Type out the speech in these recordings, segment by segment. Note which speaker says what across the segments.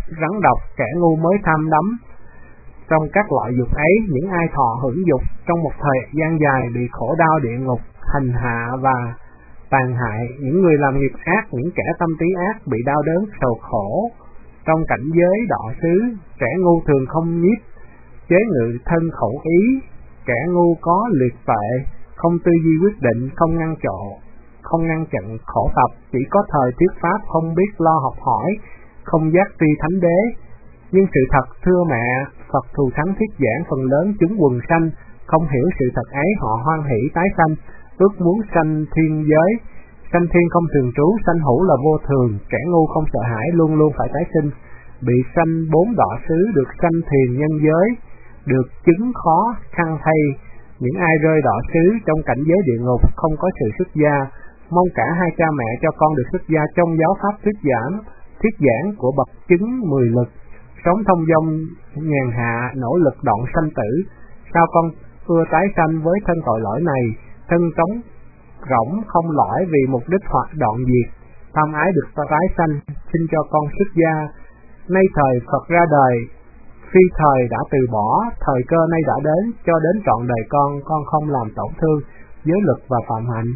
Speaker 1: rắn độc, kẻ ngu mới tham đắm trong các loại dục ấy. Những ai thọ hưởng dục trong một thời gian dài bị khổ đau địa ngục hành hạ và tàn hại. Những người làm nghiệp ác, những kẻ tâm trí ác bị đau đớn sầu khổ trong cảnh giới đọa xứ. Kẻ ngu thường không nhiếp chế ngự thân khẩu ý, kẻ ngu có liệt tuệ, không tư duy quyết định, không ngăn chặn khổ tập, chỉ có thời thuyết pháp, không biết lo học hỏi, không giác tri thánh đế. Nhưng sự thật thưa mẹ, Phật thù thắng thuyết giảng, phần lớn chúng quần sanh không hiểu sự thật ấy, họ hoan hỷ tái sanh, ước muốn sanh thiên giới. Sanh thiên không thường trú, sanh hữu là vô thường, kẻ ngu không sợ hãi, luôn luôn phải tái sinh, bị sanh bốn đọa xứ, được sanh thiền nhân giới, được chứng khó khăn thay. Những ai rơi đọa xứ trong cảnh giới địa ngục không có sự xuất gia, mong cả hai cha mẹ cho con được xuất gia trong giáo pháp thuyết giảng của bậc chứng 10 lực, sống thông dong nhàn hạ, nỗ lực đoạn sanh tử. Sao con ưa tái sanh với thân tội lỗi này, thân trống rỗng không lõi vì mục đích hoặc đoạn diệt, tham ái được tái sanh, xin cho con xuất gia. Nay thời Phật ra đời, phi thời đã từ bỏ, thời cơ nay đã đến, cho đến trọn đời con không làm tổn thương giới lực và phạm hạnh.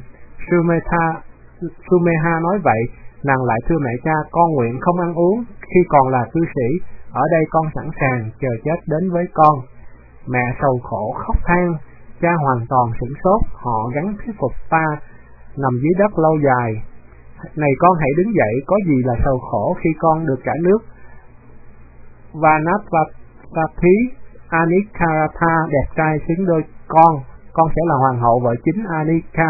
Speaker 1: Sumeha nói vậy, nàng lại thưa mẹ cha, con nguyện không ăn uống khi còn là cư sĩ, ở đây con sẵn sàng chờ chết đến với con. Mẹ sầu khổ khóc than, cha hoàn toàn sửng sốt, họ gắng thuyết phục ta nằm dưới đất lâu dài. Này con hãy đứng dậy, có gì là sầu khổ khi con được cả nước Vanatvathí Anikaratha đẹp trai xứng đôi con sẽ là hoàng hậu vợ chính Anika.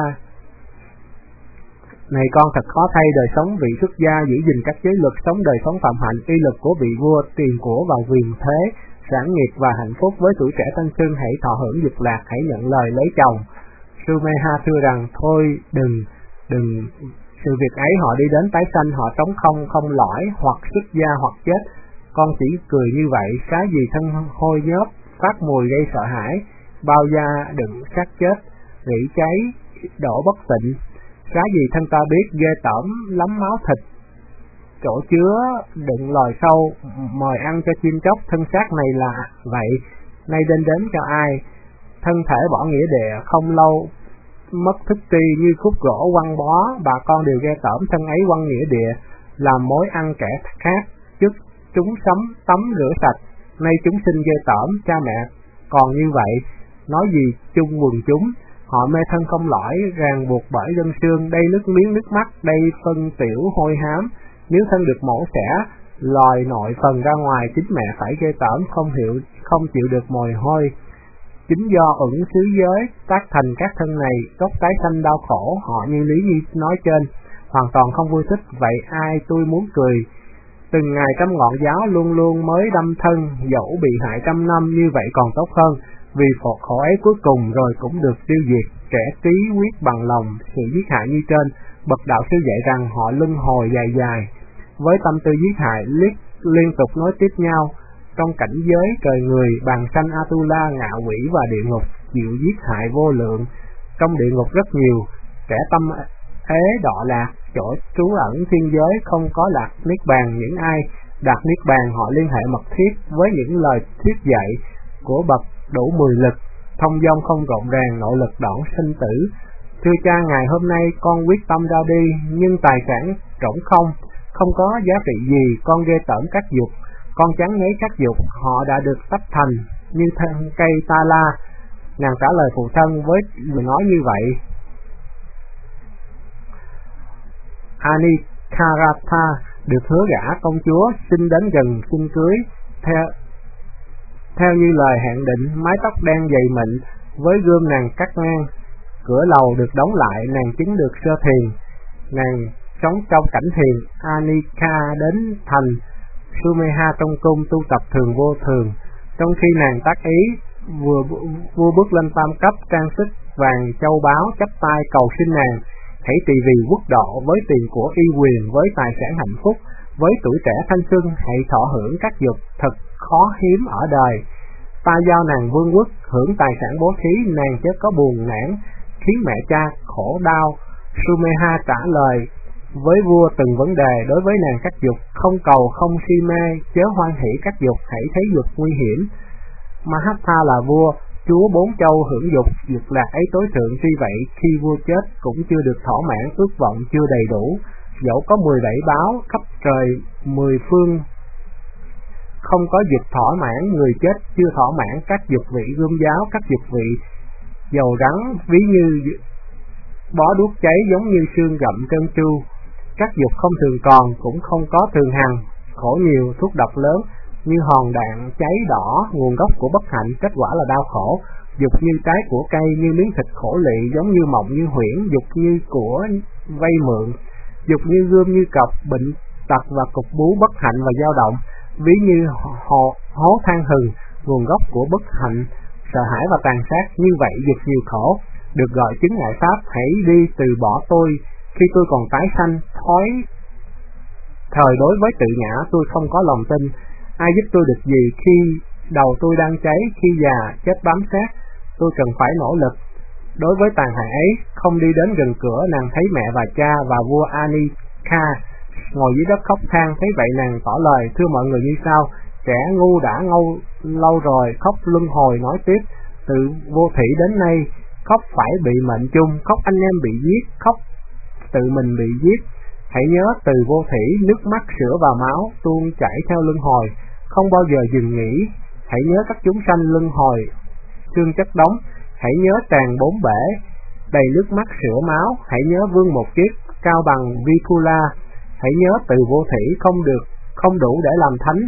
Speaker 1: Này con thật khó thay đời sống vị xuất gia, giữ gìn các giới luật, sống đời sống phạm hạnh, uy lực của vị vua, tiền của vào quyền thế, sản nghiệp và hạnh phúc. Với tuổi trẻ thanh xuân hãy thọ hưởng dục lạc, hãy nhận lời lấy chồng. Sumeha thưa rằng thôi đừng, sự việc ấy họ đi đến tái sanh, họ trống không lõi, hoặc xuất gia hoặc chết. Con chỉ cười như vậy, cái gì thân hôi nhớp, phát mùi gây sợ hãi, bao da đựng xác chết, rỉ cháy, đổ bất tịnh. Cái gì thân ta biết, ghê tởm lắm máu thịt, chỗ chứa đựng loài sâu, mời ăn cho chim chóc, thân xác này là vậy, nay đến cho ai? Thân thể bỏ nghĩa địa, không lâu mất thức tri như khúc gỗ quăng bó, bà con đều ghê tởm thân ấy quăng nghĩa địa, làm mối ăn kẻ khác, chức chúng tắm rửa sạch, nay chúng sinh ghê tởm, cha mẹ còn như vậy, nói gì chung quần chúng. Họ mê thân không lõi, ràng buộc bởi gân xương, đây nước miếng nước mắt, đây phân tiểu hôi hám. Nếu thân được mổ xẻ, lòi nội phần ra ngoài, chính mẹ phải ghê tởm, không chịu được mồi hôi. Chính do ẩn xứ giới tác thành các thân này, gốc tái sanh đau khổ, họ như lý như nói trên, hoàn toàn không vui thích. Vậy ai tôi muốn cười, từng ngày trăm ngọn giáo luôn luôn mới đâm thân, dẫu bị hại trăm năm như vậy còn tốt hơn. Vì phột khổ ấy cuối cùng rồi cũng được tiêu diệt. Kẻ trí quyết bằng lòng sự giết hại như trên, bậc đạo sư dạy rằng họ luân hồi dài với tâm tư giết hại, liên tục nối tiếp nhau trong cảnh giới trời người, bàn sanh Atula, ngạ quỷ và địa ngục, chịu giết hại vô lượng. Trong địa ngục rất nhiều kẻ tâm ế đọa lạc, chỗ trú ẩn thiên giới không có lạc niết bàn. Những ai đạt niết bàn họ liên hệ mật thiết với những lời thuyết dạy của bậc đủ 10 lực, thông dong không rộn ràng, nội lực đoạn sinh tử. Thưa cha, ngày hôm nay con quyết tâm ra đi, nhưng tài sản trống không có giá trị gì, con ghê tởm các dục, con chán ngấy các dục, họ đã được tách thành như thân cây ta la. Nàng trả lời phụ thân với lời nói như vậy. Anikaratha được hứa gả công chúa, xin đến gần xin cưới. Theo như lời hẹn định, mái tóc đen dày mịn với gươm nàng cắt ngang, cửa lầu được đóng lại, nàng chứng được sơ thiền. Nàng sống trong cảnh thiền. Anika đến thành Sumeha trong cung tu tập thường vô thường. Trong khi nàng tác ý, vua bước lên tam cấp, trang sức vàng châu báu chắp tay cầu xin nàng hãy tỳ vì quốc độ, với tiền của y quyền, với tài sản hạnh phúc, với tuổi trẻ thanh xuân, hãy thọ hưởng các dục thật khó hiếm ở đời. Ta giao nàng vương quốc, hưởng tài sản bố thí, nàng chớ có buồn nản khiến mẹ cha khổ đau. Sumeha trả lời, với vua từng vấn đề đối với nàng các dục, không cầu không si mê, chớ hoan hỷ các dục, hãy thấy dục nguy hiểm. Mahatha là vua, chúa bốn châu hưởng dục, dục lạc ấy tối thượng, tuy vậy khi vua chết cũng chưa được thỏa mãn, ước vọng chưa đầy đủ. Dẫu có 17 báo khắp trời 10 phương, không có dục thỏa mãn, người chết chưa thỏa mãn các dục vị gươm giáo, các dục vị dầu rắn, ví như bó đuốc cháy, giống như xương gặm trơn tru. Các dục không thường còn, cũng không có thường hằng, khổ nhiều, thuốc độc lớn, như hòn đạn cháy đỏ, nguồn gốc của bất hạnh, kết quả là đau khổ. Dục như trái của cây, như miếng thịt khổ lị, giống như mộng như huyễn, dục như của vay mượn, dục như gươm như cọc, bệnh tật và cục bú, bất hạnh và dao động, ví như hố than hừng, nguồn gốc của bất hạnh, sợ hãi và tàn sát. Như vậy dục nhiều khổ, được gọi chứng ngại pháp. Hãy đi từ bỏ tôi, khi tôi còn tái sanh, thói thời đối với tự ngã tôi không có lòng tin. Ai giúp tôi được gì khi đầu tôi đang cháy, khi già chết bám sát, tôi cần phải nỗ lực. Đối với tàn hại ấy, không đi đến gần cửa, nàng thấy mẹ và cha và vua Anika ngồi dưới đất khóc than. Thấy vậy nàng tỏ lời, thưa mọi người như sau: Trẻ ngu đã lâu rồi, khóc luân hồi nói tiếp, từ vô thủy đến nay, khóc phải bị mệnh chung, khóc anh em bị giết, khóc tự mình bị giết. Hãy nhớ từ vô thủy, nước mắt sữa và máu tuôn chảy theo luân hồi, không bao giờ dừng nghỉ. Hãy nhớ các chúng sanh luân hồi, xương chất đóng. Hãy nhớ tràn bốn bể, đầy nước mắt sữa máu. Hãy nhớ vương một kiếp, cao bằng Vikula. Hãy nhớ từ vô thủy không đủ để làm thánh.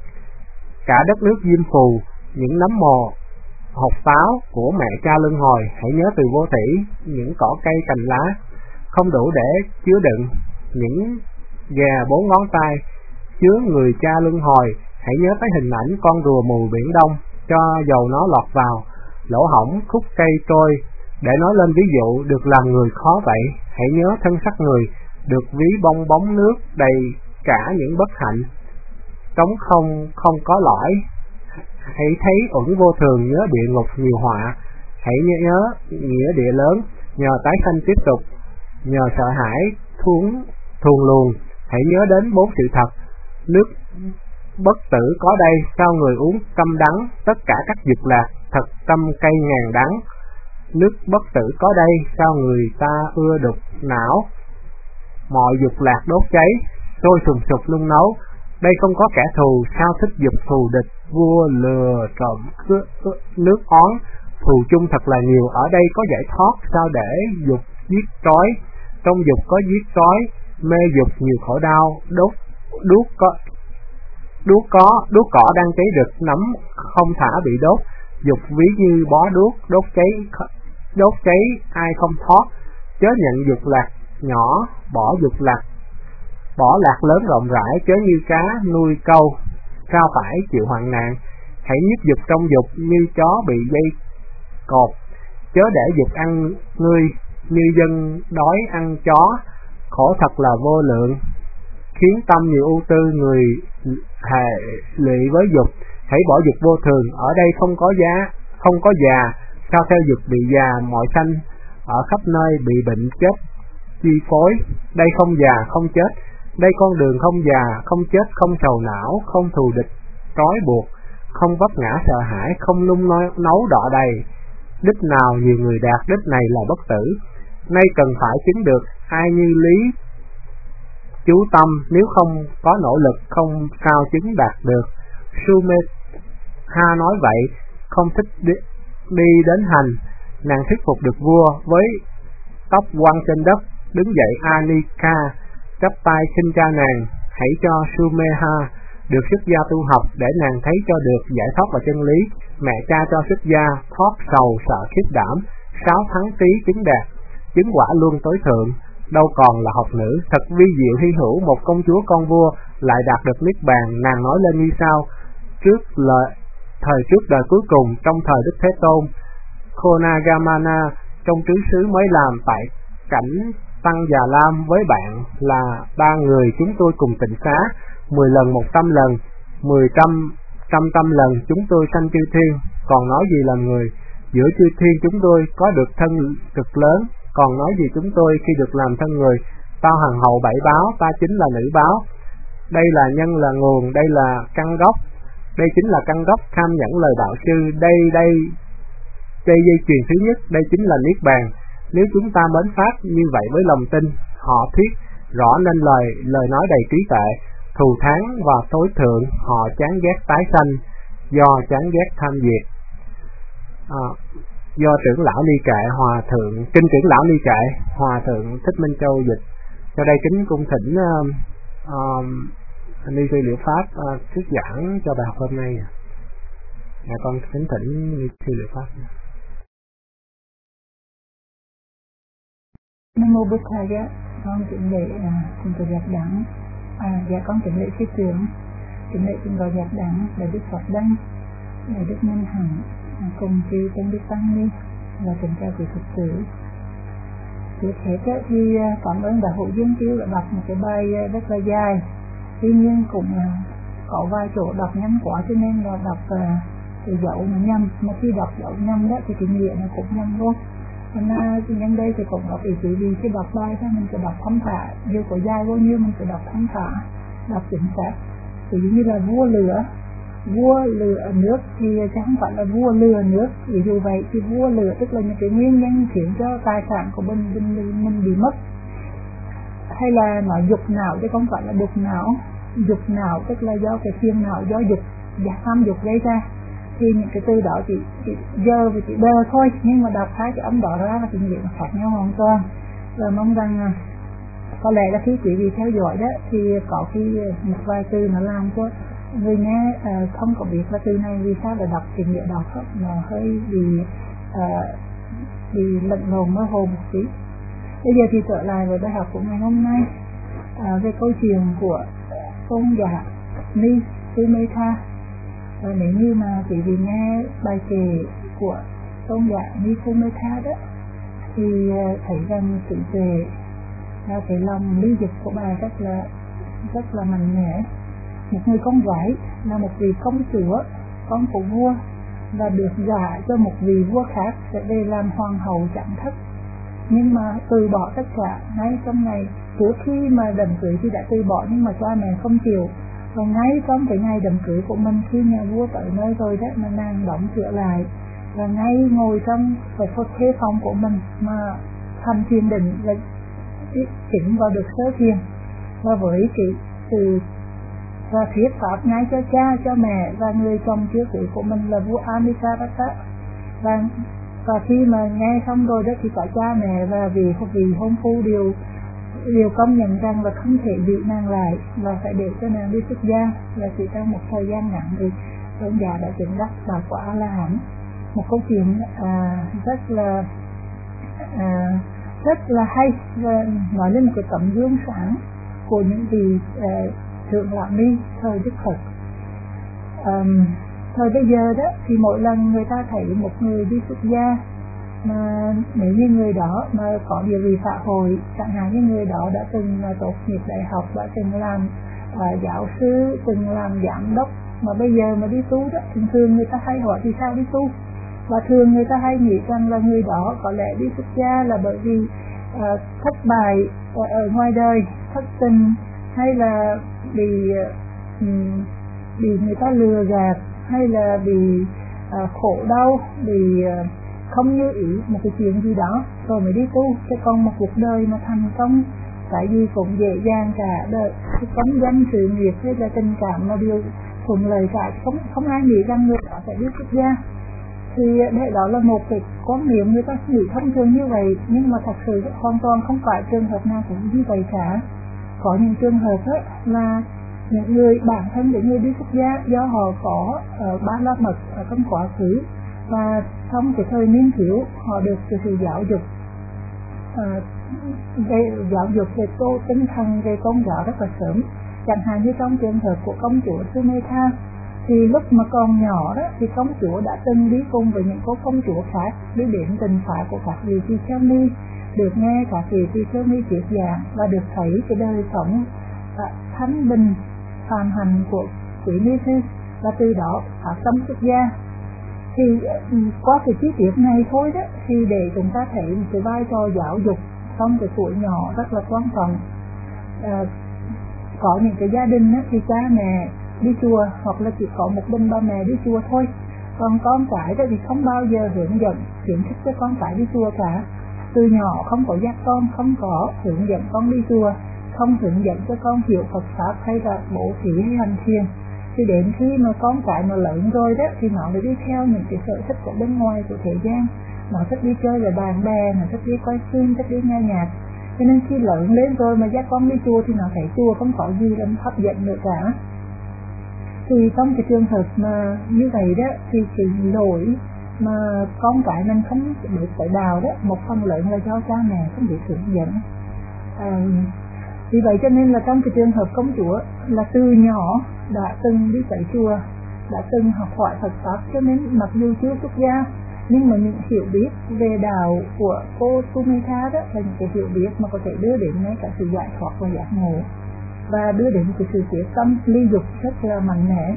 Speaker 1: Cả đất nước diêm phù, những nấm mồ hột táo của mẹ cha luân hồi. Hãy nhớ từ vô thủy, những cỏ cây cành lá không đủ để chứa đựng, những gà 4 ngón tay chứa người cha luân hồi. Hãy nhớ tới hình ảnh con rùa mù biển Đông, cho dầu nó lọt vào lỗ hổng khúc cây trôi, để nói lên ví dụ được làm người khó vậy. Hãy nhớ thân sắc người, được ví bong bóng nước, đầy cả những bất hạnh, trống không có lõi. Hãy thấy uẩn vô thường, nhớ địa ngục nhiều họa. Hãy nhớ nghĩa địa lớn, nhờ tái sanh tiếp tục, nhờ sợ hãi thuồng luồng. Hãy nhớ đến 4 sự thật. Nước bất tử có đây, sao người uống căm đắng, tất cả các dục lạc, thật tâm cay ngàn đắng. Nước bất tử có đây, sao người ta ưa đục não, mọi dục lạc đốt cháy, sôi sùng sục nung nấu. Đây không có kẻ thù, sao thích dục thù địch, vua lừa trộm nước oán, thù chung thật là nhiều. Ở đây có giải thoát, sao để dục giết trói, trong dục có giết trói, mê dục nhiều khổ đau. Đuốc cỏ đang cháy rực, nấm không thả bị đốt, dục ví như bó đuốc, đốt cháy ai không thoát. Chớ nhận dục lạc nhỏ, bỏ lạc lớn rộng rãi, chớ như cá nuôi câu, sao phải chịu hoạn nạn. Hãy nhiếp dục trong dục, như chó bị dây cột, chớ để dục ăn ngươi, như dân đói ăn chó, khổ thật là vô lượng, khiến tâm nhiều ưu tư, người hệ lụy với dục. Hãy bỏ dục vô thường, ở đây không có già, sao theo dục bị già, mọi sanh ở khắp nơi bị bệnh chết chi phối. Đây không già không chết, đây con đường không già không chết, không sầu não, không thù địch trói buộc, không vấp ngã sợ hãi, không nung nấu đọ đầy. Đích nào nhiều người đạt, đích này là bất tử. Nay cần phải chứng được, ai như lý chú tâm, nếu không có nỗ lực không sao chứng đạt được. Sumeha nói vậy, không thích đi đến hành. Nàng thuyết phục được vua, với tóc quăng trên đất, đứng dậy Anika chắp tay xin cha nàng, hãy cho Sumeha được xuất gia tu học, để nàng thấy cho được giải thoát và chân lý. Mẹ cha cho xuất gia, thoát sầu sợ khiếp đảm, 6 tháng Tý chứng đạt, chứng quả luân tối thượng, đâu còn là học nữ. Thật vi diệu hy hữu, một công chúa con vua lại đạt được niết bàn. Nàng nói lên như sau: thời trước đời cuối cùng, trong thời Đức Thế Tôn, Konagamana trong trứ xứ mới làm tại cảnh Tăng Già Lam, với bạn là 3 người, chúng tôi cùng tịnh xá 10 lần 100 lần, 10 trăm lần chúng tôi sanh chư thiên. Còn nói gì làm người, giữa chư thiên chúng tôi có được thân cực lớn, còn nói gì chúng tôi khi được làm thân người, tao hằng hậu bảy báo, ta chính là nữ báo. Đây là nhân là nguồn, đây là căn gốc, đây chính là căn gốc tham nhẫn lời đạo sư. Đây dây chuyền thứ nhất, đây chính là niết bàn. Nếu chúng ta mến pháp như vậy với lòng tin, họ thuyết rõ nên lời nói đầy trí tuệ, thù thắng và tối thượng, họ chán ghét tái sanh, do chán ghét tham diệt. Do trưởng lão Ni Kệ Hòa thượng, kinh trưởng lão Ni Kệ Hòa thượng Thích Minh Châu dịch. Cho đây kính cung thỉnh Ni Sư Liệu Pháp thuyết giảng cho bài học hôm nay. Con kính thỉnh Ni Sư Liệu Pháp.
Speaker 2: Nam mô Bụt Thầy, con kính lễ cùng từ giặc đẳng. Dạ con kính lễ sư trưởng, kính lễ cùng vào giặc đẳng là Đức Phật Đăng, là Đức Minh Hằng, cùng chư Tôn Đức Tăng Ni và kính chào quý Phật tử. Trước hết thì cảm ơn Đạo Hữu Dương Kiêu đã đọc một cái bài rất là dài, tuy nhiên cũng có vài chỗ đọc nhanh quá cho nên là đọc từ dấu nó nhầm, mà khi đọc dấu nhầm đó thì cái nghĩa nó cũng nhầm luôn. Nên nhân đây thì cũng có ý chỉ vì khi đọc bài thì mình phải đọc thấm thả, dù có dài bao nhiêu mình phải đọc thấm thả, đọc chính xác. Ví dụ như là vua lửa nước thì chứ không phải là vua lừa nước. Ví dụ vậy thì vua lửa tức là những cái nguyên nhân khiến cho tài sản của mình bị mất. Hay là nói dục não chứ không phải là đục não. Dục não tức là do cái phiền não, do dục, tham dục gây ra. Thì những cái từ đó chỉ dơ và chỉ đơ thôi, nhưng mà đọc hai cái âm đó ra là cái nghĩa khác nhau hoàn toàn. Và mong rằng có lẽ là khi quý vị theo dõi đó thì có khi một vài từ nó làm cho người nghe không có biết là từ này vì sao là đọc cái nghĩa đọc đó, nó hơi bị lẫn lộn mơ hồ một tí. Bây giờ thì trở lại với bài học của ngày hôm nay, về câu chuyện của tôn giả Ni Sư Mê Tha. Và nếu như mà quý vị nghe bài kể của tôn giả Ni Sư Mê Tha đó thì thấy rằng sự tuệ và cái lòng ly dục của bà rất là mạnh mẽ. Một người con gái là một vị công chúa, con của vua, và được gả cho một vị vua khác sẽ về làm hoàng hậu chẳng thất, nhưng mà từ bỏ tất cả ngay trong ngày trước khi mà đám cưới thì đã từ bỏ, nhưng mà cha mẹ không chịu. Và ngay trong cái ngày đám cưới của mình, khi nhà vua tới nơi rồi đó, mà nàng đóng cửa lại và ngay ngồi trong cái thế phòng của mình mà thành thiền định là chỉnh vào được sơ thiền, và với cái sự và thuyết pháp ngay cho cha, cho mẹ và người chồng chưa cưới của mình là vua Amisarata. Và khi mà nghe xong rồi đó thì cả cha mẹ và vị hôn phu đều công nhận rằng là không thể giữ nàng lại và phải để cho nàng đi xuất gia. Và chỉ trong một thời gian ngắn thì tôn giả đã chứng đắc đạo quả A-la-hán. Một câu chuyện rất là hay và nói lên một cái tấm gương sáng của những vị thượng lão ni thời Đức Phật. Thời bây giờ đó thì mỗi lần người ta thấy một người đi xuất gia mà nếu như người đó mà có địa vị xã hội, chẳng hạn như người đó đã từng tốt nghiệp đại học, đã từng làm giáo sư, từng làm giám đốc, mà bây giờ mà đi tu đó, thường người ta hay hỏi thì sao đi tu, và thường người ta hay nghĩ rằng là người đó có lẽ đi xuất gia là bởi vì thất bại ở ngoài đời, thất tình, hay là bị người ta lừa gạt, hay là bị khổ đau, bị không như ý một cái chuyện gì đó rồi mới đi tu. Chứ còn một cuộc đời mà thành công cái gì cũng dễ dàng cả, đời công danh sự nghiệp hay là tình cảm mà đều thuận lợi cả, không ai nghĩ rằng người đó sẽ đi xuất gia. Thì đây đó là một cái quan niệm người ta nghĩ thông thường như vậy, nhưng mà thật sự hoàn toàn không phải trường hợp nào cũng như vậy cả. Có những trường hợp đó là những người bản thân những người đi xuất gia do họ có ba la mật ở trong quá khứ, và trong cái thời niên thiếu họ được sự giáo dục về tinh thần, về tôn giáo rất là sớm. Chẳng hạn như trong trường hợp của công chúa Sư Mê Tha, thì lúc mà còn nhỏ đó thì công chúa đã từng đi cùng với những cô công chúa khác đi đến tình phái của các vị tỳ kheo ni, được nghe các vị tỳ kheo ni thuyết giảng và được thấy cái đời sống thanh bình phàm hành của quý ni sư, và từ đó phát tâm xuất gia. Thì qua cái chi tiết này thôi đó thì để chúng ta thấy cái vai trò giáo dục trong cái tuổi nhỏ rất là quan trọng. Có những cái gia đình á, thì cha mẹ đi chùa hoặc là chỉ có một mình ba mẹ đi chùa thôi, còn con cái đó thì không bao giờ hướng dẫn khuyến khích cho con cái đi chùa cả. Từ nhỏ không có dắt con, không có hướng dẫn con đi chùa, không hướng dẫn cho con hiểu Phật pháp hay là bố thí hay hành thiền, thì đến khi mà con cái nó lớn rồi đó thì nó mới đi theo những cái sở thích của bên ngoài của thế gian. Nó thích đi chơi với bạn bè, nó thích đi coi phim, thích đi nghe nhạc. Cho nên khi lớn lên rồi mà dắt con đi chùa thì nó thấy chùa không có gì làm hấp dẫn nữa cả. Thì trong cái trường hợp mà như vậy đó thì cái lỗi mà con cái mình không được tới đạo đó, một phần lớn là do cha mẹ không biết hướng dẫn. Vì vậy cho nên là trong cái trường hợp công chúa là từ nhỏ đã từng đi tới chùa, đã từng học hỏi Phật pháp, cho nên mặc dù chưa xuất gia nhưng mà những hiểu biết về đạo của cô Sumedha đó là những cái hiểu biết mà có thể đưa đến ngay cả sự giải thoát và giác ngộ, và đưa đến cái sự quyết tâm ly dục rất là mạnh mẽ.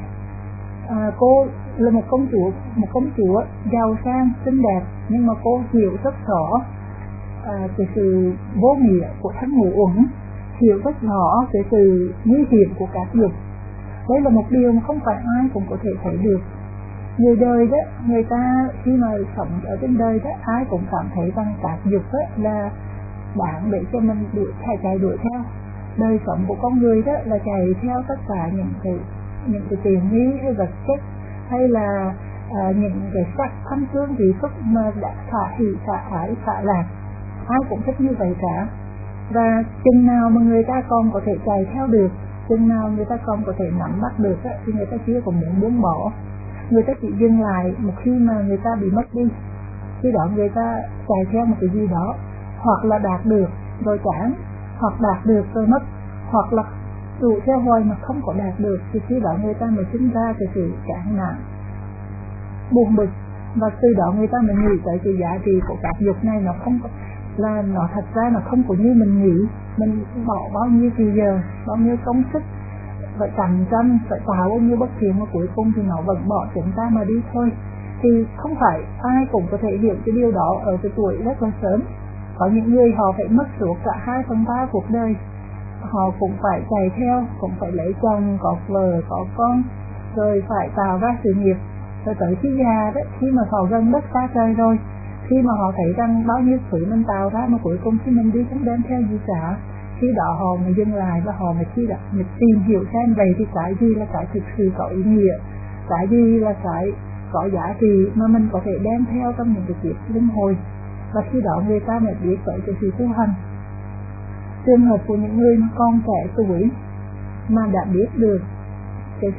Speaker 2: Cô là một công chúa giàu sang xinh đẹp, nhưng mà cô hiểu rất rõ cái sự vô nghĩa của thân ngũ uẩn, hiểu rất rõ cái sự nguy hiểm của các dục. Đây là một điều mà không phải ai cũng có thể thấy được. Người đời đó, người ta khi mà sống ở trên đời đó, ai cũng cảm thấy rằng các dục đó là đáng để cho mình chạy đuổi theo. Đời sống của con người đó là chạy theo tất cả những cái tiền nghi hay vật chất, hay là những cái sắc thanh hương vị phúc mà đã thả hỷ thả ái thả lạc, ai cũng thích như vậy cả. Và chừng nào mà người ta còn có thể chạy theo được, chừng nào người ta còn có thể nắm bắt được đó, thì người ta chưa còn muốn buông bỏ. Người ta chỉ dừng lại một khi mà người ta bị mất đi, khi đó người ta chạy theo một cái gì đó, hoặc là đạt được rồi chán, hoặc đạt được rồi mất, hoặc là đủ theo hoài mà không có đạt được, thì khi đó người ta mới sinh ra cái sự chán nản, buồn bực, và từ đó người ta mới nghĩ tới cái giá trị của các dục này nó không có, là nó thật ra nó không có như mình nghĩ. Mình bỏ bao nhiêu thời giờ, bao nhiêu công sức, phải cạnh tranh, phải tạo bao nhiêu bất thiện, mà cuối cùng thì nó vẫn bỏ chúng ta mà đi thôi. Thì không phải ai cũng có thể hiểu cái điều đó ở cái tuổi rất là sớm. Có những người họ phải mất suốt cả 2/3 cuộc đời, họ cũng phải chạy theo, cũng phải lấy chồng, có vợ, có con, rồi phải tạo ra sự nghiệp. Rồi tới khi già đó, khi mà họ gần đất xa trời rồi, khi mà họ thấy rằng bao nhiêu thứ mình tạo ra mà cuối cùng khi mình đi không đem theo gì cả, khi đó họ mới dừng lại và họ mới tìm hiểu xem vậy thì cái gì là cái thực sự có ý nghĩa, cái gì là cái có giá trị mà mình có thể đem theo trong những cái kiếp luân hồi. Và khi đó người ta mới biết tới cái sự tu hành. Trường hợp của những người con trẻ tuổi mà đã biết được cái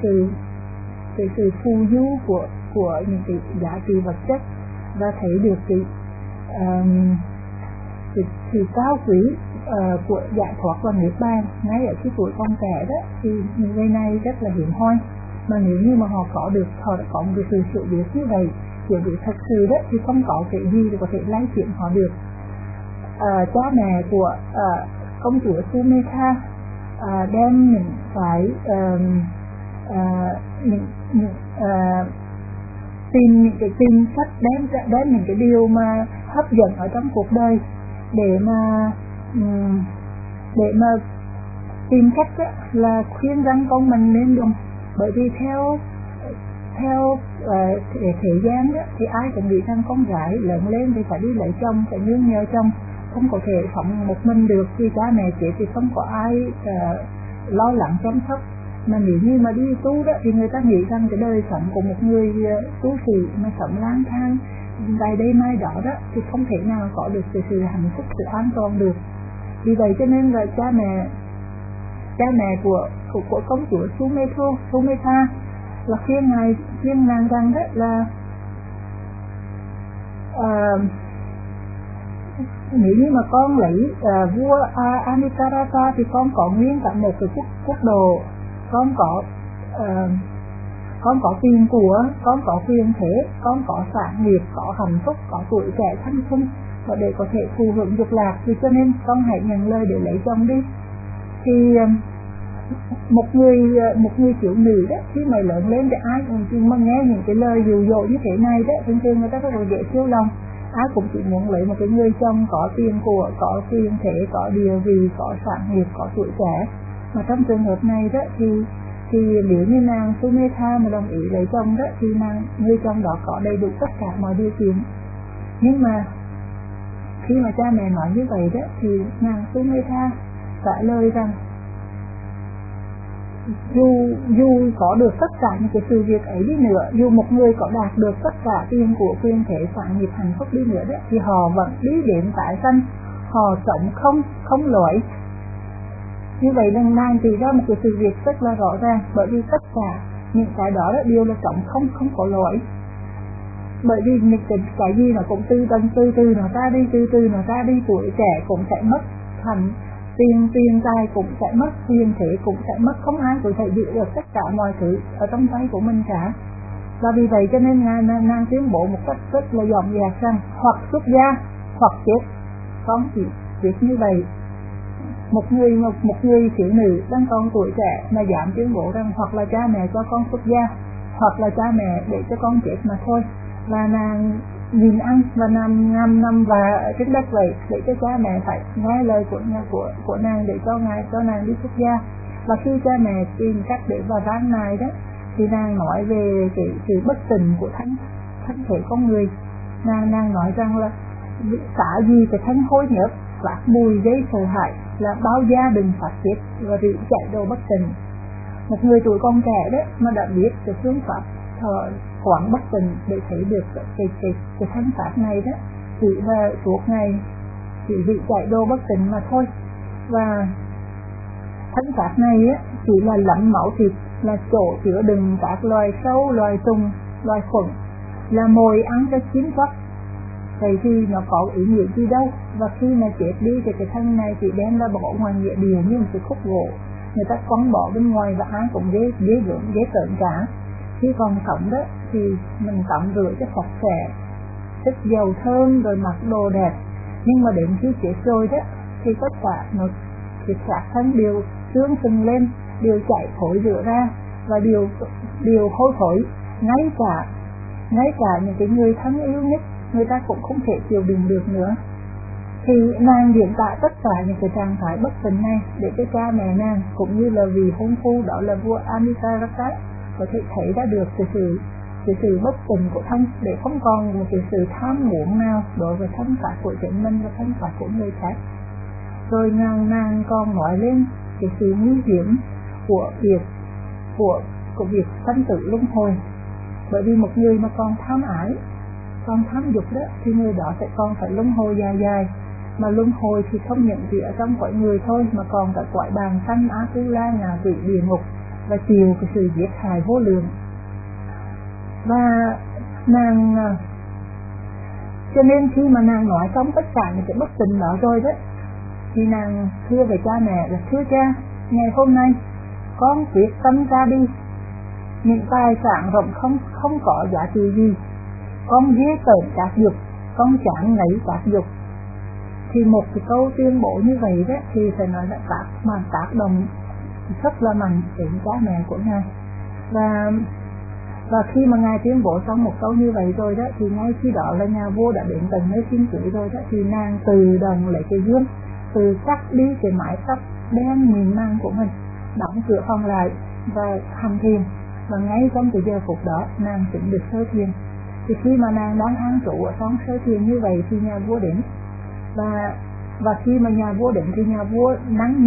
Speaker 2: sự phù du của những cái giá trị vật chất, và thấy được cái sự cao quý của giải thoát và niết bàn ngay ở cái tuổi con trẻ đó, thì những người này rất là hiếm hoi. Mà nếu như mà họ đã có một cái sự hiểu biết như vậy, hiểu biết thật sự đó, thì không có cái gì để có thể lay chuyển họ được. Cha mẹ của công chúa Sumedha đem những cái tìm cách đem những cái điều mà hấp dẫn ở trong cuộc đời để mà tìm cách là khuyên răng con mình nên dùng. Bởi vì theo thế gian đó, thì ai cũng nghĩ rằng con gái lớn lên thì phải đi lấy chồng, phải nương nhờ chồng, không có thể sống một mình được, vì cha mẹ chết thì không có ai lo lắng chăm sóc. Mà nếu như mà đi tu đó thì người ta nghĩ rằng cái đời sống của một người tu sĩ mà sống lang thang ngày đây mai đó đó thì không thể nào có được sự hạnh phúc, sự an toàn được. Vì vậy cho nên là cha mẹ của công chúa Sumedha là khuyên nàng rằng đó là nếu như mà con lấy vua Amitarata thì con có nguyên cả một cái quốc độ, con có tiền của, con có quyền thế, con có sản nghiệp, có hạnh phúc, có tuổi trẻ thanh xuân, và để có thể thụ hưởng dục lạc, vì cho nên con hãy nhận lời để lấy chồng đi. Thì một người thiếu nữ đó, khi mà lớn lên thì ai cũng mà nghe những cái lời dụ dỗ như thế này đó, thường thường người ta rất là dễ siêu lòng. ai cũng chỉ muốn lấy một cái người chồng có tiền của, có quyền thế, có địa vị, có sản nghiệp, có tuổi trẻ. Mà trong trường hợp này đó thì nếu như nàng Sumedha mà đồng ý lấy chồng đó thì người chồng đó có đầy đủ tất cả mọi điều kiện. Nhưng mà khi mà cha mẹ nói như vậy đó thì nàng Sumedha trả lời rằng dù có được tất cả những cái sự việc ấy đi nữa, dù một người có đạt được tất cả tiền của, quyền thế, sản nghiệp, hạnh phúc đi nữa đó, thì họ vẫn đi đến tái sanh, họ sống không lỗi. Như vậy là nàng chỉ ra một cái sự việc rất là rõ ràng, bởi vì tất cả những cái đó đều là sống không có lỗi. Bởi vì những cái gì nó cũng từ từ nó ra đi, tuổi trẻ cũng sẽ mất, thành tiền tài cũng sẽ mất, quyền thế cũng sẽ mất, không ai có thể giữ được tất cả mọi thứ ở trong tay của mình cả. Và vì vậy cho nên nàng tuyên bố một cách rất là dọn dẹp rằng hoặc xuất gia hoặc chết. Con chỉ việc như vậy. Một người thiếu nữ đang còn tuổi trẻ mà dám tuyên bố rằng hoặc là cha mẹ cho con xuất gia, hoặc là cha mẹ để cho con chết mà thôi. Và nàng nhìn ăn và nằm và trên đất vậy để cho cha mẹ phải nghe lời của nàng để cho nàng đi xuất gia. Và khi cha mẹ tìm cách để vào ván này đó thì nàng nói về cái sự bất tình của thân thể con người. Nàng nói rằng là xả gì cái thân hôi nhớp, vác mùi gây sợ hãi, là bao gia đình phát tiết và bị chạy đồ bất tình. Một người tuổi còn trẻ đấy mà đã biết cái phương pháp quản bất tình để thấy được cái thân pháp này đó, chỉ là suốt ngày chỉ bị chạy đồ bất tình mà thôi. Và thân pháp này á chỉ là lẫm máu thịt, là chỗ chứa đựng các loài sâu, loài trùng, loài khuẩn, là mồi ăn cho chín quắc. Vậy thì nó có ý nghĩa gì đâu. Và khi mà chết đi thì cái thân này chỉ đem ra bỏ ngoài nghĩa địa như một cái khúc gỗ, người ta quăng bỏ bên ngoài và ai cũng ghê tởn cả. Khi còn sống đó thì mình tắm rửa cho sạch sẽ, thích dầu thơm rồi mặc đồ đẹp, nhưng mà đến khi chết rồi đó thì tất cả nó thịt xác thân đều xương sưng lên, đều chảy thối rửa ra và đều hôi thối. Ngay cả những cái người thân yêu nhất người ta cũng không thể chịu đựng được nữa. Thì nàng diễn tả tất cả những cái trạng thái bất tình này để cho cha mẹ nàng cũng như là vị hôn phu đó là vua Amitabha có thể thấy ra được cái sự bất tình của thân, để không còn một cái sự tham muốn nào đối với thân pháp của chính mình và thân pháp của người khác. Rồi nàng còn nói lên cái sự nguy hiểm của việc sanh tử luân hồi. Bởi vì một người mà còn tham ái, còn tham dục đó thì người đó sẽ còn phải luân hồi dài. Mà luân hồi thì không những chỉ ở trong cõi người thôi, mà còn cả cõi bàn sanh, á tu la, ngạ quỷ, địa ngục, và chịu cái sự giết hại vô lượng. Và nàng cho nên khi mà nàng nói xong tất cả những cái bất tình đó rồi đó thì nàng thưa về cha mẹ là: thưa cha, ngày hôm nay con quyết tâm ra đi, những tài sản rộng không có giá trị gì, con ghê tởm các dục, con chán ngấy các dục. Thì một cái câu tuyên bố như vậy đó thì phải nói là tác động rất là mạnh đến cha mẹ của ngài. Và khi mà ngài tuyên bố xong một câu như vậy rồi đó thì ngay khi đó là nhà vua đã đến tận nơi xin cưới rồi đó, thì nàng tự động lấy cái gươm, từ cắt đi cái mái tóc đen mịn màng của mình, đóng cửa phòng lại và hành thiền. Và ngay trong cái giờ phút đó nàng cũng được sơ thiền. Thì khi mà nàng đang an trụ ở trong sơ thiền như vậy thì nhà vua đến, và khi mà nhà vua đến thì nhà vua năn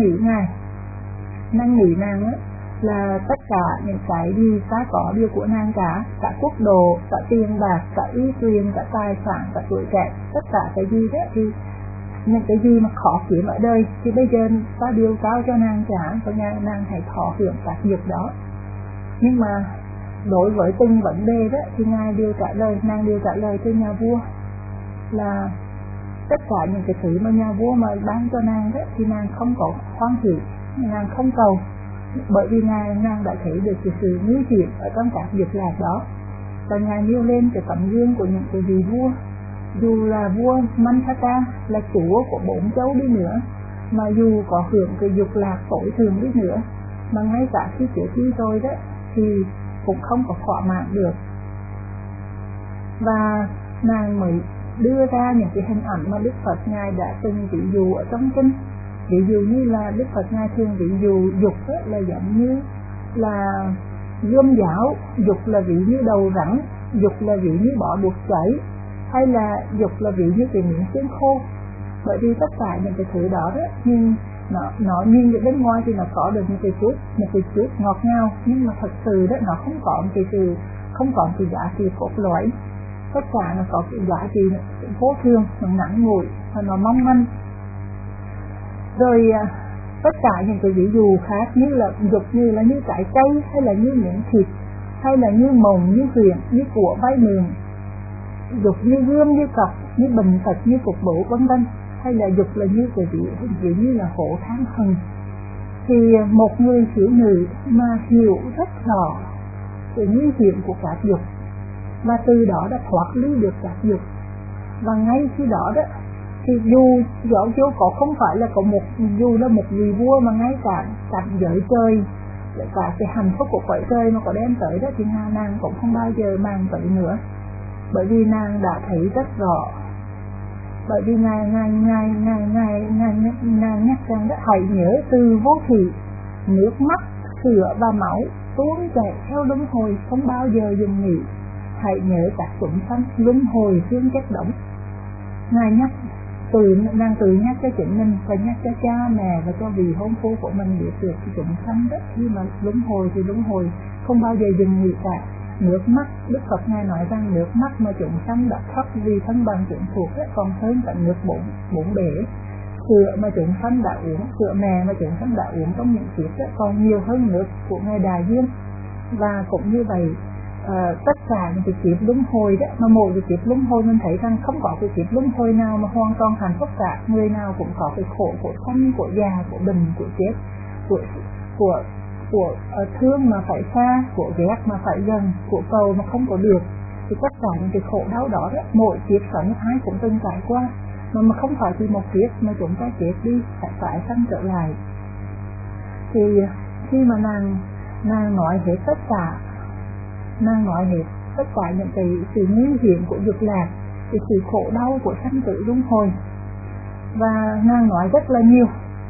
Speaker 2: nỉ nàng là tất cả những cái gì ta có điều của nàng cả quốc độ, cả tiền bạc, cả uy quyền, cả tài sản, cả tuổi trẻ, tất cả cái gì đó thì những cái gì mà khó kiếm ở đây thì bây giờ ta điều cao cho nàng cả, và nàng hãy thọ hưởng các việc đó. Nhưng mà đối với từng vấn đề đó thì nàng đều trả lời cho nhà vua là tất cả những cái thứ mà nhà vua mà ban cho nàng đó thì nàng không có hoan hỷ, nàng không cầu, bởi vì nàng đã thấy được cái sự nguy hiểm ở trong các việc làm đó. Và ngài nêu lên cái tấm gương của những cái vị vua, dù là vua Manthata là chúa của 4 châu đi nữa, mà dù có hưởng cái dục lạc tối thường đi nữa, mà ngay cả khi chết đi rồi đó thì cũng không có thỏa mãn được. Và nàng mới đưa ra những cái hình ảnh mà Đức Phật Ngài đã từng ví dụ ở trong kinh. Ví dụ như là Đức Phật Ngài thường ví dụ dục là giống như là gươm giáo, dục là ví như đầu rắn, dục là ví như bỏ buộc cháy, hay là dục là ví như cái miếng xương khô. Bởi vì tất cả những cái thứ đó nhưng nó nhìn ở bên ngoài thì nó có được một cái chút ngọt ngào, nhưng mà thật sự đó nó không có cái giá trị cốt lõi. Tất cả nó có cái giá trị vô thường, nó ngắn ngủi và nó mong manh. Rồi tất cả những cái ví dụ khác như là dục như là như trái cây, hay là như miếng thịt, hay là như mồng, như huyền, như của vay mượn, dục như gươm, như cọc, như bình tật, như cục bổ vân vân, hay là dục là như cái ví như là hổ than hừng. Thì một người thiếu nữ mà hiểu rất rõ cái nguy hiểm của các dục, và từ đó đã thoát ly được các dục, và ngay khi đó thì dù có không phải là có dù là một vị vua mà ngay cả giới trời, cả cái hạnh phúc của cõi trời mà có đem tới đó, thì nàng cũng không bao giờ mang tới nữa. Bởi vì nàng đã thấy rất rõ. Bởi vì ngài nhắc rằng hãy nhớ từ vô thủy, nước mắt, sữa và máu tuôn chảy theo luân hồi, không bao giờ dừng nghỉ. Hãy nhớ các chúng sanh luân hồi thương chất động. Ngài nhắc nàng tự nhắc cho chính mình, và nhắc cho cha mẹ và cho vị hôn phu của mình biết được cái chúng sanh đó, khi mà luân hồi thì luân hồi không bao giờ dừng nghỉ cả. Nước mắt, Đức Phật Ngài nói rằng nước mắt mà chúng sanh đã khóc vì thân bằng chúng thuộc còn hơn cả nước bốn bể. Sữa mà chúng sanh đã uống, sữa mẹ mà chúng sanh đã uống trong những kiếp còn nhiều hơn nước của Ngài Đại Dương. Và cũng như vậy, tất cả những cái kiếp luân hồi đó, mà mỗi cái kiếp luân hồi mình thấy rằng không có cái kiếp luân hồi nào mà hoàn toàn hạnh phúc cả. Người nào cũng có cái khổ của sanh, của già, của bệnh, của chết, của thương mà phải xa, của ghét mà phải gần, của cầu mà không có được. Thì tất cả những cái khổ đau đó mỗi kiếp sống ai cũng từng trải qua, mà không phải chỉ một kiếp mà chúng ta chết đi phải sanh trở lại. Thì khi mà nàng nói hết tất cả những cái sự nguy hiểm của dục lạc, cái sự khổ đau của sanh tử luân hồi, và nàng nói rất là nhiều.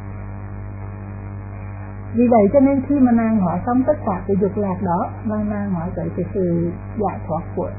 Speaker 2: Vì vậy cho nên khi mà nàng nói xong tất cả cái dục lạc đó, và nàng nói tới cái sự giải thoát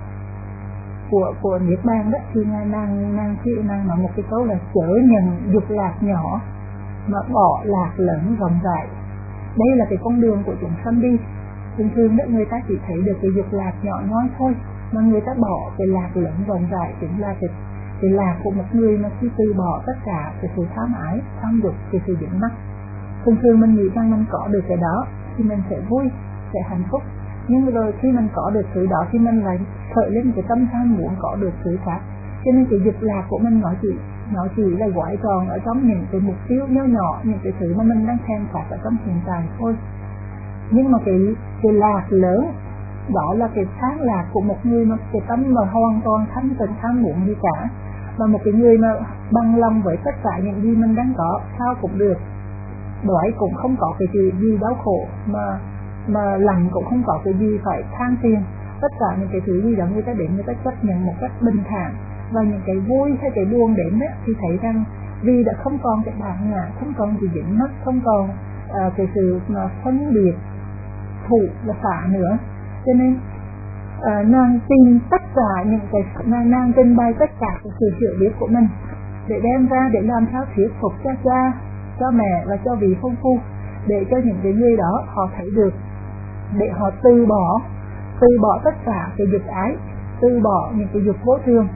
Speaker 2: của niết bàn đó, thì nàng nói một cái câu là chớ nhận dục lạc nhỏ mà bỏ lạc lớn rộng rãi. Đây là cái con đường của chúng sanh đi. Thường thường người ta chỉ thấy được cái dục lạc nhỏ nhoi thôi, mà người ta bỏ cái lạc lớn rộng rãi, chính là cái lạc của một người mà khi từ bỏ tất cả cái sự tham ái, tham dục, cái sự dính mắc. Thường thường mình nghĩ rằng mình có được cái đó thì mình sẽ vui, sẽ hạnh phúc. Nhưng rồi khi mình có được thứ đó thì mình lại khởi lên cái tâm tham muốn có được thứ khác. Cho nên cái dục lạc của mình nó chỉ là gói tròn ở trong những cái mục tiêu nhỏ nhỏ, những cái thứ mà mình đang thèm khát ở trong hiện tại thôi. Nhưng mà cái lạc lớn đó là cái sáng lạc của một người mà cái tâm mà hoàn toàn thanh tịnh, tham muốn gì cả, và một cái người mà bằng lòng với tất cả những gì mình đang có, sao cũng được, đói cũng không có cái gì đau khổ, mà lạnh cũng không có cái gì phải than phiền. Tất cả những cái thứ gì đó người ta đến, người ta chấp nhận một cách bình thản, và những cái vui hay cái buồn đến đó, thì thấy rằng vì đã không còn cái bản ngã, không còn gì dính mắc, không còn cái sự mà phân biệt thù và xả nữa. Cho nên nàng tìm tất cả những cái nàng trình bày tất cả cái sự hiểu biết của mình để đem ra, để làm sao thuyết phục cho cha, cho mẹ và cho vị hôn phu, để cho những cái người đó họ thấy được, để họ từ bỏ tất cả cái dục ái, từ bỏ những cái dục vô thường,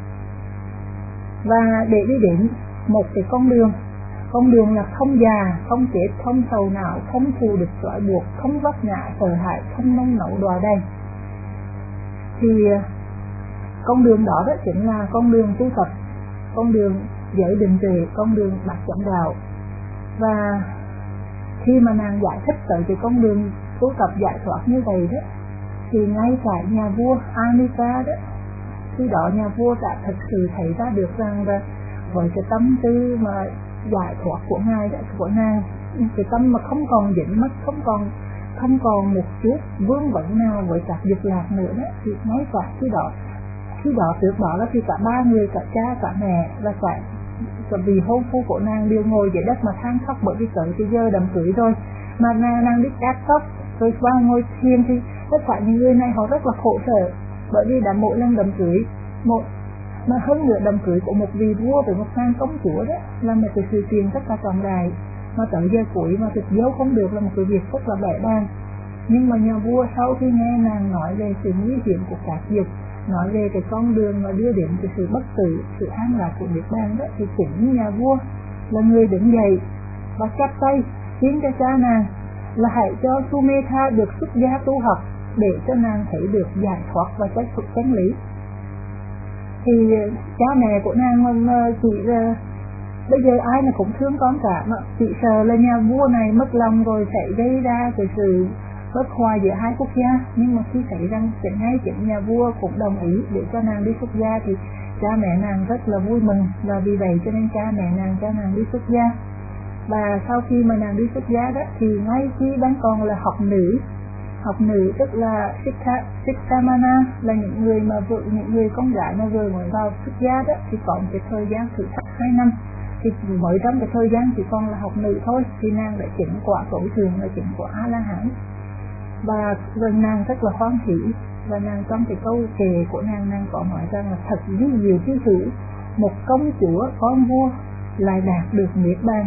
Speaker 2: và để đi đến một cái con đường là không già, không chết, không sầu não, không thù địch trói buộc, không vấp ngã sợ hãi, không nông nậu đọa đầy. Thì con đường đó chính là con đường tu tập, con đường giới định tuệ, con đường bát chánh đạo. Và khi mà nàng giải thích tới cái con đường tu tập giải thoát như vậy đó, thì ngay cả nhà vua Anika đó, khi đó nhà vua đã thực sự thấy ra được rằng là với cái tâm tư mà giải thoát của ngài đó, của nàng, cái tâm mà không còn dính mắc, không còn một chút vướng bận nào với các dục lạc nữa đó, thì ngay cả khi đó khi đó trước đó là thì cả ba người, cả cha, cả mẹ và cả vị hôn phu của nàng đều ngồi dưới đất mà than khóc, bởi vì tới cái giờ đám cưới rồi mà nàng đi cắt tóc rồi qua ngồi thiền. Thì tất cả những người này họ rất là khổ sở, bởi vì đã mỗi lần đám cưới mà hơn nữa đám cưới của một vị vua với một nàng công chúa đó là một cái sự kiện rất là trọng đại, mà tới giờ cuối mà thực dấu không được là một cái việc rất là bẻ bàng. Nhưng mà nhà vua sau khi nghe nàng nói về sự nguy hiểm của các dục, nói về cái con đường mà đưa đến cái sự bất tử, sự an lạc của Niết Bàn đó, thì chính nhà vua là người đứng dậy và chắp tay xin cho cha nàng là hãy cho Sumetha được xuất gia tu học để cho nàng thấy được giải thoát và chấp phục chân lý. Thì cha mẹ của nàng mà chỉ bây giờ ai mà cũng thương con cả, mà chỉ sợ là nhà vua này mất lòng rồi sẽ gây ra cái sự bất hòa giữa hai quốc gia. Nhưng mà khi thấy rằng chính nhà vua cũng đồng ý để cho nàng đi xuất gia thì cha mẹ nàng rất là vui mừng, và vì vậy cho nên cha mẹ nàng cho nàng đi xuất gia. Và sau khi mà nàng đi xuất gia đó thì ngay khi đang còn là học nữ tức là Sikhamana, là những người con gái mà vừa mới vào xuất gia đó, thì có một cái thời gian thử thách 2 năm. Thì mới trong cái thời gian chỉ còn là học nữ thôi thì nàng đã chứng quả tối thượng, là chứng quả A-la-hán. Và nàng rất là hoan hỷ, và nàng trong cái câu kệ của nàng có nói rằng là thật ví diệu chứ thử, một công chúa con vua lại đạt được Niết Bàn.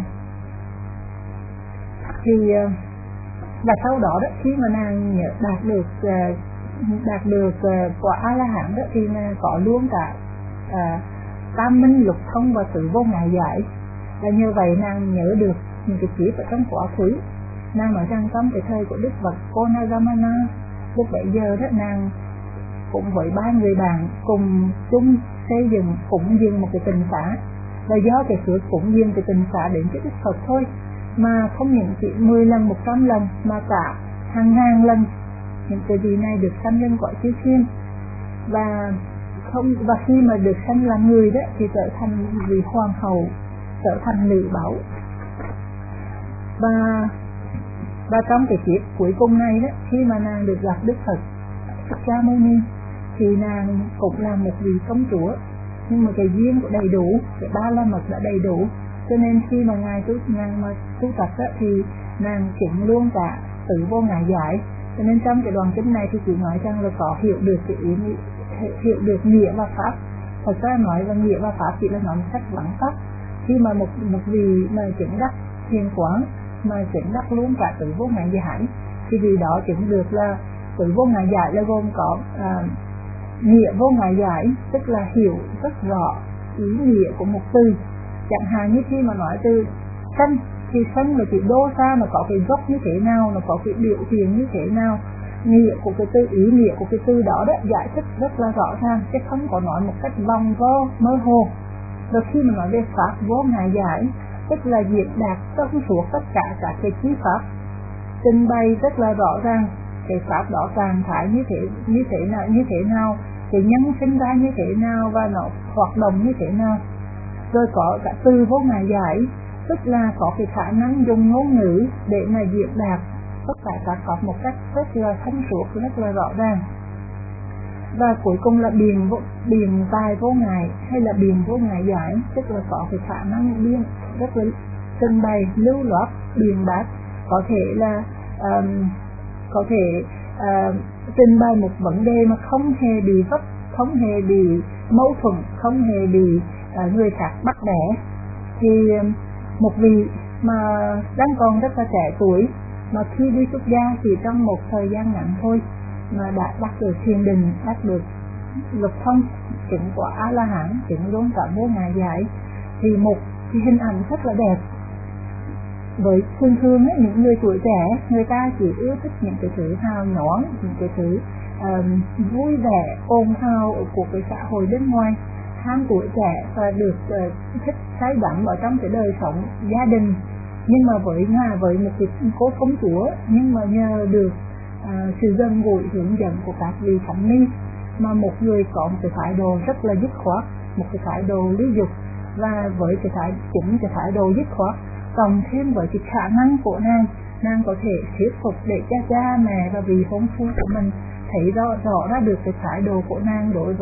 Speaker 2: Thì và sau đó đó, khi mà nàng đạt được quả A-la-hán đó thì nàng có luôn cả tam minh lục thông và sự vô ngại giải. Và như vậy nàng nhớ được những cái kiếp ở trong quá khứ. Nàng nói rằng trong cái thời của Đức Phật Konagamana, lúc bấy giờ đó nàng cũng với 3 người bạn cùng chung xây dựng cúng dường một cái tịnh xá. Và do cái sự cúng dường cái tịnh xá đến cho Đức Phật thôi, mà không những chỉ 10 lần 100 lần mà cả hàng ngàn lần những cái vị này được sanh lên cõi chư thiên. Và khi mà được sanh là người đó thì trở thành vị hoàng hậu, trở thành nữ bảo. Và trong cái kiếp cuối cùng này đó, khi mà nàng được gặp Đức Phật Sakyamuni thì nàng cũng là một vị công chúa, nhưng mà cái duyên của đầy đủ, cái 3 la mật đã đầy đủ, cho nên khi mà ngài tu tập đó thì nàng chứng luôn cả tự vô ngại giải. Cho nên trong cái đoạn kinh này thì chỉ nói rằng là có hiểu được cái ý nghĩa, hiểu được nghĩa và pháp. Thật ra nói là nghĩa và pháp chỉ là nói một cách vắn tắt. Khi mà một vị mà chứng đắc thiền quán mà chứng đắc luôn cả tự vô ngại giải thì vì đó chứng được là tự vô ngại giải là gồm có nghĩa vô ngại giải, tức là hiểu rất rõ ý nghĩa của một từ. Chẳng hạn như khi mà nói từ sanh thì sanh là chữ đô sa, nó có cái gốc như thế nào, nó có cái biểu hiện như thế nào, nghĩa của cái từ, ý nghĩa của cái từ đó đó giải thích rất là rõ ràng, chứ không có nói một cách vòng vo mơ hồ. Rồi khi mà nói về pháp vô ngại giải, tức là diễn đạt trong suốt tất cả các cái chi pháp, trình bày rất là rõ ràng cái pháp đó trạng thái như thế nào, cái nhân sinh ra như thế nào và nó hoạt động như thế nào. Rồi có cả từ vô ngại giải, tức là có cái khả năng dùng ngôn ngữ để mà diễn đạt tất cả các pháp một cách rất là thông suốt, rất là rõ ràng. Và cuối cùng là biện tài vô ngại hay là biện vô ngại giải, tức là có cái khả năng biên rất là trình bày lưu loát, biện bác, có thể trình bày một vấn đề mà không hề bị vấp, không hề bị mâu thuẫn, không hề bị người khác bắt bẻ. Thì một vị mà đang còn rất là trẻ tuổi mà khi đi xuất gia thì trong một thời gian ngắn thôi mà đã bắt được thiền định, bắt được lục thông, chứng quả A-la-hán, chứng luôn cả vô ngại giải, thì một cái hình ảnh rất là đẹp. Với thường ấy, những người tuổi trẻ người ta chỉ ưa thích những cái thứ hào nhoáng, những cái thứ vui vẻ ồn ào của cái xã hội bên ngoài, ham tuổi trẻ và được thích say đắm ở trong cái đời sống gia đình. Nhưng mà với một cái cô công chúa, nhưng mà nhờ được sự gần gũi hướng dẫn của các vị thánh ni, mà một người có một cái thái độ rất là dứt khoát, một cái thái độ lý dục, và với cái thái độ dứt khoát cộng thêm với cái khả năng của nàng có thể thuyết phục để cho cha mẹ và vị hôn phu của mình thấy rõ ra được cái thái độ của nàng đối với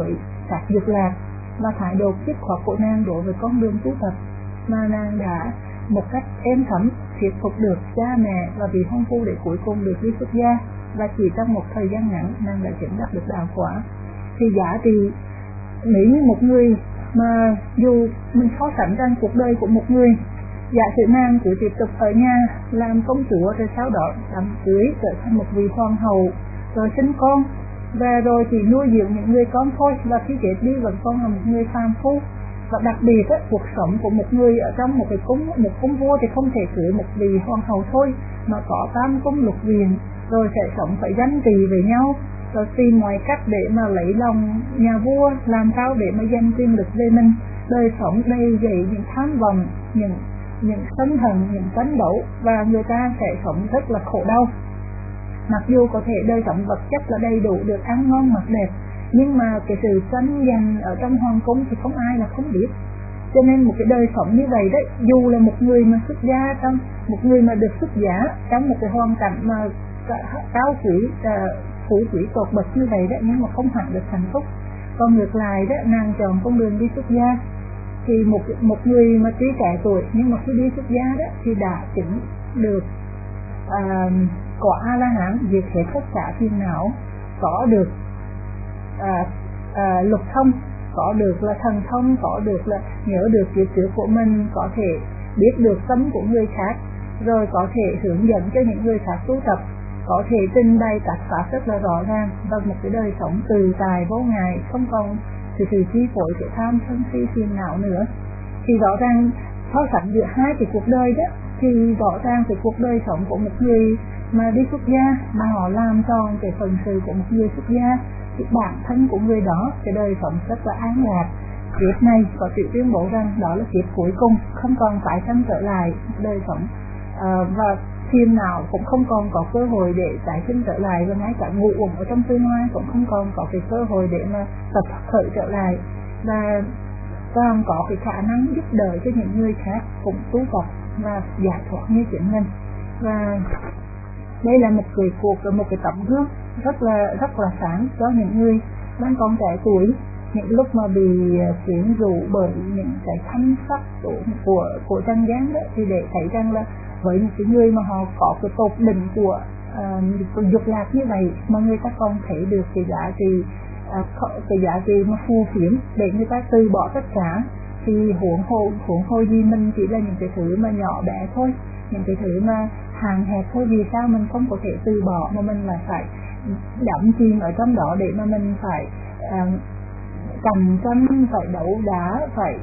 Speaker 2: các dục lạc và thái độ dứt khoát của nàng đối với con đường tu tập, mà nàng đã một cách êm thấm thuyết phục được cha mẹ và vị hôn phu để cuối cùng được đi xuất gia, và chỉ trong một thời gian ngắn nàng đã chứng đắc được đạo quả. Thì giá trị nếu như một người mà dù mình so sánh rằng cuộc đời của một người, giả sử nàng cứ tiếp tục ở nhà làm công chúa, rồi sau đó đám cưới trở thành một vị hoàng hậu, rồi sinh con, và rồi chỉ nuôi dưỡng những người con thôi, và khi chết đi vẫn còn là một người phàm phu. Và đặc biệt cuộc sống của một người ở trong một cung vua thì không thể cưới một vị hoàng hậu thôi, mà có tam cung lục viện, rồi sẽ sống phải ganh tị với nhau, rồi tìm mọi cách để mà lấy lòng nhà vua, làm sao để mà giành quyền lực về mình. Đời sống đầy dẫy những tham vọng, những sân hận, những tranh đấu, và người ta sẽ sống rất là khổ đau. Mặc dù có thể đời sống vật chất là đầy đủ, được ăn ngon mặc đẹp, nhưng mà cái sự tranh giành ở trong hoàng cung thì không ai là không biết. Cho nên một cái đời sống như vậy đấy, dù là một người mà xuất gia, trong một người mà được xuất giá trong một cái hoàn cảnh mà cao quý, phú quý tột bậc như vậy đấy, nhưng mà không hẳn được hạnh phúc. Còn ngược lại đó, nàng chọn con đường đi xuất gia, thì một người mà tuy trẻ tuổi nhưng mà khi đi xuất gia đó thì đã chứng được quả A-la-hán, diệt hết tất cả phiền não, có được lục thông, có được là thần thông, có được là nhớ được kiếp trước của mình, có thể biết được tâm của người khác, rồi có thể hướng dẫn cho những người khác tu tập, có thể trình bày các pháp rất là rõ ràng, và một cái đời sống tự tại vô ngại, không còn sự chi phối của tham sân si phiền não nữa. Thì rõ ràng so sánh giữa hai cái cuộc đời đó, thì rõ ràng cái cuộc đời sống của một người mà đi xuất gia mà họ làm tròn cái phần sự của một người xuất gia, thì bản thân của người đó cái đời sống rất là an lạc. Kiếp này có sự tuyên bố rằng đó là kiếp cuối cùng, không còn phải sanh trở lại đời sống, và phiền não cũng không còn có cơ hội để tái sinh trở lại, và ngay cả ngủ uống ở trong tương lai cũng không còn có cái cơ hội để mà tập khởi trở lại, và còn có cái khả năng giúp đỡ cho những người khác cũng tu tập và giải thoát như chính mình. Và đây là một cái tấm gương rất là sáng cho những người đang còn trẻ tuổi, những lúc mà bị quyến rũ bởi những cái thanh sắc của trần gian đó, thì để thấy rằng là với những cái người mà họ có cái tột đỉnh của dục lạc như vậy mà người ta còn thấy được cái giá trị mà phù phiếm để người ta từ bỏ tất cả, thì huống hồ gì mình chỉ là những cái thứ mà nhỏ bé thôi, những cái thứ mà hàng hẹp thôi. Vì sao mình không có thể từ bỏ mà mình là phải đắm chìm ở trong đó, để mà mình phải cạnh tranh, phải đấu đá, phải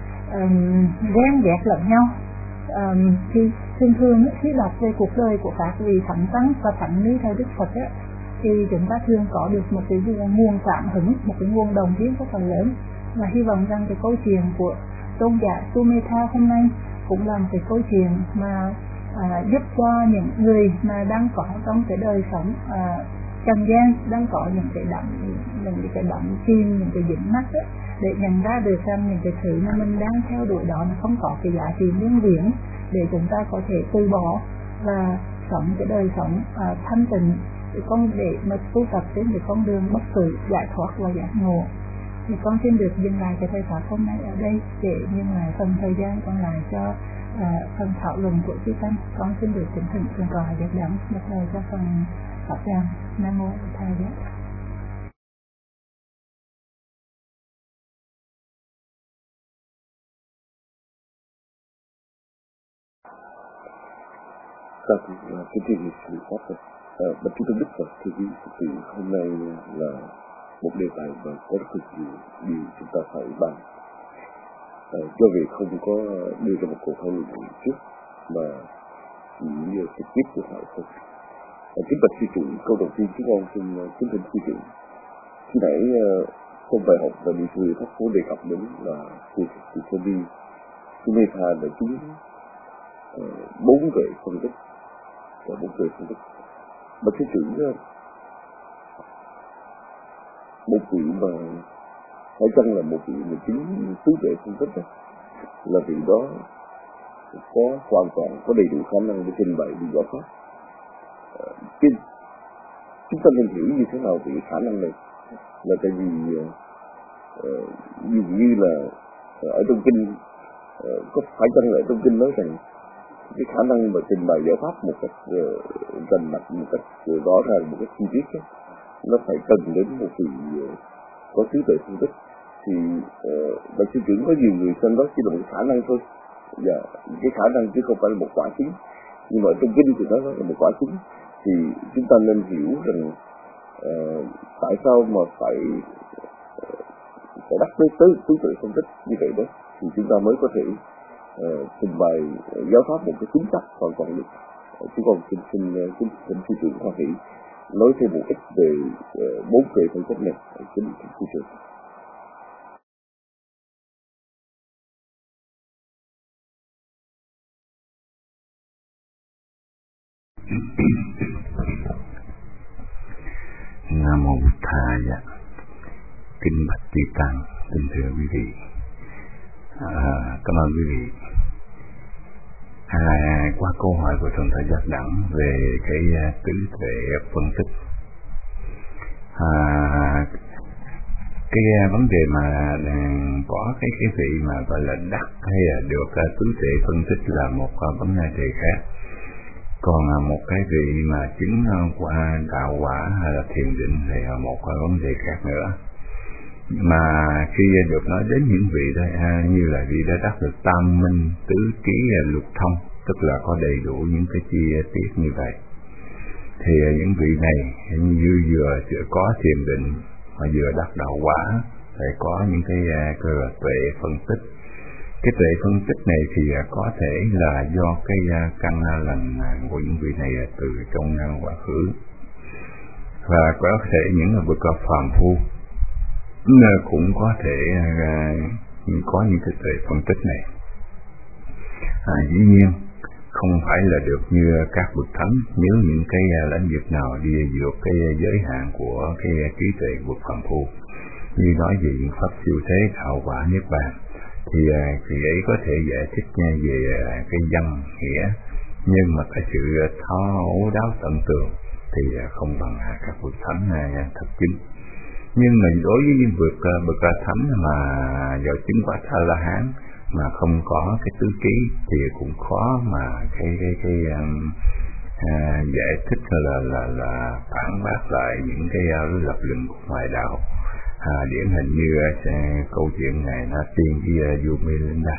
Speaker 2: ghen ghét lẫn nhau. Thì thường khi đọc về cuộc đời của các vị thánh tăng và thánh nữ thời Đức Phật ấy, thì chúng ta thường có được một cái nguồn cảm hứng, một cái nguồn đồng viên rất là lớn. Và hy vọng rằng cái câu chuyện của tôn giả Sumedha hôm nay cũng là một cái câu chuyện mà giúp cho những người mà đang có trong cái đời sống trần gian, đang có những cái đắm chìm, những cái dính mắc ấy, để nhận ra được rằng những cái thứ mà mình đang theo đuổi đó nó không có cái giá trị vĩnh viễn, để chúng ta có thể từ bỏ và sống cái đời sống thanh tịnh, để mà tu tập đến cái con đường bất tử, giải thoát và giác ngộ. Thì con xin được dừng lại cái thời pháp hôm nay ở đây, để nhưng mà phần thời gian còn lại cho phần thảo luận của chư tăng. Con xin được kính thỉnh Thượng tọa Giác Đẳng một lời cho phần pháp đàn. Nam mô Bổn Thầy Giác.
Speaker 3: Kính thưa quý pháp bạch chư tôn Đức Phật, thì sự hôm nay là một đề tài mà có rất nhiều điều chúng ta phải bàn. Do vì không có đưa ra một cuộc thảo luận trước mà chỉ trực tiếp của họ thôi. Kính bạch sư trưởng, câu đầu tiên chúng con xin kính thỉnh sư trưởng. Khi nãy trong bài học và địa thư Pháp Phổ đề cập đến là sự Sumi Sumedha đã chứng 4 tuệ phân tích và 4 tuệ phân tích. Bạch sư trưởng, một vị mà phải chăng là một vị mà chứng tứ tuệ phân tích đó, là vị đó có hoàn toàn có đầy đủ khả năng để trình bày đi giải pháp. Chúng ta nên hiểu như thế nào về khả năng này? Là tại vì dường như là ở trong kinh, có phải chăng là ở trong kinh nói rằng cái khả năng mà trình bày giải pháp một cách rành mạch, một cách rõ ràng, một cách chi tiết ấy, nó phải cần đến một sự có trí tuệ phân tích. Thì bạch sư trưởng có nhiều người xem đó chỉ là một khả năng thôi, và cái khả năng chứ không phải là một quả chứng. Nhưng mà trong kinh thì nó là một quả chứng. Thì chúng ta nên hiểu rằng tại sao mà phải đắc tới trí tuệ phân tích như vậy đó, thì chúng ta mới có thể trình bày giáo pháp một cái chính xác hoàn toàn được. Chứ còn xin sư trưởng Hoa Hỷ nói thêm một ít về 4 tuệ phân tích này, xin sư trưởng.
Speaker 4: Nam mô Bụt Thaya. Kính bạch chư tăng, kính thưa quý vị, cảm ơn quý vị. Qua câu hỏi của Thượng Tọa Giác Đẳng về cái tứ tuệ phân tích, cái vấn đề mà có cái vị mà gọi là đắc hay là được tứ tuệ phân tích là một vấn đề khác. Còn một cái vị mà chứng qua đạo quả hay là thiền định thì là một vấn đề khác nữa. Mà khi được nói đến những vị đó, như là vị đã đắc được tam minh, tứ trí, lục thông, tức là có đầy đủ những cái chi tiết như vậy, thì những vị này như vừa có thiền định mà vừa đắc đạo quả, phải có những cái tuệ phân tích. Cái tuệ phân tích này thì có thể là do cái căn lành của những vị này từ trong quá khứ, và có thể những bậc phàm phu cũng có thể có những cái tuệ phân tích này. Dĩ nhiên không phải là được như các bậc thánh, nếu những cái lãnh vực nào đi vượt cái giới hạn của cái trí tuệ của phàm phu, như nói về những pháp siêu thế, đạo quả, niết bàn, thì ấy có thể giải thích về cái văn nghĩa, nhưng mà cái sự thấu đáo tận tường thì không bằng các bậc thánh thật chính. Nhưng mà đối với những bậc thánh mà do chứng quả A La Hán mà không có cái tứ trí thì cũng khó mà cái giải thích là phản bác lại những cái lập luận của ngoại đạo. Điển hình như câu chuyện này nó tiên với vua Melinda.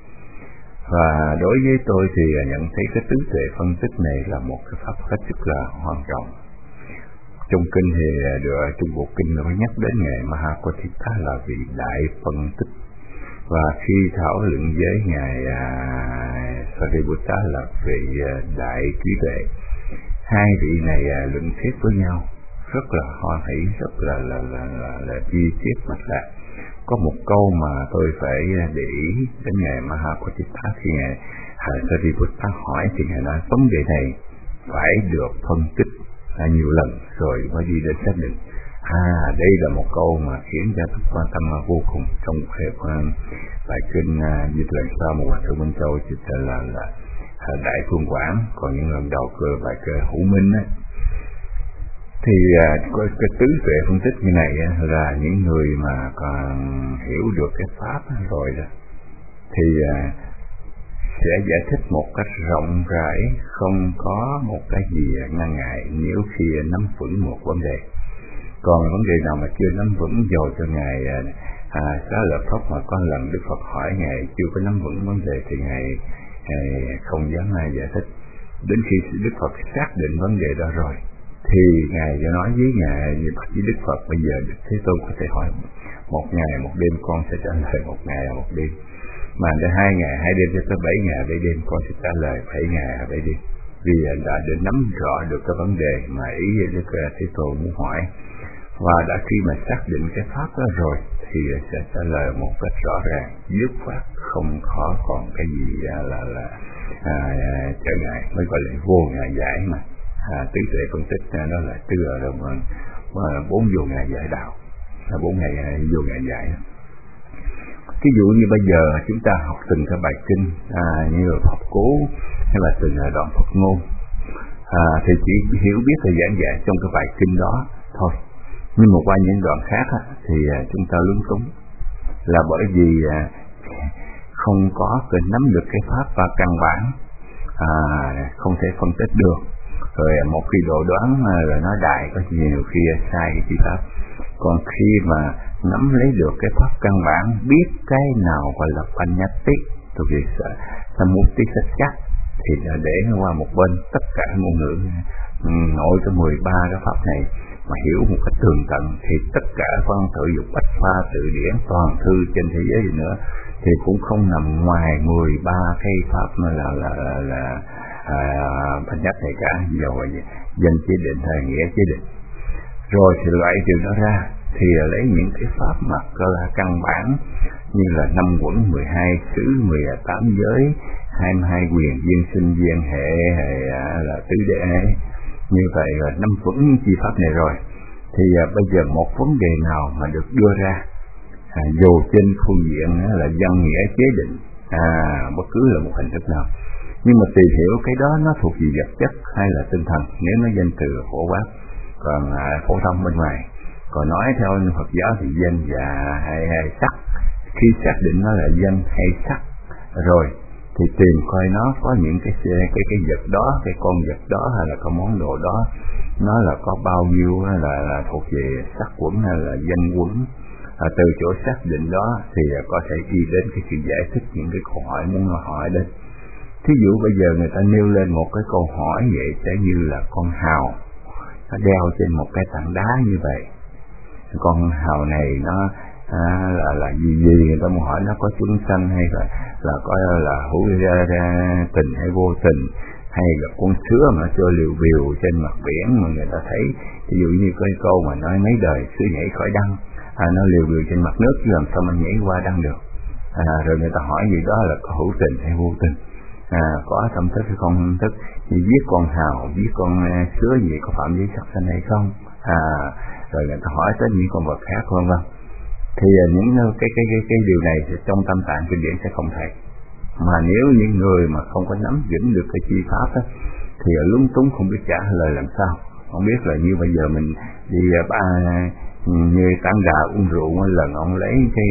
Speaker 4: Và đối với tôi thì nhận thấy cái tứ tuệ phân tích này là một cái pháp hết sức là quan trọng. Trong kinh thì trong bộ kinh nó nhắc đến ngài Mahakotthita là vị đại phân tích, và khi thảo luận với ngài Sariputta là vị đại trí tuệ. Hai vị này luận thuyết với nhau rất là hoan hỷ, rất là chi tiết mạch lạc. Có một câu mà tôi phải để ý đến ngài Mahakotthita khi ngài Sariputta hỏi, thì ngài nói vấn đề này phải được phân tích nhiều lần rồi mới đi đến xác định. Đây là một câu mà khiến cho tôi quan tâm vô cùng trong bài kinh dịch lần sau một Hòa Thượng Minh Châu chỉ là Đại Phương Quảng. Còn những lần đầu bài cơ Hữu Minh á, thì cái tứ tuệ phân tích như này là những người mà còn hiểu được cái pháp rồi đó, thì sẽ giải thích một cách rộng rãi, không có một cái gì ngăn ngại nếu khi nắm vững một vấn đề. Còn vấn đề nào mà chưa nắm vững, dầu cho ngài Xá Lợi Phất mà có lần Đức Phật hỏi ngài chưa có nắm vững vấn đề thì ngài không dám giải thích. Đến khi Đức Phật xác định vấn đề đó rồi thì ngài đã nói với Đức Phật, bây giờ Thế Tôn có thể hỏi một ngày một đêm, con sẽ trả lời một ngày một đêm. Mà để 2 ngày 2 đêm cho tới 7 ngày 7 đêm, con sẽ trả lời 7 ngày 7 đêm. Vì đã nắm rõ được cái vấn đề mà ý Đức Thế Tôn muốn hỏi, và đã khi mà xác định cái pháp đó rồi thì sẽ trả lời một cách rõ ràng, dứt khoát, không khó còn cái gì là trở ngại, mới gọi là vô ngại giải mà. Tứ tuệ phân tích đó là tư ở đồng 4 vô ngại giải đạo, 4 ngày vô ngại giải. Ví dụ như bây giờ chúng ta học từng cái bài kinh như là Pháp Cú hay là từng đoạn Phật ngôn, thì chỉ hiểu biết và giảng dạy trong cái bài kinh đó thôi. Nhưng mà qua những đoạn khác thì chúng ta lúng túng, là bởi vì không có nắm được cái pháp và căn bản, không thể phân tích được, rồi một khi độ đoán rồi nó đại, có nhiều khi sai cái chi pháp. Còn khi mà nắm lấy được cái pháp căn bản, biết cái nào gọi là Panyati, tôi việc Samuti Sát thì để nó qua một bên. Tất cả ngôn ngữ nội cái 13 cái pháp này mà hiểu một cách tường tận thì tất cả văn tự dục bách khoa tự điển toàn thư trên thế giới gì nữa thì cũng không nằm ngoài 13 cái pháp là Panyat này cả, dầu danh chế định hay nghĩa chế định. Rồi thì loại trừ nó ra thì lấy những cái pháp mà cơ là căn bản như là 5 quẩn, 12 xứ, 18 giới, 22 quyền, duyên sinh, duyên hệ hay là tứ đệ. Như vậy là 5 quẩn chi pháp này rồi. Thì bây giờ một vấn đề nào mà được đưa ra dù trên phương diện là văn nghĩa chế định, bất cứ là một hình thức nào, nhưng mà tìm hiểu cái đó nó thuộc về vật chất hay là tinh thần, nếu nó danh từ phổ quát, còn phổ thông bên ngoài. Còn nói theo Phật giáo thì danh và hay sắc, khi xác định nó là danh hay sắc rồi thì tìm coi nó có những cái vật đó, cái con vật đó hay là cái món đồ đó nó là có bao nhiêu là thuộc về sắc quẩn hay là danh quẩn. Từ chỗ xác định đó thì có thể đi đến cái sự giải thích những cái câu hỏi muốn hỏi đến. Thí dụ bây giờ người ta nêu lên một cái câu hỏi vậy, sẽ như là con hào nó đeo trên một cái tảng đá như vậy. Con hào này nó là gì, người ta muốn hỏi nó có chúng sanh hay là có là hữu tình hay vô tình, hay là con sứa mà trôi liều biều trên mặt biển mà người ta thấy. Ví dụ như cái câu mà nói mấy đời sứa nhảy khỏi đăng, nó liều biều trên mặt nước chứ làm sao mà nhảy qua đăng được. Rồi người ta hỏi gì đó là có hữu tình hay vô tình, có tâm thức hay không tâm thức, như giết con hào, giết con sứa gì có phạm vi sắc sanh hay không, rồi người ta hỏi tới những con vật khác vân vân. Thì những cái điều này thì trong Tam Tạng kinh điển sẽ không thấy. Mà nếu những người mà không có nắm vững được cái chi pháp đó, thì lúng túng không biết trả lời làm sao. Không biết là như bây giờ mình đi như Tăng Đà uống rượu, lần ông lấy cái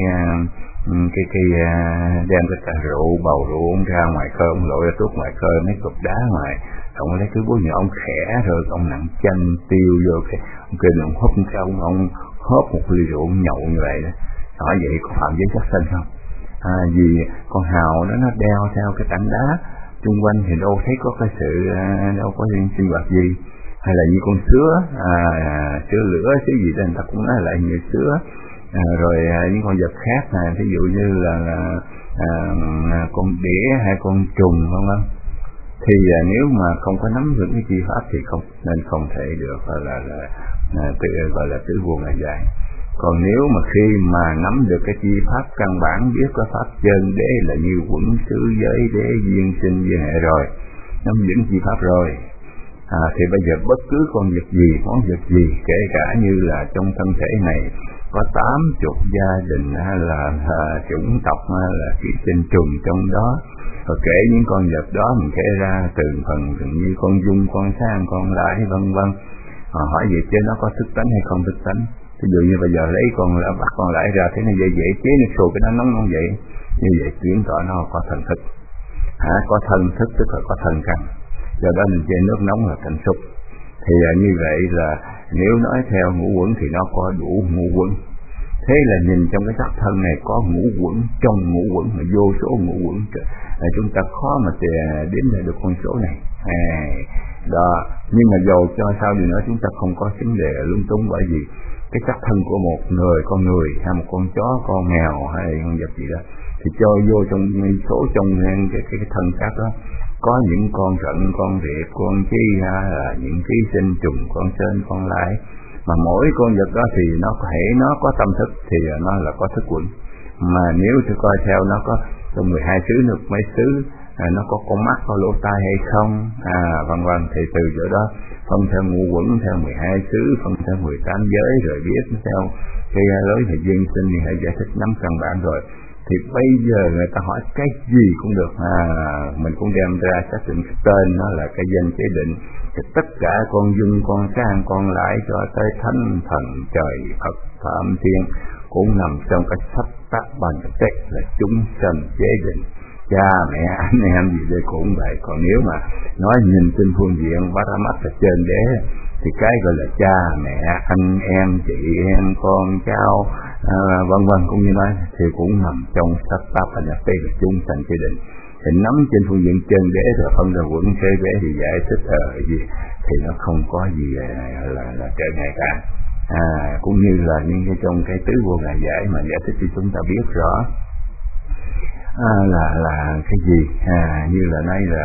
Speaker 4: đem cái rượu, bầu rượu ông ra ngoài khơi, ông lội ra tuốt ngoài khơi mấy cục đá ngoài, ông lấy cái búa nhỏ ông khẽ rồi ông nặng chanh tiêu vô cái ông kêu ông húp cái ông hớp một ly rượu nhậu như vậy đó. Hỏi vậy có phạm giới sát sanh không? Vì con hào đó nó đeo theo cái tảng đá chung quanh thì đâu thấy có cái sự đâu có sinh hoạt gì, hay là như con sứa, sứa lửa sứa gì đó người ta cũng nói là như sứa. Rồi những con vật khác này, ví dụ như là con đĩa hay con trùng vân vân, thì nếu mà không có nắm vững cái chi pháp thì không thể được gọi là tứ vô ngã giải. Còn nếu mà khi mà nắm được cái chi pháp căn bản, biết có pháp chân đế là như quẩn xứ giới đế duyên sinh duyên hệ rồi, nắm vững chi pháp rồi, thì bây giờ bất cứ con vật gì, món vật gì, kể cả như là trong thân thể này có 80 gia đình hay là chủng tộc hay là ký sinh trùng trong đó, rồi kể những con vật đó mình kể ra từng phần như con dung, con sang, con lãi vân vân. Hỏi vậy chứ nó có thức tánh hay không thức tánh. Ví dụ như bây giờ lấy bắt con lãi ra thế này dễ chế nó sùi cái nó nóng vậy, như vậy chuyển tỏ nó có thần thức. Có thần thức tức là có thần căn, do đó mình chơi nước nóng là thành xúc. Thì như vậy là nếu nói theo ngũ quẩn thì nó có đủ ngũ quẩn. Thế là nhìn trong cái sắc thân này có ngũ quẩn, trong ngũ quẩn mà vô số ngũ quẩn, chúng ta khó mà đếm được con số này. Đó, nhưng mà dầu cho sao đi nữa chúng ta không có vấn đề lung tung, bởi vì cái sắc thân của một con người hay một con chó, con mèo hay con vật gì đó thì cho vô trong số trong cái thân xác đó có những con rận, con riệp, con chi là những ký sinh trùng, con sên, con lãi, mà mỗi con vật đó thì nó có tâm thức thì nó là có thức quẩn. Mà nếu tôi coi theo nó có trong 12 xứ được mấy xứ, nó có con mắt, có lỗ tai hay không, vân vân, thì từ chỗ đó phân theo ngũ quẩn, theo 12 xứ, phân theo 18 giới, rồi biết theo cái lối hệ duyên sinh thì hệ giải thích nắm căn bản rồi. Thì bây giờ người ta hỏi cái gì cũng được, mình cũng đem ra xác định cái tên nó là cái danh chế định. Thì tất cả con dung, con sang, con lãi cho tới thánh thần trời Phật Phạm Thiên cũng nằm trong cái sách Sattapantek là chúng sanh chế định, cha mẹ anh em gì đây cũng vậy. Còn nếu mà nói nhìn trên phương diện Paramat là trên đế thì cái gọi là cha mẹ anh em chị em con cháu vân vân cũng như nói thì cũng nằm trong Sattapantek là chúng sanh chế định. Thì nắm trên phương diện chân đế rồi phân ra quẩn thế đế thì giải thích gì thì nó không có gì là trở ngại cả. Cũng như là những cái trong cái tứ vô ngại giải mà giải thích cho chúng ta biết rõ là cái gì, như là nói là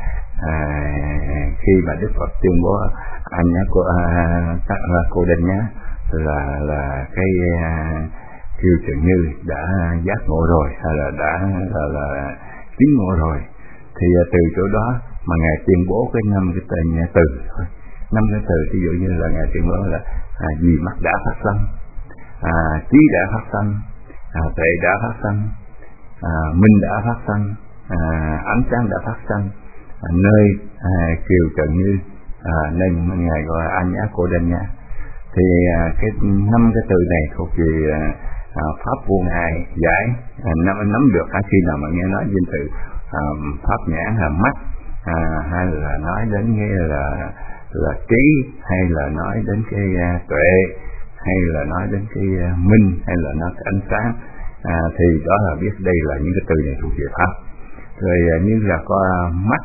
Speaker 4: khi mà Đức Phật tuyên bố anh của cô Đinh nhá là cái Kiều Trần Như đã giác ngộ rồi hay là đã là chứng ngộ rồi, thì từ chỗ đó mà ngài tuyên bố cái 5 cái tên từ thôi, 5 cái từ ví dụ như là ngài tuyên bố là vì mắt đã phát sanh, trí đã phát sanh, tuệ đã phát sanh, minh đã phát sanh, ánh sáng đã phát sanh, nơi Kiều Trần Như nên ngài gọi anh nhá cô đinh nha. Thì cái 5 cái từ này thuộc về pháp vô ngại giải, nắm được khi nào mà nghe nói danh từ pháp nhãn là mắt, hay là nói đến cái là trí, hay là nói đến cái tuệ, hay là nói đến cái minh, hay là nói cái ánh sáng, thì đó là biết đây là những cái từ này thuộc về pháp. Rồi như là có mắt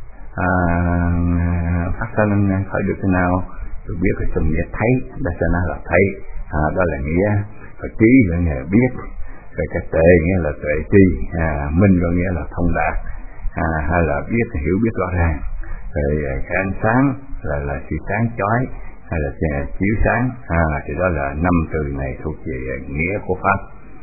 Speaker 4: phát sanh khởi được thế nào tôi biết là trong nghĩa thấy, dasana là thấy, đó là nghĩa. Rồi trí là nghĩa là biết, rồi cái tuệ nghĩa là tuệ tri, minh có nghĩa là thông đạt, hay là biết hiểu biết rõ ràng. Rồi cái ánh sáng là sự sáng chói, hay là chiếu sáng, thì đó là 5 từ này thuộc về nghĩa của pháp.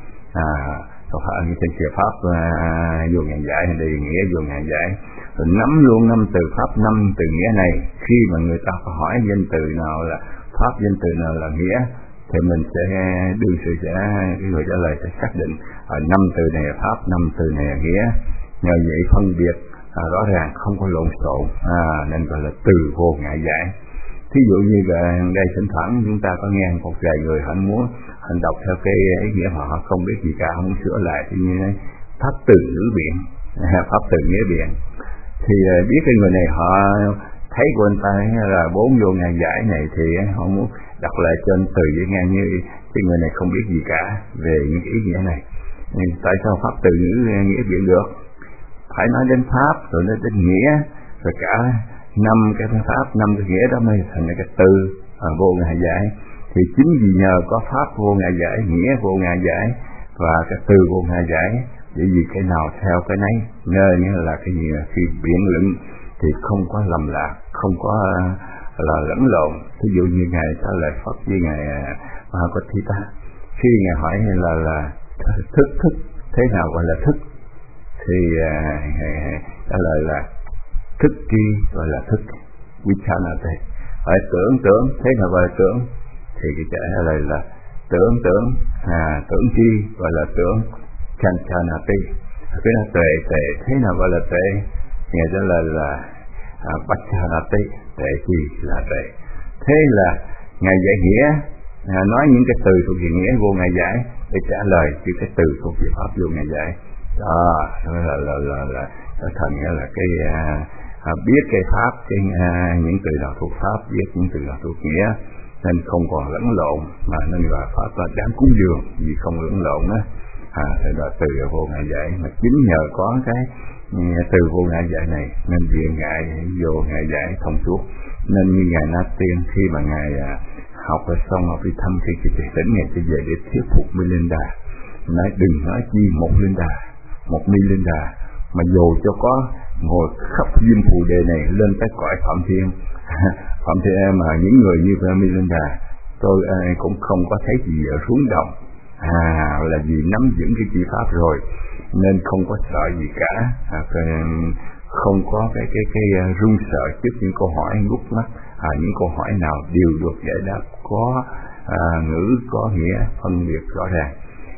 Speaker 4: Còn phải trên kia pháp vô ngàn giải hay đây nghĩa vô ngàn giải, rồi nắm luôn 5 từ pháp, 5 từ nghĩa này. Khi mà người ta có hỏi danh từ nào là pháp, danh từ nào là nghĩa, thì mình sẽ đưa người trả lời sẽ xác định 5 từ này là pháp, 5 từ này là nghĩa. Nhờ vậy phân biệt rõ ràng, không có lộn xộn, nên gọi là từ vô ngại giải. Thí dụ như là đây thỉnh thoảng chúng ta có nghe một vài người họ muốn hành đọc theo cái ý nghĩa mà họ không biết gì cả, không muốn sửa lại, thì như thế pháp từ ngữ biện, pháp từ nghĩa biện. Thì biết cái người này họ thấy của anh ta là 4 vô ngại giải này thì họ muốn đọc lại trên từ với nghe như cái người này không biết gì cả về những ý nghĩa này. Nhưng tại sao pháp từ ngữ nghĩa biện được? Phải nói đến pháp rồi nói đến nghĩa, rồi cả 5 cái pháp, 5 cái nghĩa đó mới thành cái từ vô ngại giải. Thì chính vì nhờ có pháp vô ngại giải, nghĩa vô ngại giải và cái từ vô ngại giải, bởi vì cái nào theo cái nấy, nên là cái gì là khi biện luận thì không có lầm lạc, không có là lẫn lộn. Ví dụ như ngài trả lời Phật với ngài Mahakotthita, khi ngài hỏi là thức thế nào gọi là thức, thì trả lời là thức tri gọi là thức, vichanate. Hỏi tưởng thế nào gọi là tưởng, thì cái trả lời là tưởng tri gọi là tưởng, chanchanate. Cái là tuệ thế nào gọi là tuệ, nghe trả lời là bachanate, tuệ tri là tuệ. Thế là ngài giải nghĩa, nói những cái từ thuộc về nghĩa vô ngại giải để trả lời những cái từ thuộc về pháp vô ngại giải. Đó là thành nghĩa là cái biết cái pháp, những từ nào thuộc pháp, biết những từ nào thuộc nghĩa, nên không còn lẫn lộn, mà nên gọi pháp là đáng cúng dường vì không lẫn lộn đó. Thì là từ vô ngại giải, mà chính nhờ có cái từ vô ngại giải này nên viện ngại vô ngại giải thông suốt. Nên như ngài Na Tiên khi mà ngài học rồi xong học đi thăm khi chị tỉnh, ngài sẽ về để thuyết phục Milinda, nói đừng nói chi một Milinda, mà dù cho có ngồi khắp diêm phù đề này lên tới cõi Phạm Thiên mà những người như Milinda tôi cũng không có thấy gì ở xuống đồng, là vì nắm vững cái chi pháp rồi nên không có sợ gì cả, không có cái run sợ trước những câu hỏi ngút mắt, những câu hỏi nào đều được giải đáp có ngữ có nghĩa phân biệt rõ ràng.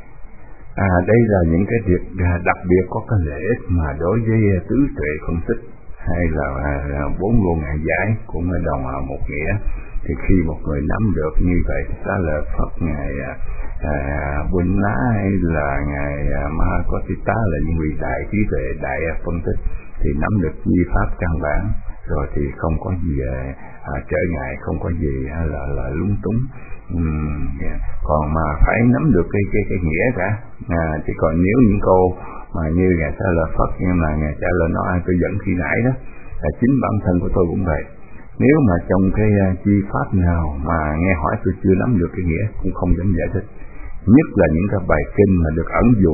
Speaker 4: Đây là những cái việc đặc biệt có cái lợi ích mà đối với tứ tuệ phân tích hay là 4 vô ngại giải cũng đồng một nghĩa. Thì khi một người nắm được như vậy, Xá Lợi Phất, ngài Quỳnh Lá hay là ngài Mahakotita là những vị đại trí tuệ, đại phân tích, thì nắm được di pháp căn bản rồi thì không có gì trở ngại, không có gì là lúng túng. Còn mà phải nắm được cái nghĩa cả. Chứ còn nếu những câu mà như ngài Xá Lợi Phất, nhưng mà ngài trả lời nói tôi dẫn khi nãy đó, là chính bản thân của tôi cũng vậy. Nếu mà trong cái chi pháp nào mà nghe hỏi tôi chưa nắm được cái nghĩa, cũng không dám giải thích. Nhất là những cái bài kinh mà được ẩn dụ,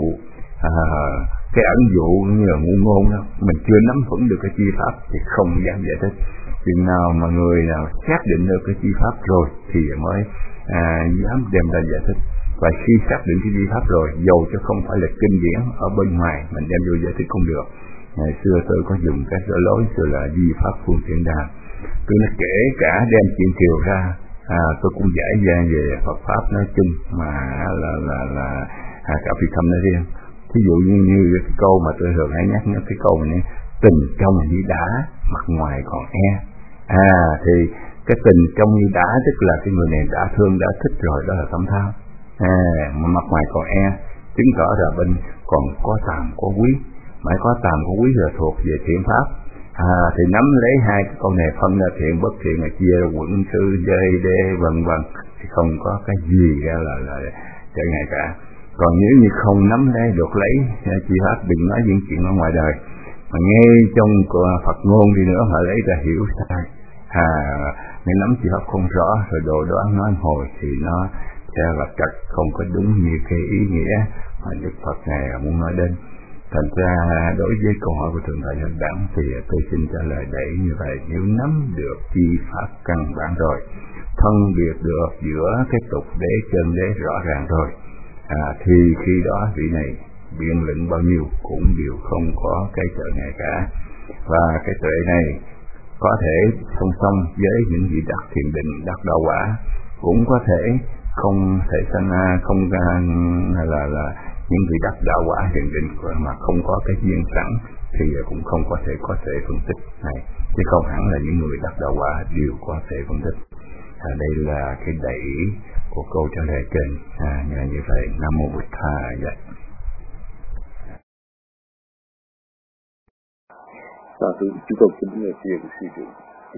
Speaker 4: cái ẩn dụ như là ngụ ngôn đó, mình chưa nắm vững được cái chi pháp thì không dám giải thích. Chừng nào mà người nào xác định được cái chi pháp rồi thì mới dám đem ra giải thích. Và khi xác định cái chi pháp rồi, dầu cho không phải là kinh điển ở bên ngoài, mình đem vô giải thích không được. Ngày xưa tôi có dùng cái sửa lối xưa là di pháp phương tiện đà. Tôi nói kể cả đem chuyện Kiều ra, tôi cũng giải ra về Phật pháp nói chung, mà là cả phi thâm nói riêng. Thí dụ như cái câu mà tôi thường hay nhắc nhớ cái câu này, tình trong như đá, mặt ngoài còn e. Thì cái tình trong như đá tức là cái người này đã thương, đã thích rồi, đó là tâm tham. Mà mặt ngoài còn e, chứng tỏ là bên còn có tàm có quý. Mà có tàm có quý là thuộc về thiện pháp. Thì nắm lấy hai cái câu này phân ra thiện bất thiện, là chia ra quận sư dê đê vân vân, thì không có cái gì ra là trở ngại cả. Còn nếu như không nắm lấy được lấy chi pháp, đừng nói những chuyện ở ngoài đời, mà ngay trong Phật ngôn đi nữa mà lấy ra hiểu sai, nếu nắm chi pháp không rõ rồi đồ đoán nói hồi thì nó sẽ là trật, không có đúng như cái ý nghĩa mà Đức Phật này muốn nói đến. Thành ra đối với câu hỏi của Thượng Tọa Nhân Đẳng thì tôi xin trả lời đầy như vậy. Nếu nắm được chi pháp căn bản rồi, phân biệt được giữa cái tục đế chân đế rõ ràng rồi, thì khi đó vị này biện luận bao nhiêu cũng đều không có cái trở ngại cả. Và cái tuệ này có thể song song với những vị đắc thiền định, đắc đạo quả, cũng có thể không thể không là những vị đắc đạo quả thiền định mà không có cái duyên sẵn thì cũng không có thể phân tích này, chứ không hẳn là những người đắc đạo quả đều có thể phân tích. Đây là cái đại ý của câu trả lời trên. Như vậy, Nam Mô Bụt Tha.
Speaker 3: Chúng tôi kính thưa sư trưởng.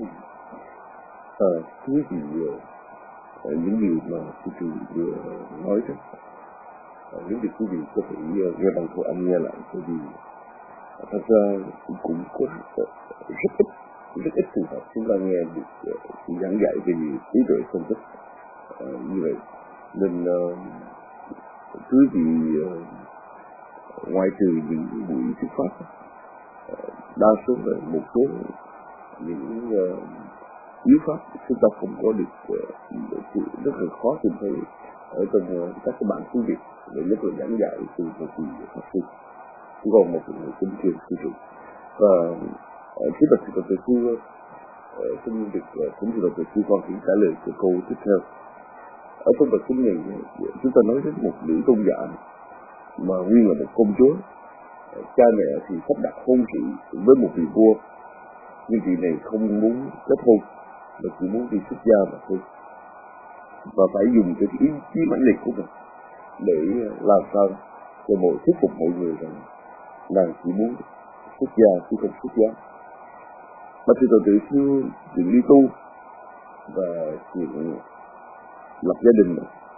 Speaker 3: Quý vị những gì mà sư trưởng vừa nói đó, nếu được quý vị có thể nghe bằng khẩu âm nghe lại, bởi vì thật ra cũng có rất ít trường hợp chúng ta nghe được sự giảng dạy về trí tuệ phân tích như vậy. Nên quý vị ngoài trừ những buổi thuyết pháp, đa số là một số những yếu pháp chúng ta không có được, rất là khó tìm thấy ở trong các cái bản tiếng Việt, để nhất là giảng dạy từ một vị pháp sư. Chỉ còn một người kính thưa sư trưởng. Và khi đọc sự tự sư xin được cũng như là tự sư con trả lời của câu tiếp theo. Ở trong bài kinh này chúng ta nói đến một nữ tôn giả mà nguyên là một công chúa, cha mẹ thì sắp đặt hôn sự với một vị vua, nhưng vị này không muốn kết hôn mà chỉ muốn đi xuất gia mà thôi, và phải dùng cái ý chí mãnh liệt của mình để làm sao cho thuyết phục mọi người rằng nàng chỉ muốn xuất gia chứ không xuất gia. Mà thì tự sư chuyện đi tu và chuyện lập gia đình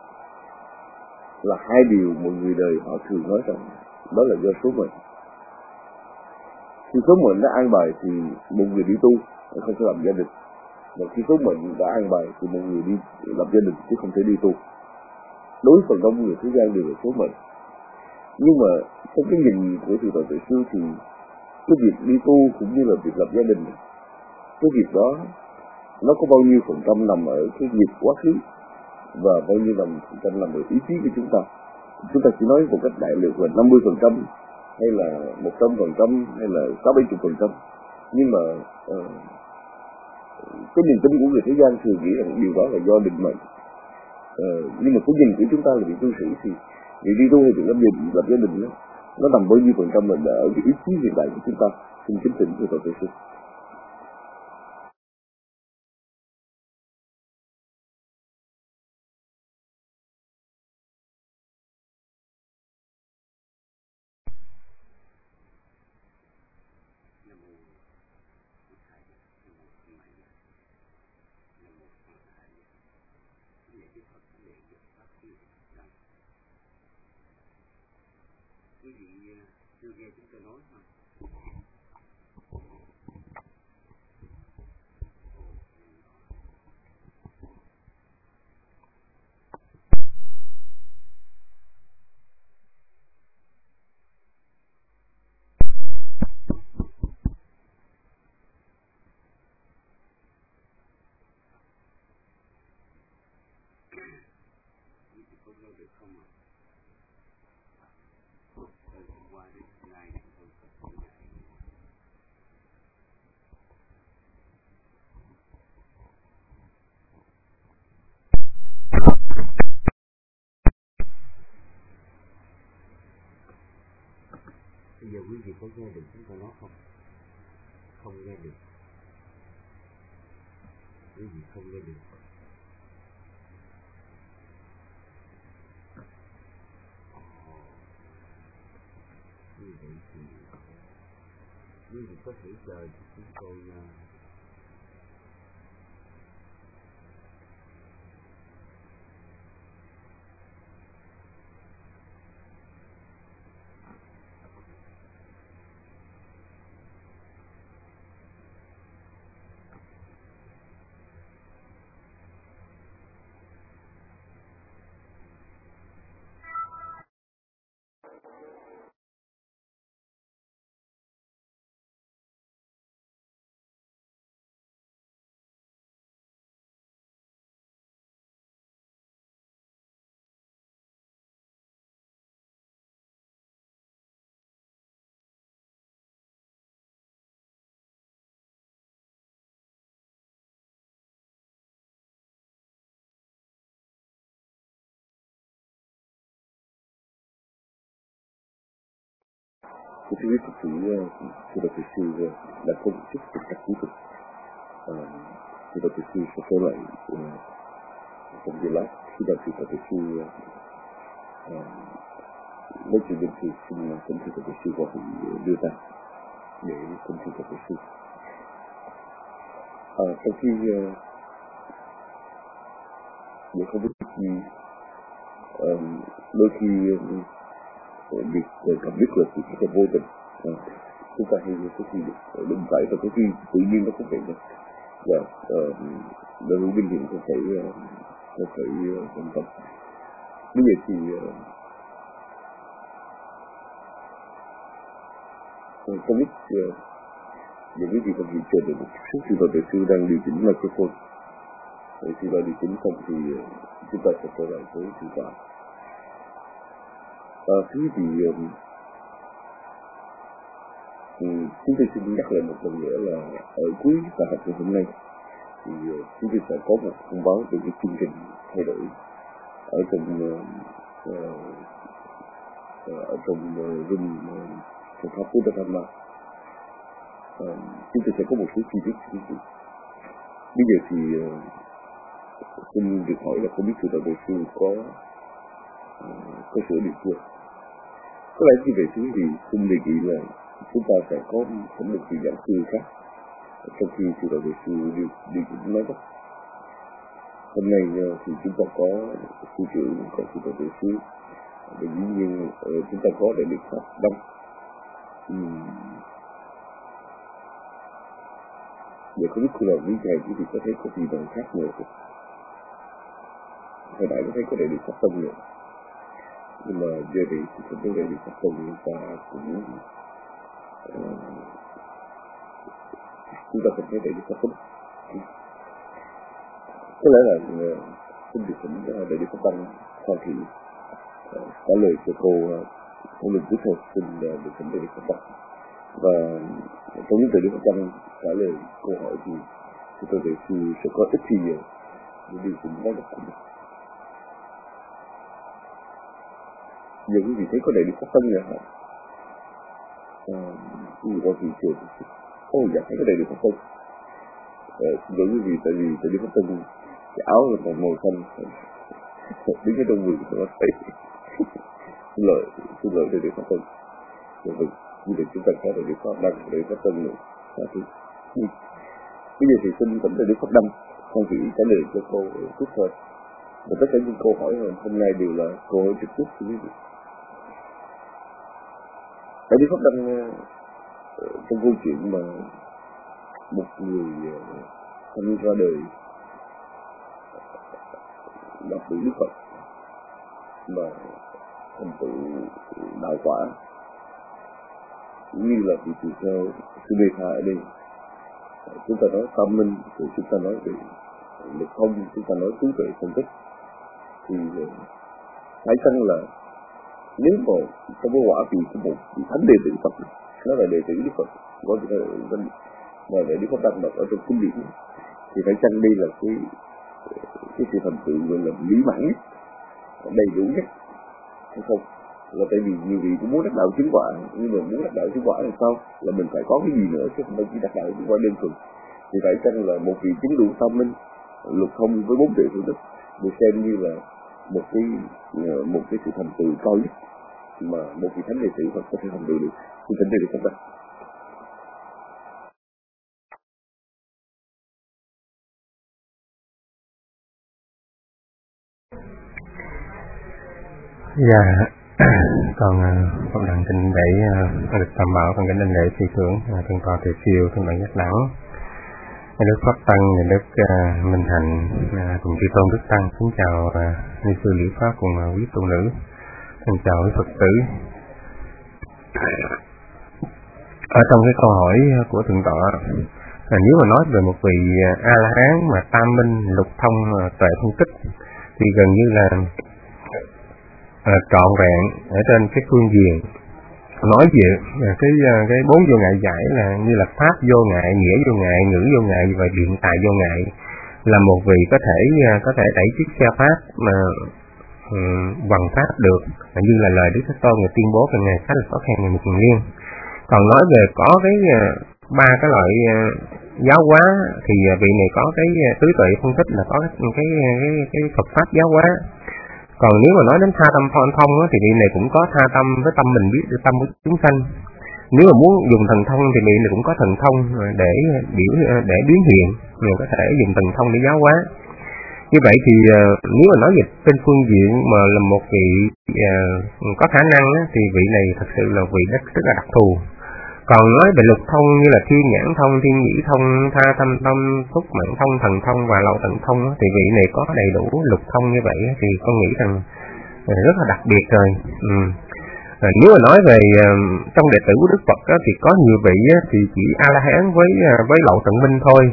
Speaker 3: là hai điều mọi người đời họ thường nói rằng đó là do số mệnh. Khi số mệnh đã an bài thì một người đi tu không thể làm gia đình, và khi số mệnh đã an bài thì một người đi lập gia đình chứ không thể đi tu. Đối với phần đông người thế gian đều là số mệnh. Nhưng mà trong cái nhìn của Thượng Tọa Tuệ Sư thì cái việc đi tu cũng như là việc lập gia đình, cái việc đó nó có bao nhiêu phần trăm nằm ở cái nghiệp quá khứ và bao nhiêu phần trăm nằm ở ý chí của chúng ta. Chúng ta chỉ nói một cách đại lược là 50% hay là 100% hay là 60-70%. Nhưng mà cái niềm tin của người thế gian thường nghĩ rằng điều đó là do định mệnh. Nhưng mà cái nhìn của chúng ta là vị tu sĩ thì việc đi tu hay việc lập gia đình nó nằm bao nhiêu phần trăm là ở cái ý chí hiện tại của chúng ta. Xin kính thỉnh Thượng Tọa Tuệ Sư. chưa nghe chúng tôi nói không? Bây giờ quý vị có nghe được chúng tôi nói không? Không nghe được. Quý vị không nghe được. Như vậy thì quý vị có thể chờ chúng tôi Thưa quý Phật tử, thưa Đại sư đã có một chút trục trặc kỹ thuật. Thưa Đại sư sẽ trở lại trong giây lát khi Đại sư lấy chuyện bình thường xin kính thưa Đại sư qua vị đưa ra để kính thưa Đại sư. Sau khi để không biết gì, đôi khi việc cảm biết là sự rất là vô tình. Chúng ta hay có khi đụng phải và có khi tự nhiên nó cũng vậy thôi. Và đội ngũ biên hiện không phải quan tâm. Bây giờ thì không biết những cái gì còn hiện chờ được một chút thì Đại sư đang điều chỉnh microphone. Khi đã điều chỉnh xong thì chúng ta sẽ trở lại với sự tạo. Thứ thì chúng tôi xin nhắc lại một lần nữa là ở cuối bài học ngày hôm nay thì chúng tôi sẽ có một thông báo về cái chương trình thay đổi ở trong room trong pháp Buddha Dhamma. Chúng tôi sẽ có một số chi tiết. Bây giờ thì xin được hỏi là không biết sự Đại sư có sửa được chưa? Có lẽ như vậy thì xin đề nghị là chúng ta sẽ có một vị giảng sư khác trong khi sự Đại sư đi cũng nói đó. Hôm nay thì chúng ta có sư trưởng, có sự Đại sư, và dĩ nhiên chúng ta có đại đức Pháp Đông. Giờ không biết là quý thầy thì có thấy có gì bằng khác nữa không? Hồi nãy có thấy có đại đức Pháp Đông nữa. Nhưng mà giờ thì không có đại đức Pháp Đông, chúng ta không thấy đại đức Pháp Đông. Có lẽ là xin được thỉnh đại đức Pháp Đông sau khi trả lời cho cô lần tiếp theo xin được thỉnh đại đức Pháp Đông. Và trong những đại đức Pháp Đông trả lời câu hỏi thì tôi đại sư sẽ có ít thì nhiều để điều chỉnh nó được của mình. Giờ quý vị thấy có đại đức Pháp Tân nữa hả? Quý vị có gì chưa? Dạ thấy có đại đức Pháp Tân. Xin lỗi quý vị, tại vì đại đức Pháp Tân cái áo là còn màu xanh, đứng ở trong vườn nó thấy. Xin lỗi đại đức Pháp Tân. Như vậy chúng ta có đại đức Pháp Đăng, đại đức Pháp Tân nữa. Bây giờ thì xin thỉnh đại đức Pháp Đăng không chỉ trả lời cho câu tiếp thôi. Và tất cả những câu hỏi hôm nay đều là câu hỏi trực tiếp của quý vị. Đại Đức Pháp Đăng trong câu chuyện mà một người thanh niên ra đời gặp được Đức Phật mà thành tựu đạo quả, như là vị tỳ kheo Sư Mê Tha ở đây. Chúng ta nói tâm minh, rồi chúng ta nói về lực thông, chúng ta nói trí tuệ phân tích, thì phải chăng là nếu mà trong cái quả vị của một vị thánh đệ tử Phật, nó là đệ tử Đức Phật, có mà đệ Đức Pháp Đăng đọc ở trong kinh điển, thì phải chăng đây là cái sự thành tựu gọi là mỹ mãn nhất, đầy đủ nhất hay không? Là tại vì nhiều vị cũng muốn đắc đạo chứng quả, nhưng mà muốn đắc đạo chứng quả là sao? Là mình phải có cái gì nữa, chứ không phải chỉ đắc đạo chứng quả đơn thuần. Thì phải chăng là một vị chứng đủ tâm minh, lục thông với 4 tuệ phân tích được xem như là một cái sự thành tựu cao nhất mà một vị thánh đệ tử Phật có thể thành tựu được. Xin thỉnh được các bạn.
Speaker 5: Dạ, còn con đặng trình để được Tam Bảo con kính đảnh lễ sư trưởng thượng tọa Từ Siêu thượng tọa Giác Đẳng, Đức Pháp Tăng, Đức Minh Hạnh cùng chư tôn Đức Tăng. Kính chào ni sư Lý Pháp cùng quý tu nữ, kính chào quý Phật tử. Ở trong cái câu hỏi của thượng tọa, nếu mà nói về một vị A La Hán mà tam minh lục thông tuệ phân tích thì gần như là trọn vẹn ở trên cái phương diện nói về cái 4 vô ngại giải là như là pháp vô ngại, nghĩa vô ngại, ngữ vô ngại và biện tài vô ngại, là một vị có thể đẩy chiếc xe pháp mà bằng pháp được, như là lời Đức Thế Tôn người tuyên bố về ngày sách là khó khăn ngày một liên. Còn nói về có cái 3 cái loại giáo hóa thì vị này có cái tứ tuệ phân tích là có cái Phật pháp giáo hóa. Còn nếu mà nói đến tha tâm thông thì vị này cũng có tha tâm với tâm mình biết tâm của chúng sanh. Nếu mà muốn dùng thần thông thì vị này cũng có thần thông để biến hiện, mình có thể dùng thần thông để giáo hóa. Như vậy thì nếu mà nói về trên phương diện mà là một vị có khả năng thì vị này thật sự là vị rất là đặc thù. Còn nói về lục thông như là thiên nhãn thông, thiên nhĩ thông, tha tâm thông, xúc mạng thông, thần thông và lậu tận thông thì vị này có đầy đủ lục thông như vậy thì con nghĩ rằng rất là đặc biệt rồi. Nếu mà nói về trong đệ tử của Đức Phật thì có nhiều vị thì chỉ A La Hán với lậu tận minh thôi.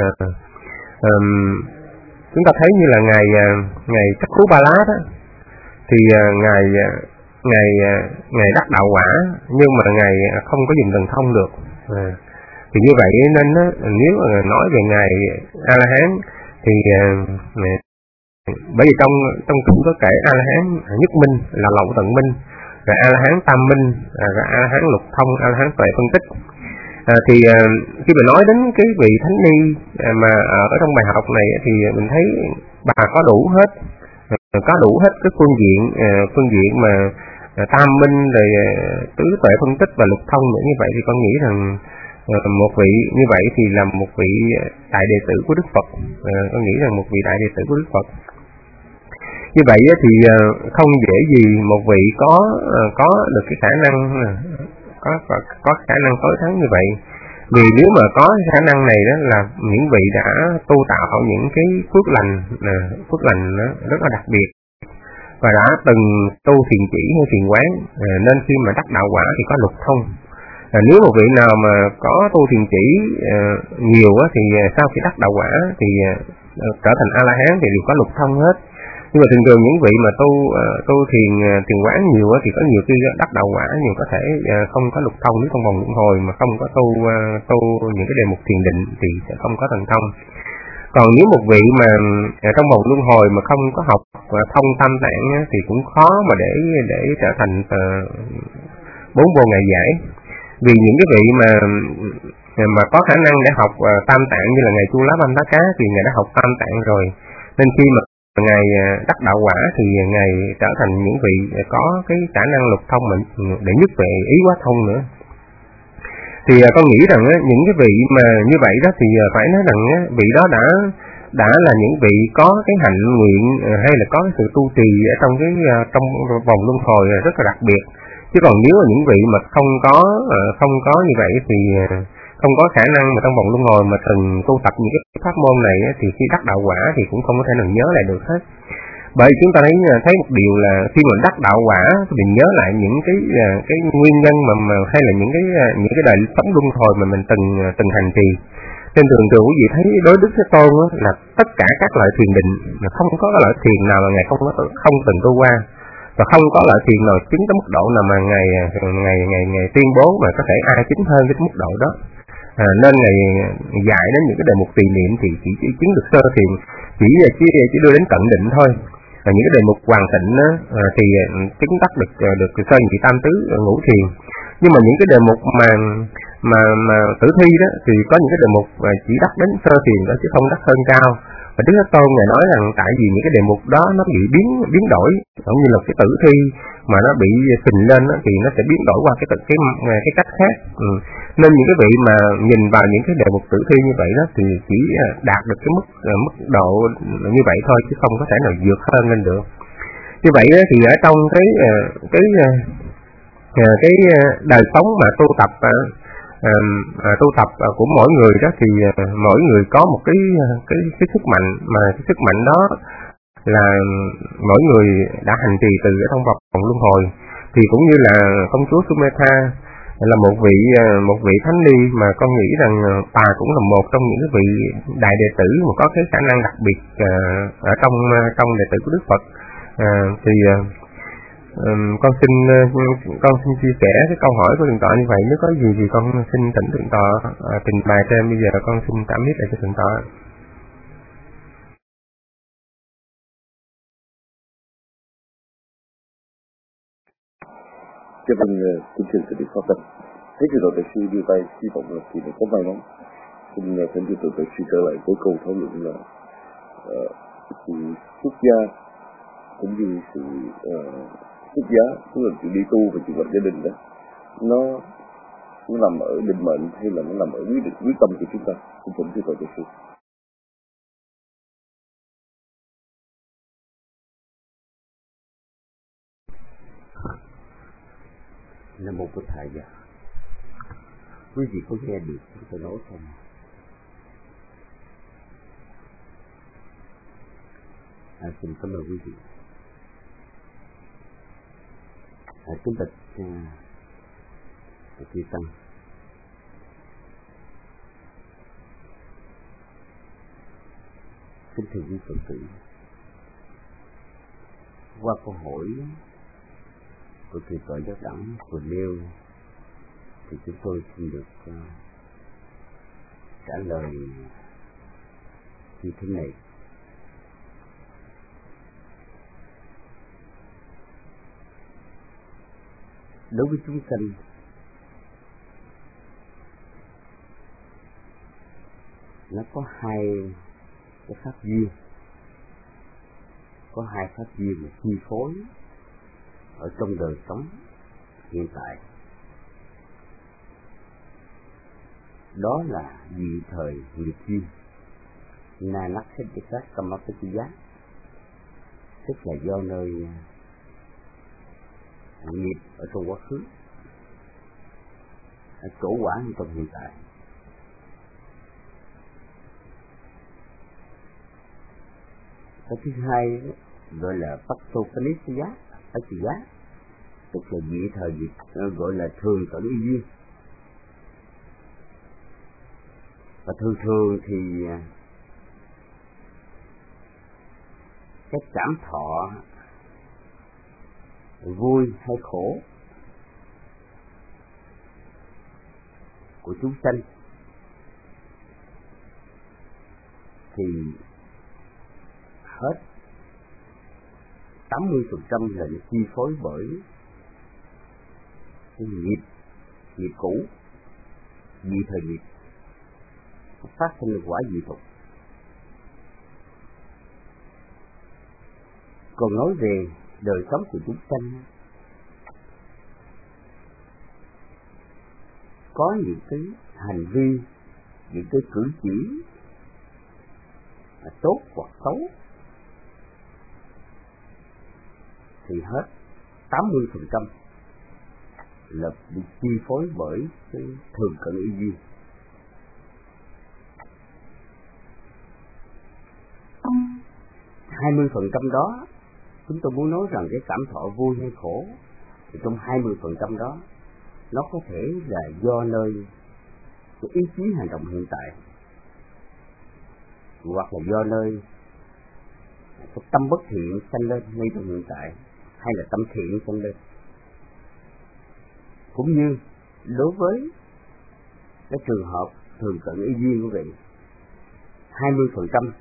Speaker 5: Chúng ta thấy như là ngày Chakku Ba La đó thì ngày đắc đạo quả nhưng mà ngày không có dùng thần thông được. Thì như vậy nên nếu nói về ngày A La Hán thì bởi vì trong cũng có kể A La Hán nhất minh là lậu tận minh, rồi A La Hán tam minh, rồi A La Hán lục thông, A La Hán tuệ phân tích. Thì khi mình nói đến cái vị thánh ni mà ở trong bài học này thì mình thấy bà có đủ hết cái phương diện mà tam minh rồi tứ tuệ phân tích và lục thông nữa. Như vậy thì con nghĩ rằng một vị như vậy thì là một vị đại đệ tử của Đức Phật. Con nghĩ rằng một vị đại đệ tử của Đức Phật như vậy thì không dễ gì một vị có được cái khả năng có khả năng tối thắng như vậy. Vì nếu mà có khả năng này đó là những vị đã tu tạo những cái phước lành rất là đặc biệt và đã từng tu thiền chỉ hay thiền quán, nên khi mà đắc đạo quả thì có lục thông. Nếu một vị nào mà có tu thiền chỉ nhiều thì sau khi đắc đạo quả thì trở thành A La Hán thì đều có lục thông hết. Nhưng mà thường những vị mà tu thiền quán nhiều thì có nhiều khi đắc đạo quả nhưng có thể không có lục thông nếu trong vòng luân hồi mà không có tu những cái đề mục thiền định thì sẽ không có thần thông. Còn nếu một vị mà trong vòng luân hồi mà không có học thông tam tạng thì cũng khó mà để trở thành 4 vô ngại giải. Vì những cái vị mà có khả năng để học tam tạng như là ngài Chu Lá Banh Tá Cá thì ngài đã học tam tạng rồi, nên khi mà ngài đắc đạo quả thì ngài trở thành những vị có cái khả năng lục thông để nhất về ý quá thông nữa. Thì con nghĩ rằng những cái vị mà như vậy đó thì phải nói rằng vị đó đã là những vị có cái hạnh nguyện hay là có cái sự tu trì ở trong vòng luân hồi rất là đặc biệt. Chứ còn nếu mà những vị mà không có như vậy thì không có khả năng mà trong vòng luân hồi mà từng tu tập những cái pháp môn này thì khi đắc đạo quả thì cũng không có thể nào nhớ lại được hết. Bởi chúng ta thấy một điều là khi mà đắc đạo quả thì mình nhớ lại những cái nguyên nhân mà hay là những cái đời sống luân hồi mà mình từng hành trì. Trên thường quý vị thấy đối Đức Thế Tôn là tất cả các loại thiền định, không có cái loại thiền nào mà ngài không từng tu qua, và không có loại thiền nào chứng tới mức độ nào mà ngài tuyên bố mà có thể ai chứng hơn cái mức độ đó. Nên ngài dạy đến những cái đề mục tùy niệm thì chỉ chứng được sơ thiền, chỉ đưa đến cận định thôi. Và những cái đề mục hoàn tịnh thì chứng đắc được sơ nhị tam tứ ngũ thiền. Nhưng mà những cái đề mục mà tử thi đó thì có những cái đề mục chỉ đắc đến sơ thiền đó chứ không đắc hơn cao. Và Đức Thế Tôn ngài nói rằng tại vì những cái đề mục đó nó bị biến đổi, giống như là cái tử thi mà nó bị phình lên đó, thì nó sẽ biến đổi qua cái cách khác. Nên những cái vị mà nhìn vào những cái đề mục tử thi như vậy đó thì chỉ đạt được cái mức độ như vậy thôi chứ không có thể nào vượt hơn lên được. Như vậy thì ở trong cái đời sống mà tu tập của mỗi người đó thì mỗi người có một cái sức mạnh, mà cái sức mạnh đó là mỗi người đã hành trì từ ở trong vòng luân hồi. Thì cũng như là công chúa Sumedha là một vị thánh ni mà con nghĩ rằng bà cũng là một trong những vị đại đệ tử mà có cái khả năng đặc biệt ở trong đệ tử của Đức Phật. Con xin chia sẻ cái câu hỏi của thượng tọa như vậy. Nếu có gì thì con xin thỉnh thượng tọa trình bày thêm. Bây giờ con xin cảm biết lại cho thượng tọa.
Speaker 3: Cho vâng, kính thưa sự Pháp Tân. Thế thì rồi đại sư đưa tay hy vọng là thì có may mắn. Xin thỉnh cho đại sư trở lại với câu thảo luận là sự xuất gia cũng như sự xuất giá, tức là chuyện đi tu và chuyện lập gia đình đó, nó nằm ở định mệnh hay là nó nằm ở quyết tâm của chúng ta? Xin thỉnh thưa đại sư.
Speaker 6: Là một cái thời gian quý vị có nghe được chúng tôi nói không? Xin cảm ơn quý vị. Kính bạch chư tăng, kính thưa quý Phật tử, qua câu hỏi của thượng tọa Giác Đẳng vừa nêu thì chúng tôi xin được trả lời như thế này. Đối với chúng sanh, nó có hai cái pháp duyên, có hai pháp duyên mà chi phối ở trong đời sống hiện tại. Đó là dị thời nghiệp duyên, nanak sát kamapatiya, tức là do nơi nghiệp ở trong quá khứ trổ quả trong hiện tại. Cái thứ hai gọi là Paksopaniya, tức là dị thời nghiệp, gọi là thường tận y duyên. Và thường thì cái cảm thọ vui hay khổ của chúng sanh thì hết 80% là chi phối bởi cái nghiệp cũ, dị thời nghiệp phát sinh quả dị tục. Còn nói về đời sống của chúng sanh, có những cái hành vi, những cái cử chỉ tốt hoặc xấu thì hết 80% là bị chi phối bởi cái thường cận y duyên. Hai 20% đó chúng tôi muốn nói rằng cái cảm thọ vui hay khổ thì trong 20% đó nó có thể là do nơi cái ý chí hành động hiện tại, hoặc là do nơi cái tâm bất thiện sanh lên ngay trong hiện tại, hay là tâm thiện sanh lên. Cũng như đối với cái trường hợp thường cận y duyên quý vị, 20%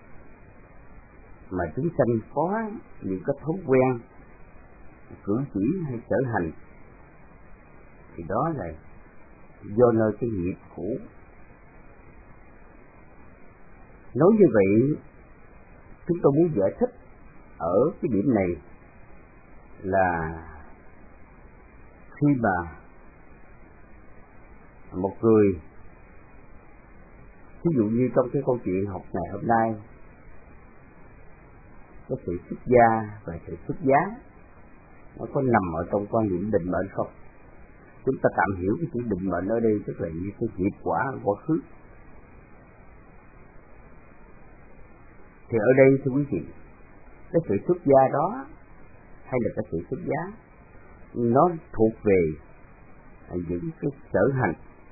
Speaker 6: mà chúng sanh có những cái thói quen cử chỉ hay sở hành thì đó là do nơi cái nghiệp cũ. Nói như vậy, chúng tôi muốn giải thích ở cái điểm này là khi mà một người, ví dụ như trong cái câu chuyện học ngày hôm nay, cái sự xuất gia và sự xuất giá nó có nằm ở trong quan niệm định mệnh không? Chúng ta tạm hiểu cái chữ định mệnh ở đây tức là như cái nghiệp quả ở quá khứ. Thì ở đây thưa quý vị, cái sự xuất gia đó hay là cái sự xuất giá nó thuộc về những cái sở hành,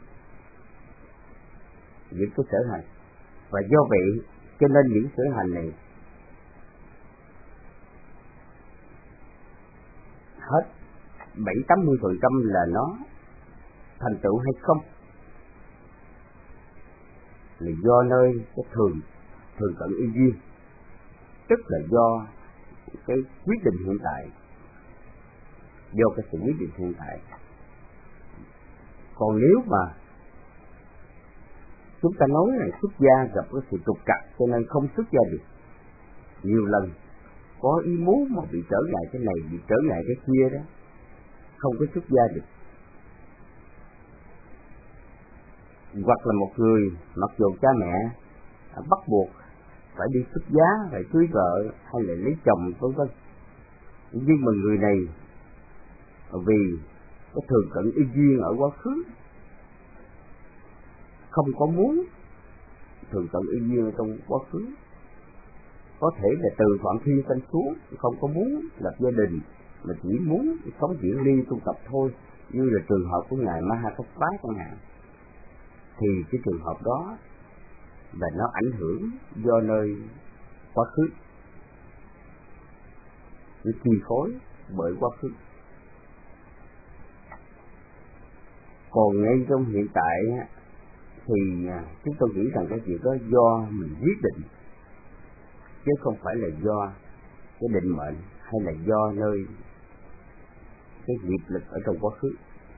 Speaker 6: và do vậy cho nên những sở hành này hết 70-80% là nó thành tựu hay không là do nơi cái thường cận y duyên, tức là do cái quyết định hiện tại, do cái sự quyết định hiện tại. Còn nếu mà chúng ta nói là xuất gia gặp cái sự trục trặc cho nên không xuất gia được, nhiều lần có ý muốn mà bị trở ngại cái này, bị trở ngại cái kia đó, không có xuất gia được. Hoặc là một người mặc dù cha mẹ bắt buộc phải đi xuất giá, phải cưới vợ hay là lấy chồng vân vân, nhưng mà người này vì cái thường cận y duyên ở quá khứ không có muốn thường cận y duyên trong quá khứ, có thể là từ Phạm Thiên sanh xuống, không có muốn lập gia đình mà chỉ muốn sống diễn ly tu tập thôi, như là trường hợp của ngài Mahakassapa chẳng hạn, thì cái trường hợp đó là nó ảnh hưởng do nơi quá khứ, nó chi phối bởi quá khứ. Còn ngay trong hiện tại thì chúng tôi nghĩ rằng cái chuyện đó do mình quyết định, chứ không phải là do cái định mệnh hay là do nơi cái nghiệp lực ở trong quá khứ.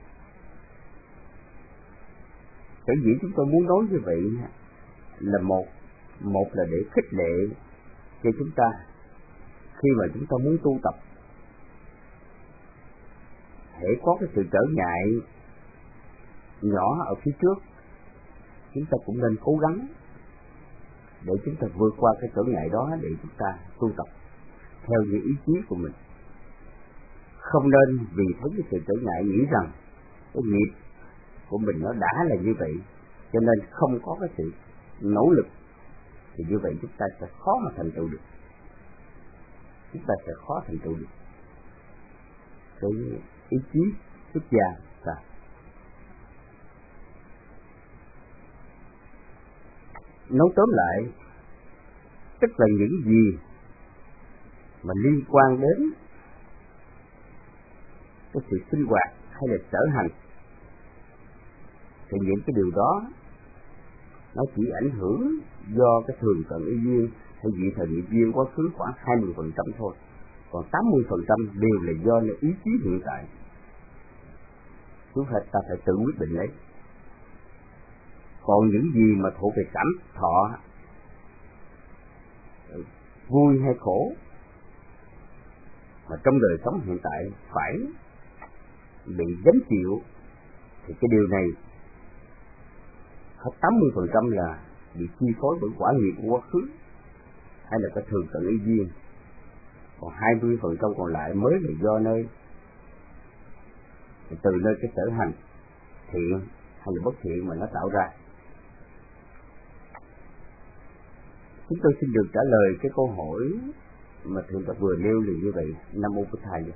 Speaker 6: Cái gì chúng tôi muốn nói như vậy là một là để khích lệ cho chúng ta khi mà chúng ta muốn tu tập, hễ có cái sự trở ngại nhỏ ở phía trước, chúng ta cũng nên cố gắng để chúng ta vượt qua cái trở ngại đó để chúng ta tu tập theo những ý chí của mình. Không nên vì thấy cái sự trở ngại nghĩ rằng cái nghiệp của mình nó đã là như vậy cho nên không có cái sự nỗ lực, thì như vậy chúng ta sẽ khó mà thành tựu được. Cái ý chí xuất gia ta. Nói tóm lại, tức là những gì mà liên quan đến cái sự sinh hoạt hay là sở hành, thì những cái điều đó nó chỉ ảnh hưởng do cái thường cận y duyên hay vị thời nghiệp duyên quá khứ khoảng 20% thôi, còn 80% đều là do ý chí hiện tại. Ta phải tự quyết định lấy. Còn những gì mà thuộc về cảm thọ vui hay khổ mà trong đời sống hiện tại phải bị gánh chịu, thì cái điều này hết 80% là bị chi phối bởi quả nghiệp của quá khứ hay là cái thường cận y duyên, còn 20% còn lại mới là do nơi từ nơi cái sở hành thiện hay là bất thiện mà nó tạo ra. Chúng tôi xin được trả lời cái câu hỏi mà Thượng tọa vừa nêu là như vậy. Nam mô Bụt Thầy.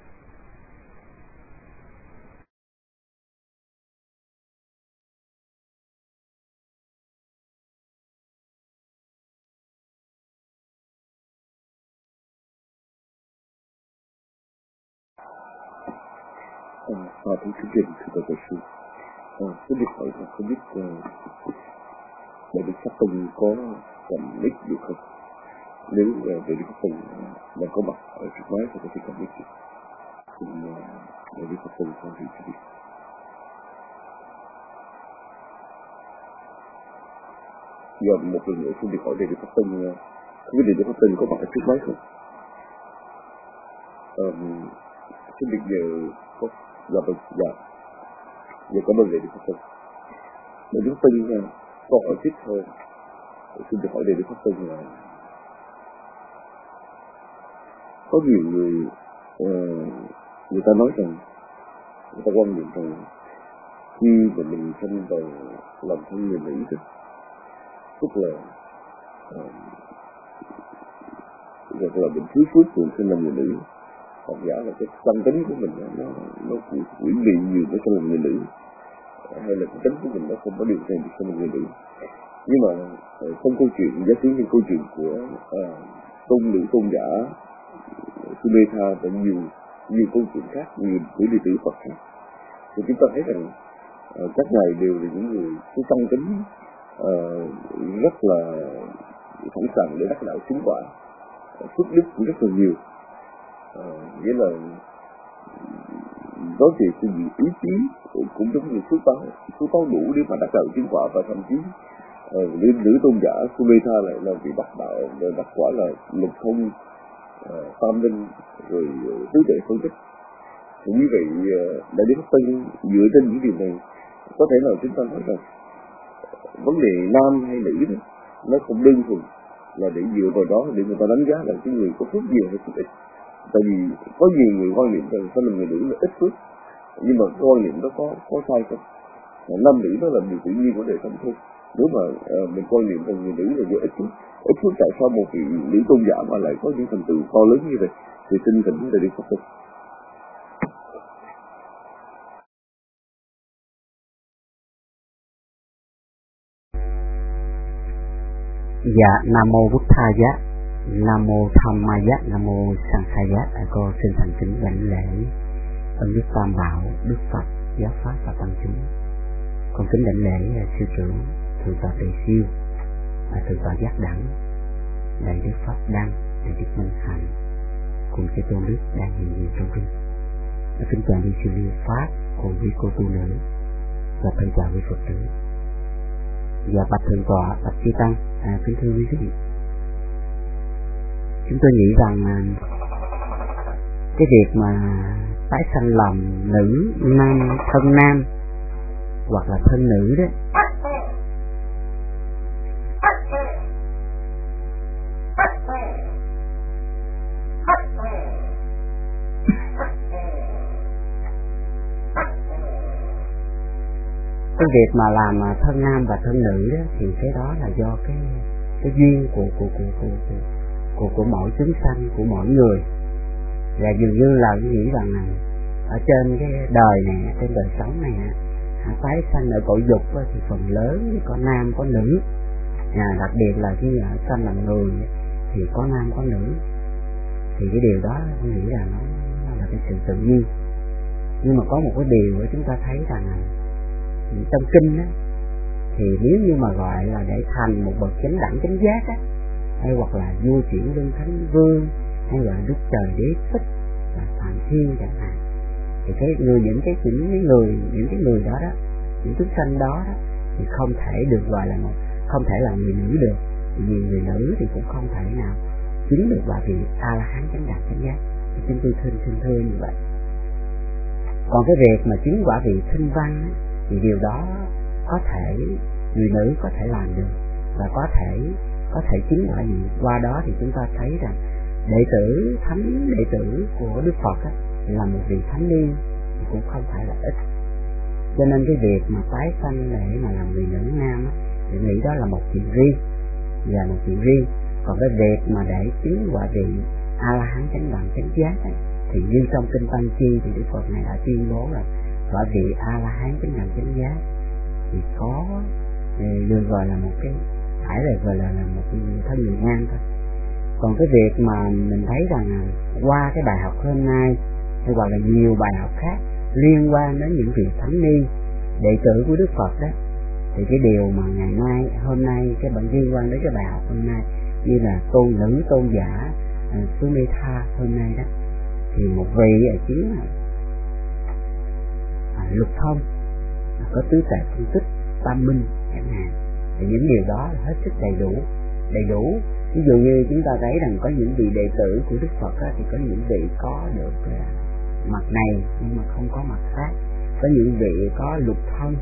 Speaker 3: Và thưa chương trình, thưa Đại sư, cái việc hỏi là không biết Đại Đức Pháp Tông có cầm mic được không? Nếu Đại Đức Pháp Tông đang có mặt ở trước máy thì có thể cầm mic được. Xin Đại Đức Pháp Tông cho hiểu cho biết. Giờ một lần nữa xin được hỏi Đại Đức Pháp Tông, không biết Đại Đức Pháp Tông có mặt ở trước máy không? Xin được giờ có dạ. Giờ cảm ơn Đại Đức Pháp Tông. Đại Đức Pháp Tông câu hỏi tiếp thôi. Xin được hỏi Đại Đức Pháp Tông là có nhiều người ta nói rằng, người ta quan niệm rằng khi mà mình sinh vào làm thân người nữ đó, tức là mình thiếu phước thường sinh làm người nữ, hoặc giả là cái tâm tính của mình nó quỷ mị nhiều để sinh làm người nữ, hay là cái tính của mình nó không có điều kiện để sinh làm người nữ. Nhưng mà trong câu chuyện, giá tiếng như câu chuyện của tôn giả Sumedha và nhiều câu chuyện khác, nhiều của đệ tử Phật khác, thì chúng ta thấy rằng các ngài đều là những người có tâm tính rất là sẵn sàng để đắc đạo chứng quả, phước đức cũng rất là nhiều. Nghĩa là nói về cái gì ý chí cũng giống như phước báo đủ để mà đắc đạo chứng quả, và thậm chí nữ tôn giả Sumedha lại là vị đắc đạo và đắc quả là lục thông tam linh rồi tứ tuệ phân tích. Thì như vậy Đại Đức Pháp Tông dựa trên những điều này có thể là chúng ta nói rằng vấn đề nam hay nữ đó, nó không đơn thuần là để dựa vào đó để người ta đánh giá là cái người có phước nhiều hay phước ít. Tại vì có nhiều người quan niệm rằng sao là người nữ là ít phước, nhưng mà cái quan niệm đó có sai không? Nam nữ đó là điều tự nhiên của đời sống thôi. Nếu mà mình quan niệm rằng người nữ là do ít phước, tại sao một vị nữ tôn giả mà lại có những thành tựu to lớn như vậy? Thì xin thỉnh Đại Đức Pháp Tông.
Speaker 6: Dạ, Nam mô Bụt Thầy, Nam mô Tham Ma Giá, Nam mô Sang Khai Giá. Cô xin thành kính đảnh lễ ơn Đức Tam Bảo, Đức Phật, Giáo Pháp và Tăng chúng. Con kính đảnh lễ sư trưởng Thượng tọa Tề Siêu, Thượng tọa Giác Đẳng, Đại Đức Pháp Đăng, Đại Đức Minh Hạnh, cùng chư tôn đức đang hiện diện trong rừng. Kính chào đi sư Liêu Pháp cùng với cô tu nữ và thân chào với Phật tử. Và bạch Thượng tọa, bạch chư tăng, kính thưa quý vị. Chúng tôi nghĩ rằng cái việc mà tái sanh làm nữ nam, thân nam hoặc là thân nữ đó, cái việc mà làm thân nam và thân nữ đó, thì cái đó là do cái duyên của mỗi chúng sanh, của mỗi người. Và dường như là nghĩ rằng ở trên cái đời này, trên đời sống này, tái sanh ở cõi dục thì phần lớn có nam có nữ, đặc biệt là khi ở sanh làm người thì có nam có nữ. Thì cái điều đó tôi nghĩ là nó là cái sự tự nhiên. Nhưng mà có một cái điều chúng ta thấy rằng trong kinh á, thì nếu như mà gọi là để thành một bậc chánh đẳng chánh giác á, hay hoặc là vua chuyển luân thánh vương, hay là đức trời đế thích là phạm thiên chẳng hạn, thì những cái người đó những chúng sanh đó thì không thể được gọi là không thể là người nữ được, vì người nữ thì cũng không thể nào chứng được quả vị A La Hán chánh đẳng chánh giác. Thì chúng tôi xin thưa như vậy. Còn cái việc mà chứng quả vị thanh văn thì điều đó có thể người nữ có thể làm được, và có thể chứng quả vị. Qua đó thì chúng ta thấy rằng thánh đệ tử của Đức Phật là một vị thánh niên cũng không phải là ít. Cho nên cái việc mà tái sanh để mà làm người nữ nam á, thì nghĩ đó là một chuyện riêng, và một chuyện riêng. Còn cái việc mà để chứng quả vị A La Hán chánh đẳng chánh giác ấy, thì như trong kinh Tăng Chi thì Đức Phật này đã tuyên bố là quả vị A La Hán chánh đẳng chánh giác thì có được gọi là một cái, phải là gọi là một thân người nam thôi. Còn cái việc mà mình thấy rằng qua cái bài học hôm nay hay hoặc là nhiều bài học khác liên quan đến những vị thánh ni đệ tử của Đức Phật đó, thì cái điều mà ngày nay hôm nay cái bản liên quan đến cái bài học hôm nay như là nữ tôn giả Sumedha hôm nay đó, thì một vị chính là lục thông, có tứ tuệ phân tích, tam minh chẳng hạn, thì những điều đó là hết sức đầy đủ. Ví dụ như chúng ta thấy rằng có những vị đệ tử của Đức Phật á, thì có những vị có được mặt này nhưng mà không có mặt khác, có những vị có lục thông,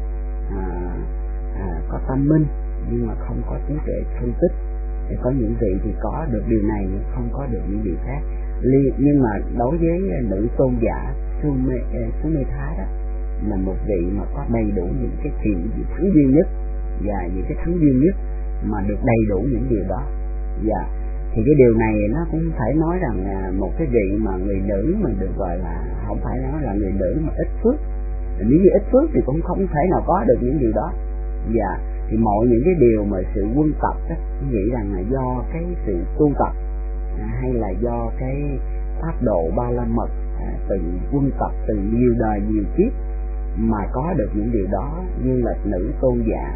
Speaker 6: có tâm minh nhưng mà không có trí tuệ phân tích, thì có những vị thì có được điều này nhưng không có được những điều khác. Nhưng mà đối với nữ tôn giả Sumedha đó là một vị mà có đầy đủ những cái chuyện thắng duy nhất và những cái thắng duy nhất mà được đầy đủ những điều đó. Dạ, thì cái điều này nó cũng phải nói rằng là một cái vị mà người nữ mà được gọi là, không phải nói là người nữ mà ít phước, nếu như ít phước thì cũng không thể nào có được những điều đó. Dạ, thì mọi những cái điều mà sự quân tập đó, nghĩ rằng là do cái sự tu tập hay là do cái pháp độ ba la mật, từng quân tập từ nhiều đời nhiều kiếp mà có được những điều đó, như là nữ tôn giả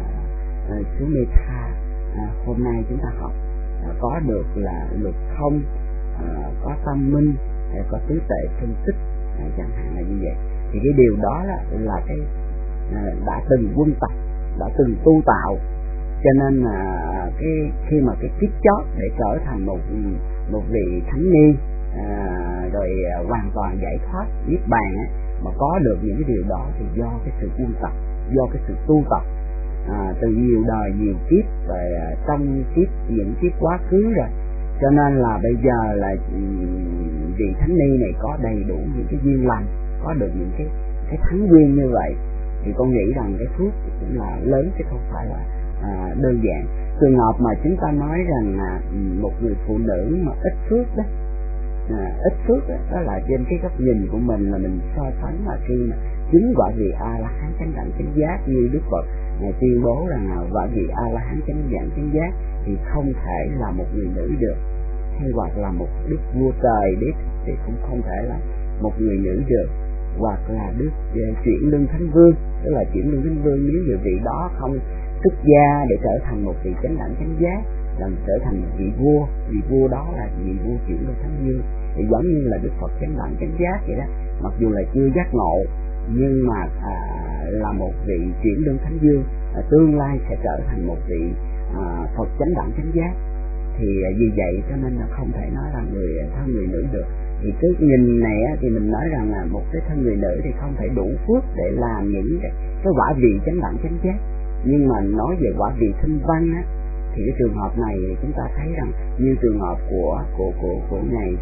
Speaker 6: Sumedha hôm nay chúng ta học có được là lục thông, có tâm minh, có tứ tuệ phân tích chẳng hạn là như vậy. Thì cái điều đó là cái đã từng quân tập, đã từng tu tạo, cho nên là cái khi mà cái kiếp chót để trở thành một vị thánh ni rồi hoàn toàn giải thoát niết bàn ấy, mà có được những cái điều đó thì do cái sự quân tập, do cái sự tu tập từ nhiều đời nhiều kiếp, và trong những kiếp quá khứ rồi, cho nên là bây giờ là vị thánh ni này có đầy đủ những cái duyên lành, có được những cái thắng duyên như vậy, thì con nghĩ rằng cái phước cũng là lớn chứ không phải là đơn giản. Trường hợp mà chúng ta nói rằng một người phụ nữ mà ít phước đó, ít phước đó là trên cái góc nhìn của mình là mình so sánh là khi mà chứng quả vị A La Hán chánh đẳng chánh giác như Đức Phật tuyên bố rằng quả vị A La Hán chánh đẳng chánh giác thì không thể là một người nữ được, hay hoặc là một đức vua trời đế thì cũng không thể là một người nữ được, hoặc là đức chuyển lương thánh vương, tức là chuyển lương thánh vương nếu như vị đó không xuất gia để trở thành một vị chánh đẳng chánh giác, làm trở thành một vị vua đó là vị vua chuyển lương thánh vương. Thì giống như là Đức Phật chánh đẳng chánh giác vậy đó, mặc dù là chưa giác ngộ nhưng mà là một vị chuyển lương thánh vương, tương lai sẽ trở thành một vị Phật chánh đẳng chánh giác. Thì vì vậy cho nên là không thể nói là thân người nữ được. Thì cái nhìn này thì mình nói rằng là một cái thân người nữ thì không thể đủ phước để làm những cái quả vị chánh đẳng chánh giác. Nhưng mà nói về quả vị thanh văn á, thì cái trường hợp này chúng ta thấy rằng như trường hợp của ngài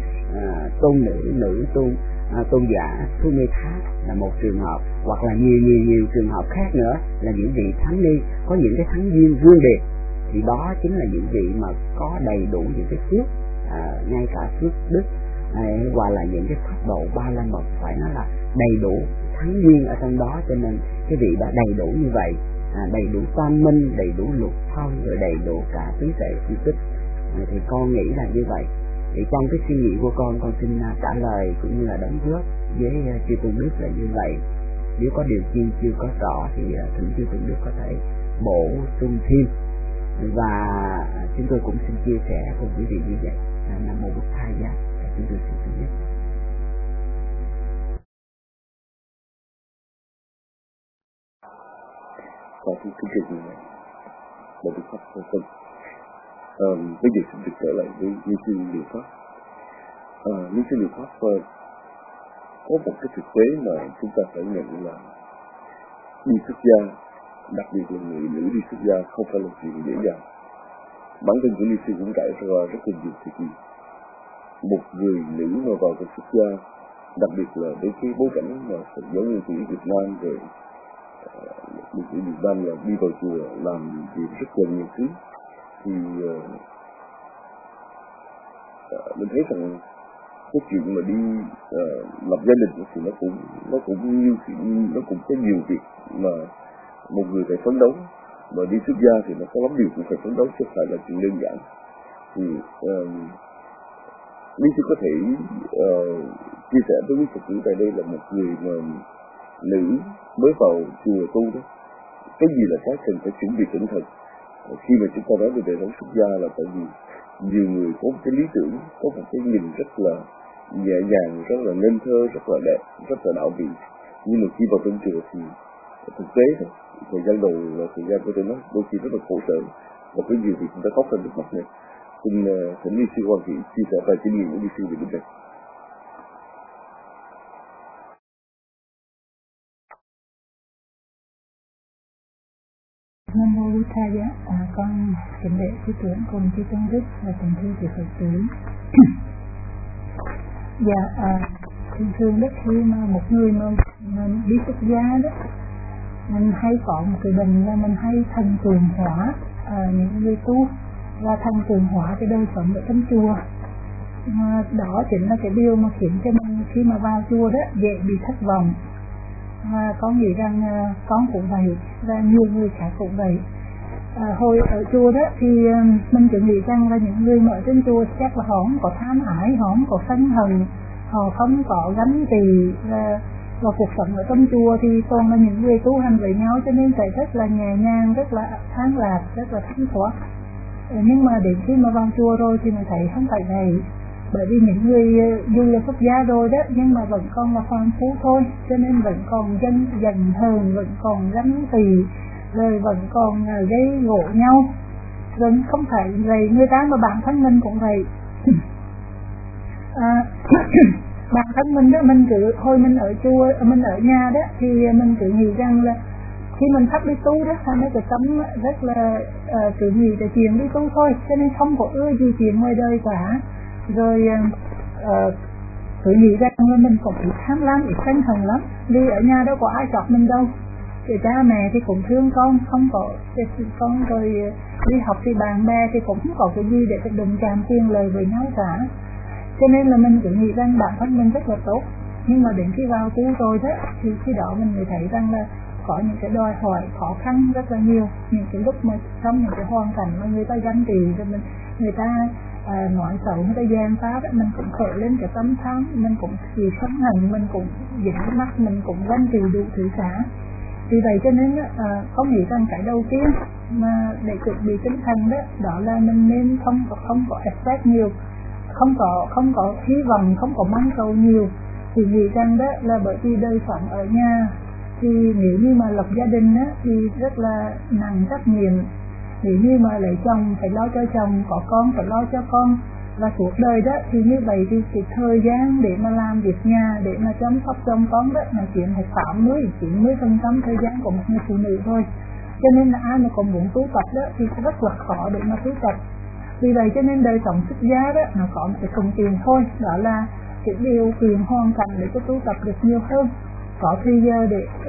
Speaker 6: tôn giả Sumedha là một trường hợp, hoặc là nhiều trường hợp khác nữa là những vị thánh ni có những cái thắng duyên riêng biệt, thì đó chính là những vị mà có đầy đủ những cái phước, ngay cả phước đức hoặc là những cái pháp độ ba la mật, phải nói là đầy đủ thắng duyên ở trong đó. Cho nên cái vị đã đầy đủ như vậy, đầy đủ tam minh, đầy đủ lục thông, rồi đầy đủ cả tứ tuệ phân tích, thì con nghĩ là như vậy. Thì trong cái suy nghĩ của con xin trả lời cũng như là đóng góp với chư tôn đức là như vậy. Nếu có điều chi chưa có rõ thì thỉnh chư tôn đức có thể bổ sung thêm, và chúng tôi cũng xin chia sẻ cùng quý vị như vậy. Nam mô Bụt Thầy Giá, chúng tôi xin thứ nhất.
Speaker 3: Và kính trình Đại Đức Pháp Sơ Sinh. Bây giờ xin được trở lại với Như Sư Liệu Pháp. Như Sư Liệu Pháp có một cái thực tế mà chúng ta phải nhận là đi xuất gia, đặc biệt là người nữ đi xuất gia không phải là chuyện dễ dàng. Bản thân của Như Sư cũng trải qua rất là nhiều thời kỳ. Một người nữ mà vào trong xuất gia đặc biệt là đến cái bối cảnh mà Phật giáo Nguyên Thủy Việt Nam về Nguyên Thủy Việt Nam là đi vào chùa làm việc rất là nhiều thứ, thì mình thấy rằng cái chuyện mà đi lập gia đình thì nó cũng có nhiều việc mà một người phải phấn đấu, mà đi xuất gia thì nó có lắm điều cũng phải phấn đấu, chứ không phải là chuyện đơn giản. Thì Lý Sư có thể chia sẻ với quý Phật tử tại đây là một người mà nữ mới vào chùa tu đó, cái gì là cái cần phải chuẩn bị cẩn thận. Khi mà chúng ta nói về đời sống xuất gia là tại vì nhiều người có một cái lý tưởng, có một cái nhìn rất là nhẹ nhàng, rất là nên thơ, rất là đẹp, rất là đạo vị, nhưng mà khi vào trong chùa thì thực tế thôi, thời gian đầu và thời gian có thể nói đôi khi rất là khổ sở, và có nhiều thì chúng ta khóc lên nước mắt này. Xin thỉnh Ni Sư Hoàng Thị chia sẻ vài kinh nghiệm của Ni Sư về vấn đề.
Speaker 2: Nam mô Bụt Thaya, con kính lễ sư trưởng cùng chư tôn đức và kính thưa quý Phật tử. Thường đó khi mà một người mà đi xuất gia đó, mình hay có một cái bệnh là mình hay thần tượng hóa những người tu, và thần tượng hóa cái đời sống ở trong chùa. Đó chính là cái điều mà khiến cho mình khi mà vào chùa đó dễ bị thất vọng. Con nghĩ rằng con cũng vậy và nhiều người khác cũng vậy. Hồi ở chùa đó thì mình cứ nghĩ rằng là những người mà ở trên chùa chắc là họ không có tham ái, họ không có sân hận, họ không có gánh tỳ, và cuộc sống ở trong chùa thì toàn là những người tu hành với nhau, cho nên phải rất là nhẹ nhàng, rất là an lạc, rất là thanh thoát. Nhưng mà đến khi mà vào chùa rồi thì mình thấy không phải vậy. Bởi vì những người dù là xuất gia rồi đó, nhưng mà vẫn còn là phàm phu thôi, cho nên vẫn còn giận hờn, vẫn còn gánh tỳ, rồi vẫn còn gây gỗ nhau. Rồi không phải vậy, người ta mà bản thân mình cũng vậy. Bản thân mình đó, mình cứ hồi mình ở chùa, mình ở nhà đó, thì mình cứ nghĩ rằng là khi mình sắp đi tu đó, nó cái tâm rất là cứ nghĩ cái chuyện đi tu thôi, cho nên không có ưa gì chuyện ngoài đời cả. Rồi cứ nghĩ rằng là mình cũng ít tham lam, ít sân hận lắm, vì ở nhà đâu có ai chọc mình đâu. Thì cha mẹ thì cũng thương con, không có con, rồi đi học thì bạn bè thì cũng không có cái gì để đụng chạm tiền lời với nhau cả. Cho nên là mình cứ nghĩ rằng bản thân mình rất là tốt. Nhưng mà đến khi vào tu rồi đó, thì khi đó mình mới thấy rằng là có những cái đòi hỏi khó khăn rất là nhiều. Những cái lúc mà trong những cái hoàn cảnh mà người ta ganh tị, rồi người ta nói xấu, người ta gian phá đó, mình cũng khởi lên cái tâm tham, mình cũng chỉ sân hận, mình cũng dính mắt, mình cũng ganh tị đủ thứ cả. Vì vậy cho nên có nghĩ rằng cái đầu tiên mà để chuẩn bị tinh thần đó, đó là mình nên không có expect nhiều, không có hy vọng, không có mong cầu nhiều. Thì nghĩ rằng đó là bởi vì đời sống ở nhà thì nếu như mà lập gia đình á thì rất là nặng trách nhiệm. Nếu như mà lấy chồng phải lo cho chồng, có con phải lo cho con, và suốt đời đó thì như vậy thì cái thời gian để mà làm việc nhà, để mà chăm sóc chồng con đó là chuyện phải 80-90% thời gian của một người phụ nữ thôi. Cho nên là ai mà còn muốn tu tập đó thì rất là khó để mà tu tập. Vì vậy cho nên đời sống xuất gia đó nó có một cái thuận tiện thôi, đó là cái điều kiện hoàn cảnh để cho tu tập được nhiều hơn, có thời giờ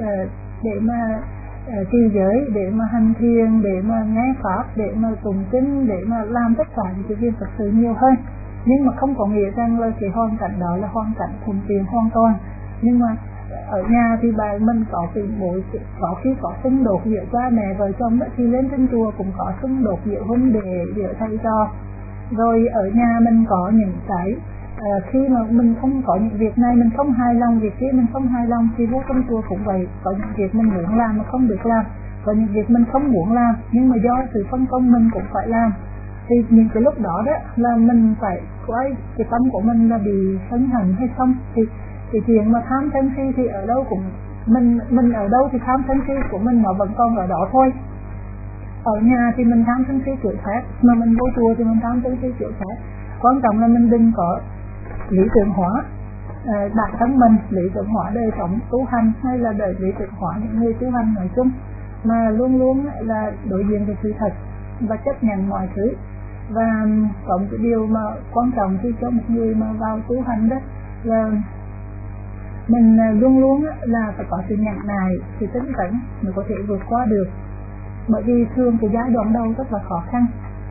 Speaker 2: để mà trì giới, để mà hành thiền, để mà nghe pháp, để mà tụng kinh, để mà làm tất cả những cái việc thật sự nhiều hơn. Nhưng mà không có nghĩa rằng là cái hoàn cảnh đó là hoàn cảnh thuận tiện hoàn toàn. Nhưng mà ở nhà thì mình có tình bối, có khi có xung đột giữa cha mẹ vợ chồng đó, thì lên trên chùa cũng có xung đột giữa huynh đệ, giữa thầy trò. Rồi ở nhà mình có những cái khi mà mình không có những việc này, mình không hài lòng việc kia, mình không hài lòng thì vô trong chùa cũng vậy. Có những việc mình muốn làm mà không được làm, có những việc mình không muốn làm nhưng mà do sự phân công mình cũng phải làm. Thì những cái lúc đó đó là mình phải quay cái tâm của mình là bị sân hận hay không. Thì cái chuyện mà tham sân si thì ở đâu cũng mình ở đâu thì tham sân si của mình nó vẫn còn ở đó thôi. Ở nhà thì mình tham sân si kiểu khác, mà mình vô chùa thì mình tham sân si kiểu khác. Quan trọng là mình đừng có lý tưởng hóa bản thân mình, lý tưởng hóa đời sống tu hành, hay là đời lý tưởng hóa những người tu hành nói chung, mà luôn luôn là đối diện với sự thật và chấp nhận mọi thứ. Và có một cái điều mà quan trọng khi cho một người mà vào tu hành đó là Mình luôn luôn là phải có sự nhẫn nại, sự tĩnh tĩnh mới có thể vượt qua được. Bởi vì thường cái giai đoạn đầu rất là khó khăn,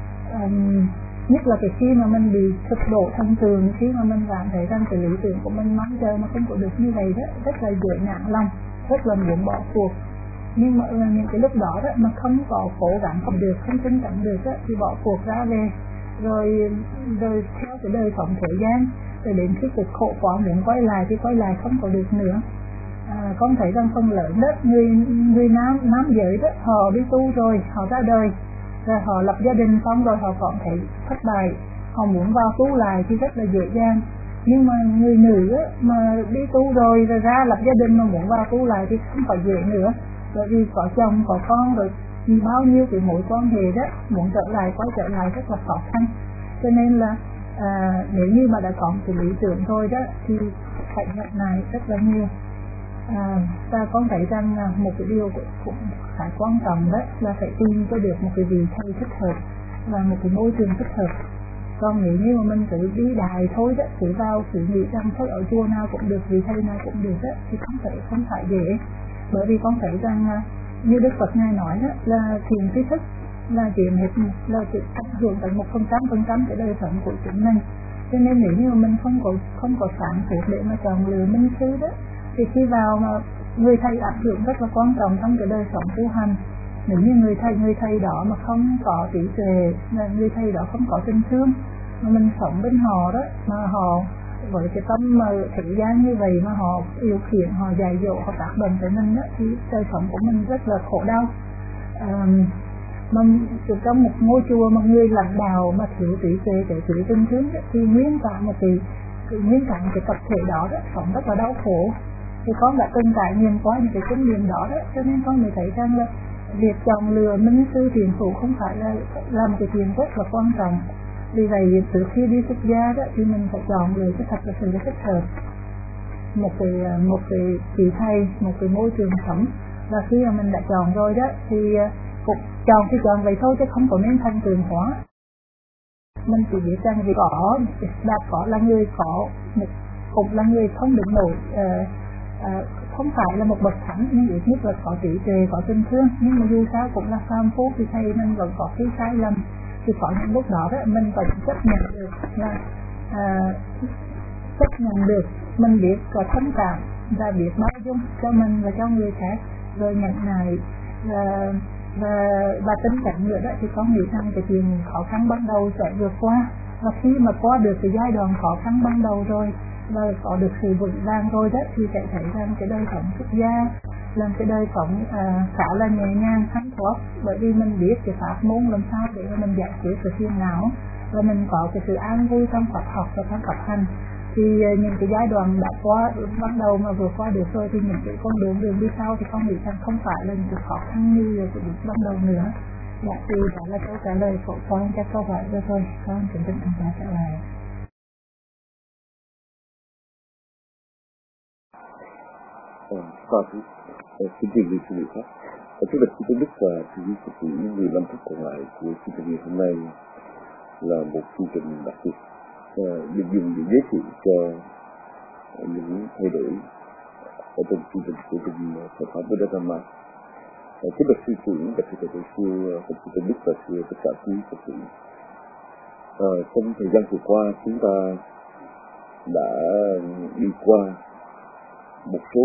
Speaker 2: nhất là cái khi mà mình bị sụp đổ thân thường, khi mà mình cảm thấy rằng cái lý tưởng của mình mong chờ mà không có được như vậy đó, rất là dễ nản lòng, rất là muốn bỏ cuộc. Nhưng mà những cái lúc đó mà không có cố gắng không được, không tin tưởng được thì bỏ cuộc ra về, rồi theo cái đời sống thế gian, rồi đến khi cực khổ quá muốn quay lại thì quay lại không có được nữa. Con thấy rằng phần lớn đó người nam giới đó, họ đi tu rồi họ ra đời, rồi họ lập gia đình xong rồi họ còn thấy thất bại, họ muốn vào tu lại thì rất là dễ dàng. Nhưng mà người nữ mà đi tu rồi ra lập gia đình mà muốn vào tu lại thì không phải dễ nữa, bởi vì có chồng có con rồi bao nhiêu cái mối quan hệ đó, muốn quay trở lại rất là khó khăn. Cho nên là nếu như mà đã có cái lý tưởng thôi đó thì phải nhận này rất là nhiều. Ta con thấy rằng một cái điều cũng khá quan trọng đó là phải tìm cho được một cái vị thầy thích hợp và một cái môi trường thích hợp. Còn nếu như mà mình cứ đi đại thôi đó, cứ vào cứ nghĩ rằng thôi ở chùa nào cũng được, vị thầy nào cũng được đó, thì không phải dễ. Bởi vì con thấy rằng như Đức Phật ngài nói đó là thiền tri thức là chiếm hết, là chỉ ảnh hưởng tới 100% cái đời sống của chúng mình. Cho nên nếu như mà mình không có sáng suốt để mà chọn lựa minh sư đó, thì khi vào mà người thầy ảnh hưởng rất là quan trọng trong cái đời sống tu hành. Nếu như người thầy đó mà không có trí tuệ, người thầy đó không có tình thương, mà mình sống bên họ đó, mà họ với cái tâm mà thế gian như vậy mà họ yêu khiển, họ dạy dỗ, họ tác động tới mình đó, thì đời sống của mình rất là khổ đau. Mà trong một ngôi chùa mà người lãnh đạo mà thiếu trí tuệ, thiếu tình thương đó, thì nguyên cả cái tập thể đó sống rất là đau khổ. Thì con đã từng trải nghiệm qua những cái kinh nghiệm đó, cho nên con mới thấy rằng là việc chọn lựa minh sư thiền phụ không phải là làm cái chuyện rất là quan trọng. Vì vậy từ khi đi xuất gia đó thì mình phải chọn lựa cái thật là sự thích hợp, một cái vị thầy, một cái môi trường sống. Và khi mà mình đã chọn rồi đó thì chọn vậy thôi chứ không có nên thành tường hóa. Mình chỉ biết rằng vì có là người có cũng là người không được nổi, không phải là một bậc thánh, nhưng ít nhất là có trí tuệ, có tình thương. Nhưng mà dù sao cũng là phàm phu thì thầy mình vẫn có cái sai lầm. Thì có những lúc đó mình phải chấp nhận được, là chấp nhận được, mình biết có thông cảm và biết bao dung cho mình và cho người khác, rồi nhận nại và tính cảnh nữa đó, thì con nghĩ rằng cái chuyện khó khăn ban đầu sẽ vượt qua. Và khi mà qua được cái giai đoạn khó khăn ban đầu rồi và có được sự vững vàng rồi đó, thì sẽ thấy rằng cái đời sống xuất gia là cái đời sống khá là nhẹ nhàng thanh thoát. Bởi vì mình biết cái pháp môn làm sao để mình giải quyết cái phiền não, và mình có cái sự an vui trong Phật học và trong Phật hành. Thì những cái giai đoạn đã qua ban đầu mà vượt qua được rồi, thì những cái con đường đi sau thì con nghĩ rằng không phải là những cái khó khăn như cái lúc ban đầu nữa. Dạ, thì đó là câu trả lời của con cho câu hỏi vừa thôi. Con kính thỉnh anh trả lời.
Speaker 3: Xin chào quý vị khác. Trước đây chúng tôi biết và thì sẽ chỉ 15 phút còn lại của chương trình hôm nay là một chương trình đặc biệt được dùng để giới thiệu cho những thay đổi ở trong chương trình của Phật pháp Buddha Dhamma. Kính bạch sư trưởng, bạch sư thầy sư, bạch sư Đức và sư tất cả quý Phật tử. Trong thời gian vừa qua chúng ta đã đi qua một số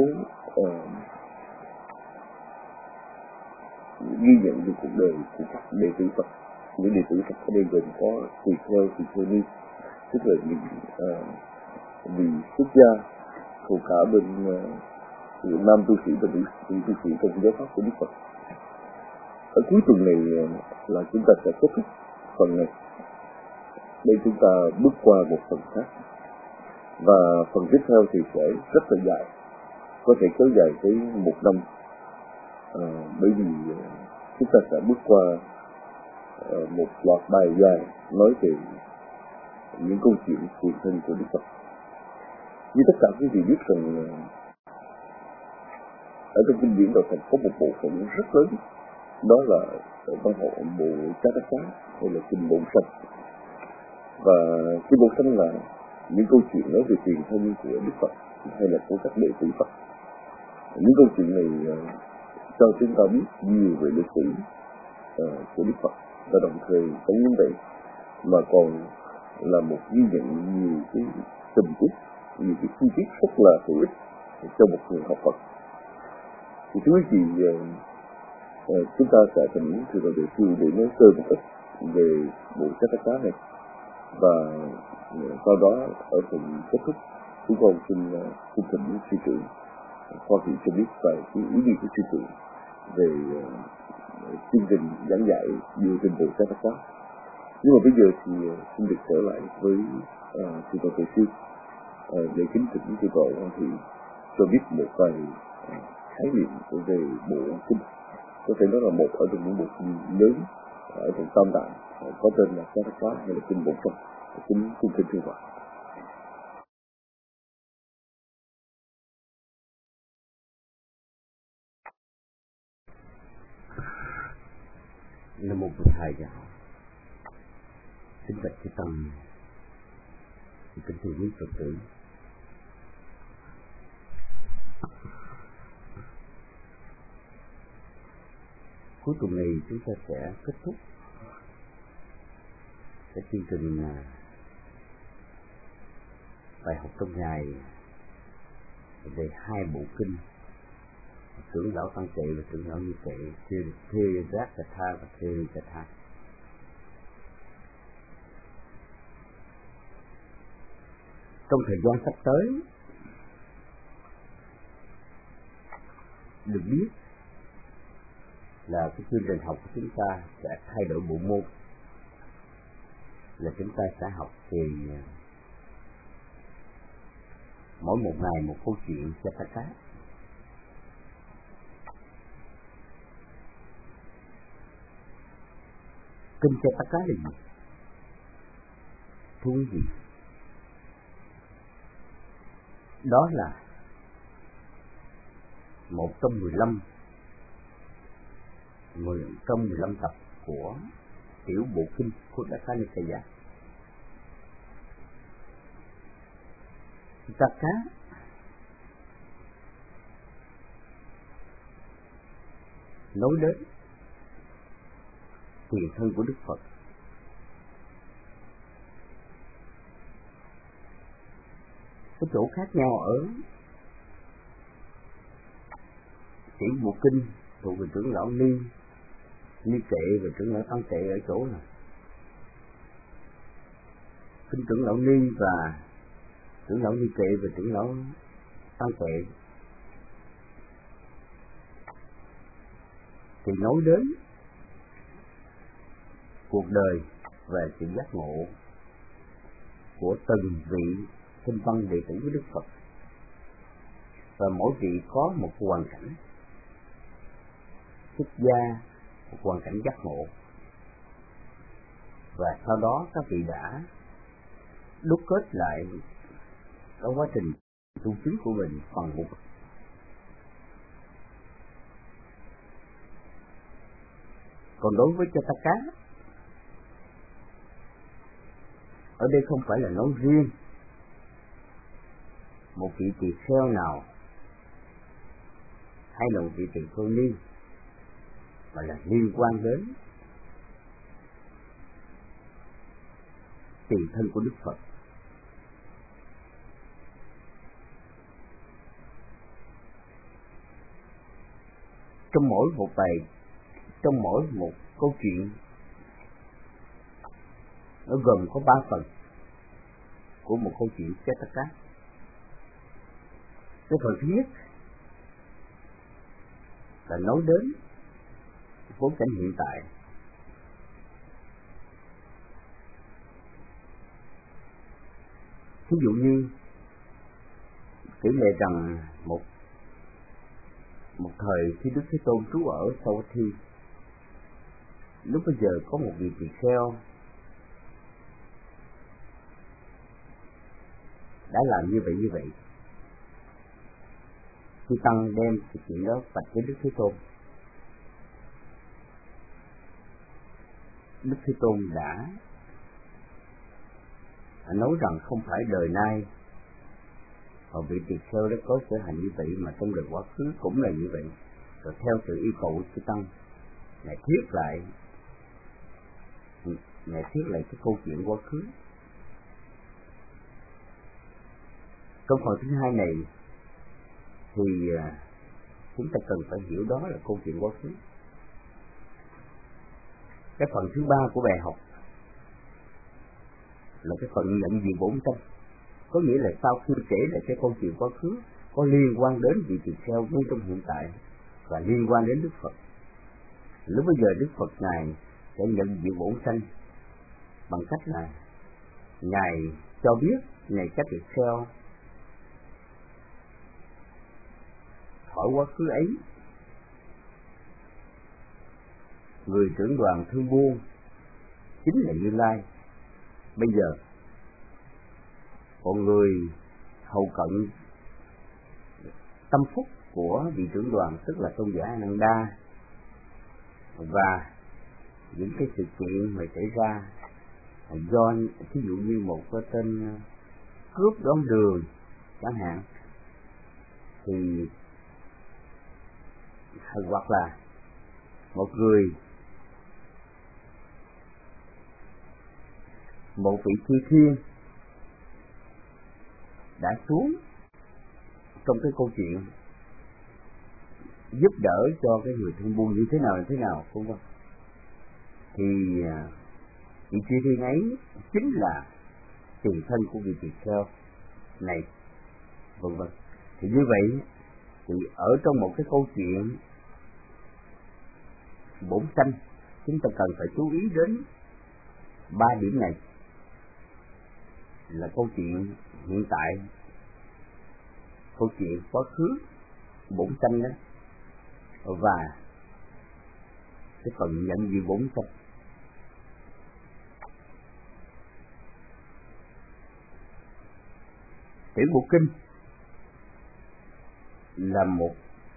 Speaker 3: ghi nhận về cuộc đời của các đệ tử Phật. Những đệ tử Phật ở đây gồm có tỳ kheo ni, tức là những vị xuất gia thuộc cả bên nam tu sĩ và nữ tu sĩ trong giáo pháp của Đức Phật. Ở cuối tuần này là chúng ta sẽ kết thúc phần này. Đây chúng ta bước qua một phần khác, và phần tiếp theo thì sẽ rất là dài, có thể kéo dài tới 1 năm, bởi vì chúng ta sẽ bước qua một loạt bài dài nói về những câu chuyện hiện thân của Đức Phật. Như tất cả quý vị biết rằng ở trong kinh điển Đạo Phật có một bộ phận rất lớn, đó là văn hộ bộ Chát hay là kinh Bổn Sanh. Và kinh Bổn Sanh là những câu chuyện nói về tiền thân của Đức Phật, hay là của các đệ tử Phật. Những câu chuyện này cho chúng ta biết nhiều về lịch sử của Đức Phật, và đồng thời không những vậy mà còn là một ghi nhận nhiều cái tình tiết, nhiều cái chi tiết rất là hữu ích cho một người học Phật. Thì thưa quý vị, chúng ta sẽ thỉnh Thượng tọa Tuệ Sư để nói sơ một ít về bộ Chataka này, và sau đó ở phần kết thúc chúng con xin thỉnh sư trưởng Hoa Thị cho biết về cái ý nghĩa của sư trưởng về chương trình giảng dạy dựa trên bộ Chataka. Nhưng mà bây giờ thì xin được trở lại với Thượng tọa Tuệ Sư để kính thỉnh Thượng tọa Hoa Thị cho biết một vài khái niệm về bộ kinh, có thể nói là một ở trong những bộ kinh lớn ở trong Tam Tạng có tên là Chataka hay là kinh Bổn Tâm. Kính thỉnh Thượng tọa.
Speaker 6: Nam mô Bụt Thầy Giáo. Kính bạch chư tăng, kính thưa quý Phật tử. Cuối tuần này chúng ta sẽ kết thúc cái chương trình bài học trong ngày về hai bộ kinh Trưởng lão Tăng Kệ và Trưởng lão Như Kệ, Thê Rát Cà Tha và Thê Cà Tha. Trong thời gian sắp tới, được biết là cái chương trình học của chúng ta sẽ thay đổi bộ môn, là chúng ta sẽ học về mỗi một ngày một câu chuyện Chataka. Kinh Chataka là gì? Thú vị. Đó là một trong 15 tập của tiểu bộ kinh Khuddaka Nikaya. Chataka nói đến tiền thân của Đức Phật, cái chỗ khác nhau ở tiểu bộ kinh thuộc về trưởng lão Ni Kệ và trưởng lão Tăng Kệ ở chỗ này. Kinh trưởng lão Ni và trưởng lão Ni Kệ và trưởng lão Tăng Kệ thì nói đến cuộc đời và sự giác ngộ của từng vị kinh văn đệ tử của Đức Phật, và mỗi vị có một hoàn cảnh xuất gia, một hoàn cảnh giác ngộ, và sau đó các vị đã đúc kết lại cái quá trình tu chứng của mình phần một. Còn đối với Chataka, ở đây không phải là nói riêng một vị tỳ kheo nào hay là một vị tỳ kheo ni, mà là liên quan đến tiền thân của Đức Phật. Trong mỗi một câu chuyện, nó gồm có 3 phần của một câu chuyện Chataka. Cái phần thứ nhất là nói đến bối cảnh hiện tại. Ví dụ như kể lệ rằng một thời khi Đức Thế Tôn trú ở Savatthi, lúc bây giờ có một vị tỳ kheo đã làm như vậy. Khi tăng đem sự chuyện đó bạch với Đức Thế Tôn, Đức Thế Tôn đã nói rằng không phải đời nay Còn vị tỳ kheo đó có sở hành như vậy mà trong đời quá khứ cũng là như vậy. Rồi theo sự yêu cầu của chư tăng, Ngài thiết lại cái câu chuyện quá khứ. Trong phần thứ hai này thì chúng ta cần phải hiểu đó là câu chuyện quá khứ. Cái phần thứ ba của bài học là cái phần nhận diện bổn tâm, có nghĩa là sau khi kể lại cái câu chuyện quá khứ có liên quan đến vị tỳ kheo ngay trong hiện tại và liên quan đến Đức Phật. Lúc bây giờ Đức Phật Ngài sẽ nhận diện bổn sanh bằng cách là Ngài cho biết Ngài các tỳ kheo khỏi quá khứ ấy, người trưởng đoàn thương buôn chính là Như Lai. Bây giờ con người hầu cận tâm phúc của vị trưởng đoàn tức là tôn giả Ananda, và những cái sự kiện mà xảy ra do ví dụ như một cái tên cướp đón đường chẳng hạn, thì hoặc là một vị chư thiên đã xuống trong cái câu chuyện giúp đỡ cho cái người thương buôn như thế nào không vâng, thì vị chư thiên ấy chính là tiền thân của vị tỳ kheo này, vân vân. Thì như vậy thì ở trong một cái câu chuyện bổn sanh, chúng ta cần phải chú ý đến ba điểm này, là câu chuyện hiện tại, câu chuyện quá khứ bổn sanh đó, và cái phần nhận diện bổn sanh. Tiểu Bộ Kinh là một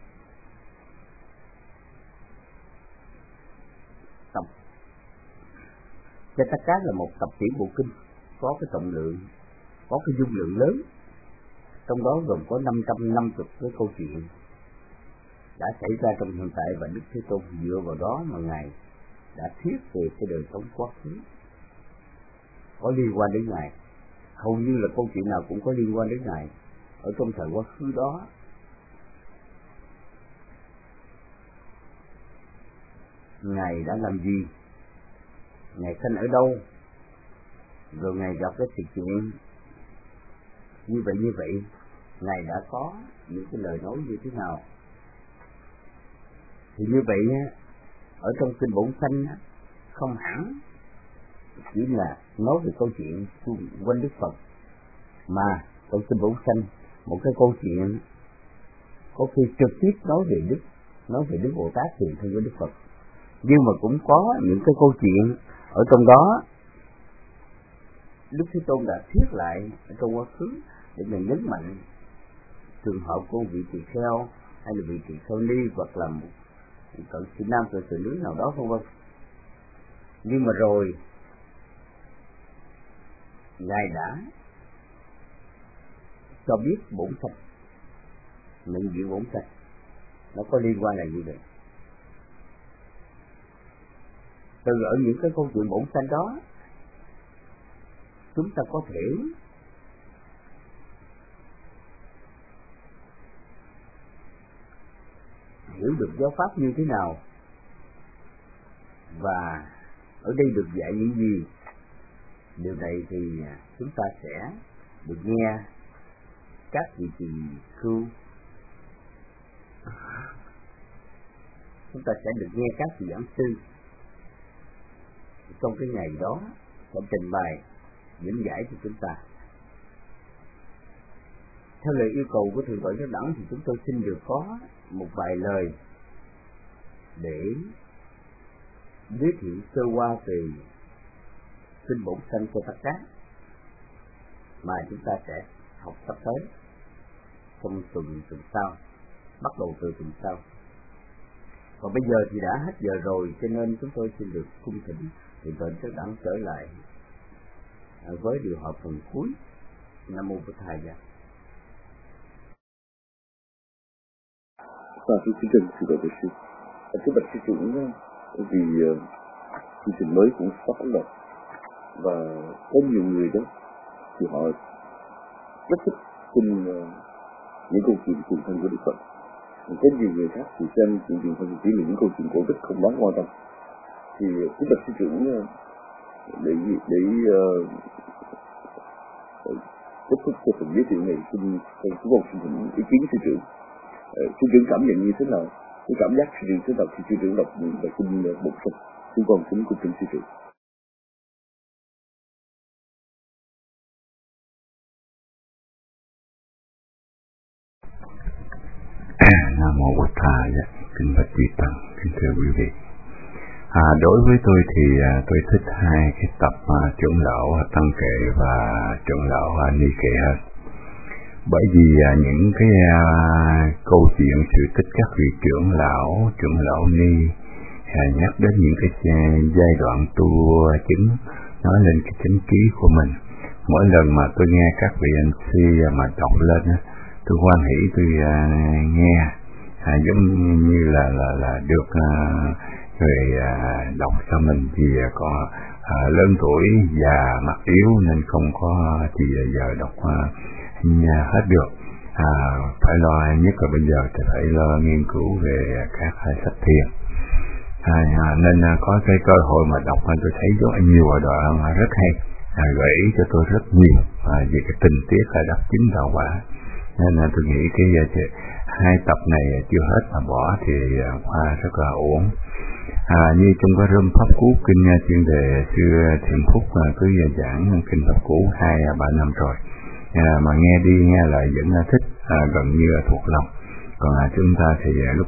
Speaker 6: tập, Chataka là một tập Tiểu Bộ Kinh có cái trọng lượng, có cái dung lượng lớn, trong đó gồm có 550 cái câu chuyện đã xảy ra trong hiện tại, và Đức Thế Tôn dựa vào đó mà Ngài đã thuyết về cái đời sống quá khứ có liên quan đến Ngài. Hầu như là câu chuyện nào cũng có liên quan đến Ngài. Ở trong thời quá khứ đó, Ngài đã làm gì, Ngài sanh ở đâu, rồi Ngài gặp cái sự kiện như vậy, Ngài đã có những cái lời nói như thế nào. Thì như vậy ở trong kinh bổn sanh không hẳn chỉ là nói về câu chuyện xung quanh Đức Phật, mà trong kinh bổn sanh một cái câu chuyện có khi trực tiếp nói về Đức Bồ Tát tiền thân của Đức Phật, nhưng mà cũng có những cái câu chuyện ở trong đó Đức Thế Tôn đã thuyết lại ở trong quá khứ để mình nhấn mạnh trường hợp của vị tỳ kheo hay là vị tỳ kheo ni, hoặc là một cận sĩ nam cận sĩ nữ nào đó, vân vân. Nhưng mà rồi Ngài đã cho biết bổn sanh, nhận diện bổn sanh nó có liên quan là như vậy. Từ ở những cái câu chuyện bổn sanh đó, chúng ta có thể hiểu được giáo pháp như thế nào, và ở đây được dạy những gì. Điều này thì chúng ta sẽ được nghe các vị tỳ khưu, chúng ta sẽ được nghe các vị giảng sư trong cái ngày đó sẽ trình bày diễn giải cho chúng ta. Theo lời yêu cầu của Thượng tọa Giáo Đẳng thì chúng tôi xin được có một vài lời để giới thiệu sơ qua về kinh bổn sanh cho tất cả mà chúng ta sẽ học sắp tới trong tuần sau, bắt đầu từ tuần sau. Còn bây giờ thì đã hết giờ rồi, cho nên chúng tôi xin được cung thỉnh Thượng tọa Giáo Đẳng trở lại với điều học phần cuối. Nam mô Bổn Thầy.
Speaker 3: sư Trí Trân, sư Đại sư. Thưa bạch sư trưởng, vì chương trình mới cũng sắp bắt đầu và có nhiều người đó thì họ rất thích tin những câu chuyện truyền thân của Đức Phật. Có nhiều người khác thì xem chuyện truyền thân chỉ là những câu chuyện cổ tích không đáng quan tâm. Thì thưa bạch sư trưởng, để kết thúc cho phần giới thiệu này, xin ý kiến sư trưởng. Sư trưởng cảm nhận như thế nào? Cái cảm giác sư trưởng thế nào khi sư trưởng đọc bài kinh Bổn Sanh? Chúng con kính cung kính sư trưởng.
Speaker 4: Nam mô Bụt Thầy, kính bạch chư tăng, kính thưa quý vị. Đối với tôi thì tôi thích hai cái tập trưởng lão Tăng Kệ và trưởng lão Ni Kệ hơn. Bởi vì những cái câu chuyện sự tích các vị trưởng lão Ni nhắc đến những cái giai đoạn tu chứng, nói lên cái chánh trí của mình. Mỗi lần mà tôi nghe các vị MC mà đọc lên, tôi hoan hỷ tôi nghe, giống như là được người đọc cho mình, vì có lớn tuổi già mặt yếu nên không có thì giờ đọc hết được. Phải lo, nhất là bây giờ thì phải lo nghiên cứu về các sách thiền. Nên có cái cơ hội mà đọc tôi thấy rất nhiều đoạn rất hay, gợi ý cho tôi rất nhiều về cái tình tiết là đắc chính đạo quả. Nên tôi nghĩ cái hai tập này chưa hết mà bỏ thì hoa rất là uổng. Như trong cái room pháp cú kinh chuyên đề xưa Thiện Phúc cứ giảng kinh pháp cú 2-3 năm rồi, mà nghe đi nghe lại vẫn thích, gần như là thuộc lòng. Còn chúng ta thì lúc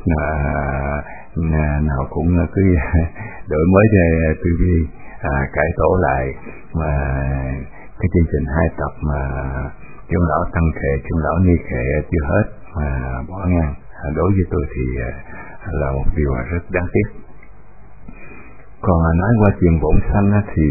Speaker 4: nào cũng cứ đổi mới tư duy, cải tổ lại, mà cái chương trình 2 tập mà trưởng lão Tăng Kệ, trưởng lão Ni Kệ chưa hết mà bỏ ngang, đối với tôi thì là một điều rất đáng tiếc. Còn nói qua chuyện Bổn Sanh thì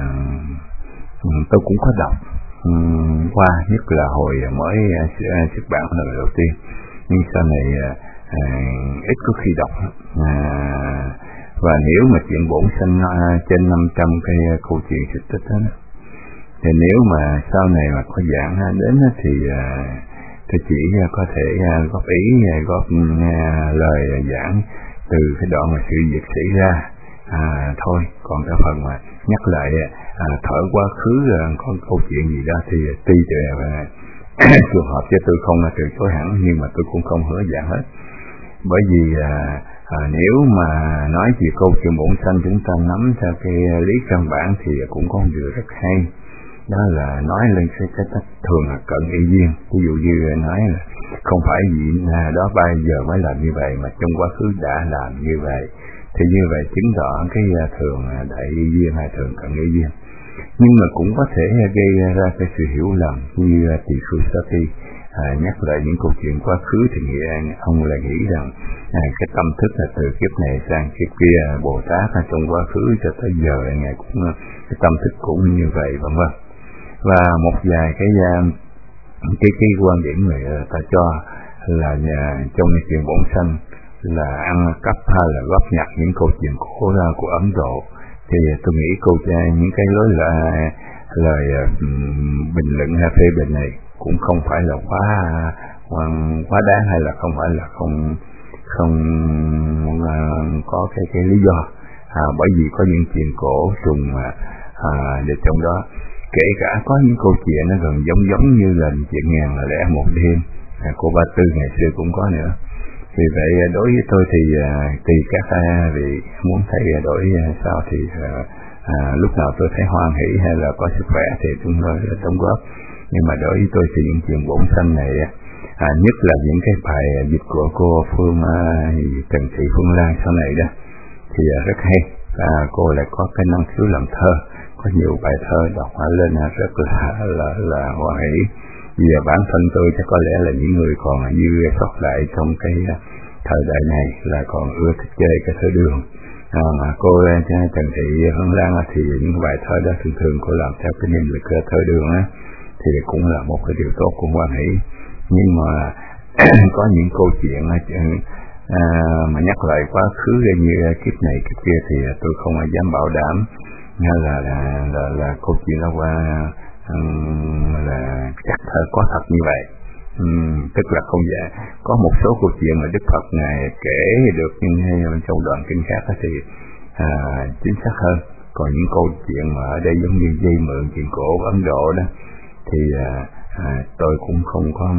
Speaker 4: tôi cũng có đọc qua, nhất là hồi mới xuất bản lần đầu tiên, nhưng sau này ít có khi đọc. Và nếu mà chuyện Bổn Sanh trên 500 cái câu chuyện sự tích đó, thì nếu mà sau này mà có giảng đến thì tôi chỉ có thể góp ý, góp lời giảng từ cái đoạn mà sự việc xảy ra thôi. Còn cái phần mà nhắc lại thở quá khứ có câu chuyện gì đó thì tuy trường hợp cho tôi không từ chối hẳn, nhưng mà tôi cũng không hứa giảng hết. Bởi vì nếu mà nói về câu chuyện Bổn Sanh, chúng ta nắm theo cái lý căn bản thì cũng có một điều rất hay, đó là nói lên cái cách thường là cận y duyên. Ví dụ như nói là không phải gì đó bây giờ mới làm như vậy, mà trong quá khứ đã làm như vậy, thì như vậy chứng tỏ cái thường đại y duyên hay thường cận y duyên. Nhưng mà cũng có thể gây ra cái sự hiểu lầm, như Tỳ Khưu Sa Thi nhắc lại những câu chuyện quá khứ thì ông lại nghĩ rằng cái tâm thức là từ kiếp này sang kiếp kia, Bồ Tát trong quá khứ cho tới giờ ngài cũng cái tâm thức cũng như vậy, vân vân. Và một vài cái quan điểm người ta cho là trong chuyện Bổn Sanh là ăn cắp hay là góp nhặt những câu chuyện cổ của Ấn Độ, thì tôi nghĩ những cái lời bình luận hay phê bình này cũng không phải là quá đáng, hay là không phải là không có cái lý do, bởi vì có những chuyện cổ trùng để trong đó, kể cả có những câu chuyện nó gần giống như là chuyện Ngàn Lẻ Một Đêm của Ba Tư ngày xưa cũng có nữa. Vì vậy đối với tôi thì tùy các vị muốn thay đổi sao thì lúc nào tôi thấy hoan hỷ hay là có sức khỏe thì chúng tôi đóng góp. Nhưng mà đối với tôi thì những chuyện Bổn Sanh này, nhất là những cái bài dịch của cô Trần Thị Phương Lan sau này đó thì rất hay. Cô lại có cái năng khiếu làm thơ, có nhiều bài thơ đọc lên rất là hoan hỷ. Vì bản thân tôi chắc có lẽ là những người còn dư sót lại trong cái thời đại này là còn ưa thích chơi cái thơ đường. Mà cô Trần Thị Phương Lan thì những bài thơ đó thường cô làm theo cái niệm lực thơ đường á, thì cũng là một cái điều tốt của hoan hỷ. Nhưng mà có những câu chuyện Mà nhắc lại quá khứ như kiếp này kiếp kia thì tôi không dám bảo đảm là câu chuyện nó qua là chắc có thật như vậy. Tức là không dạ có một số câu chuyện mà Đức Phật ngài kể được nhưng trong đoạn kinh khác thì chính xác hơn. Còn những câu chuyện mà ở đây giống như dây mượn chuyện cổ Ấn Độ đó thì tôi cũng không có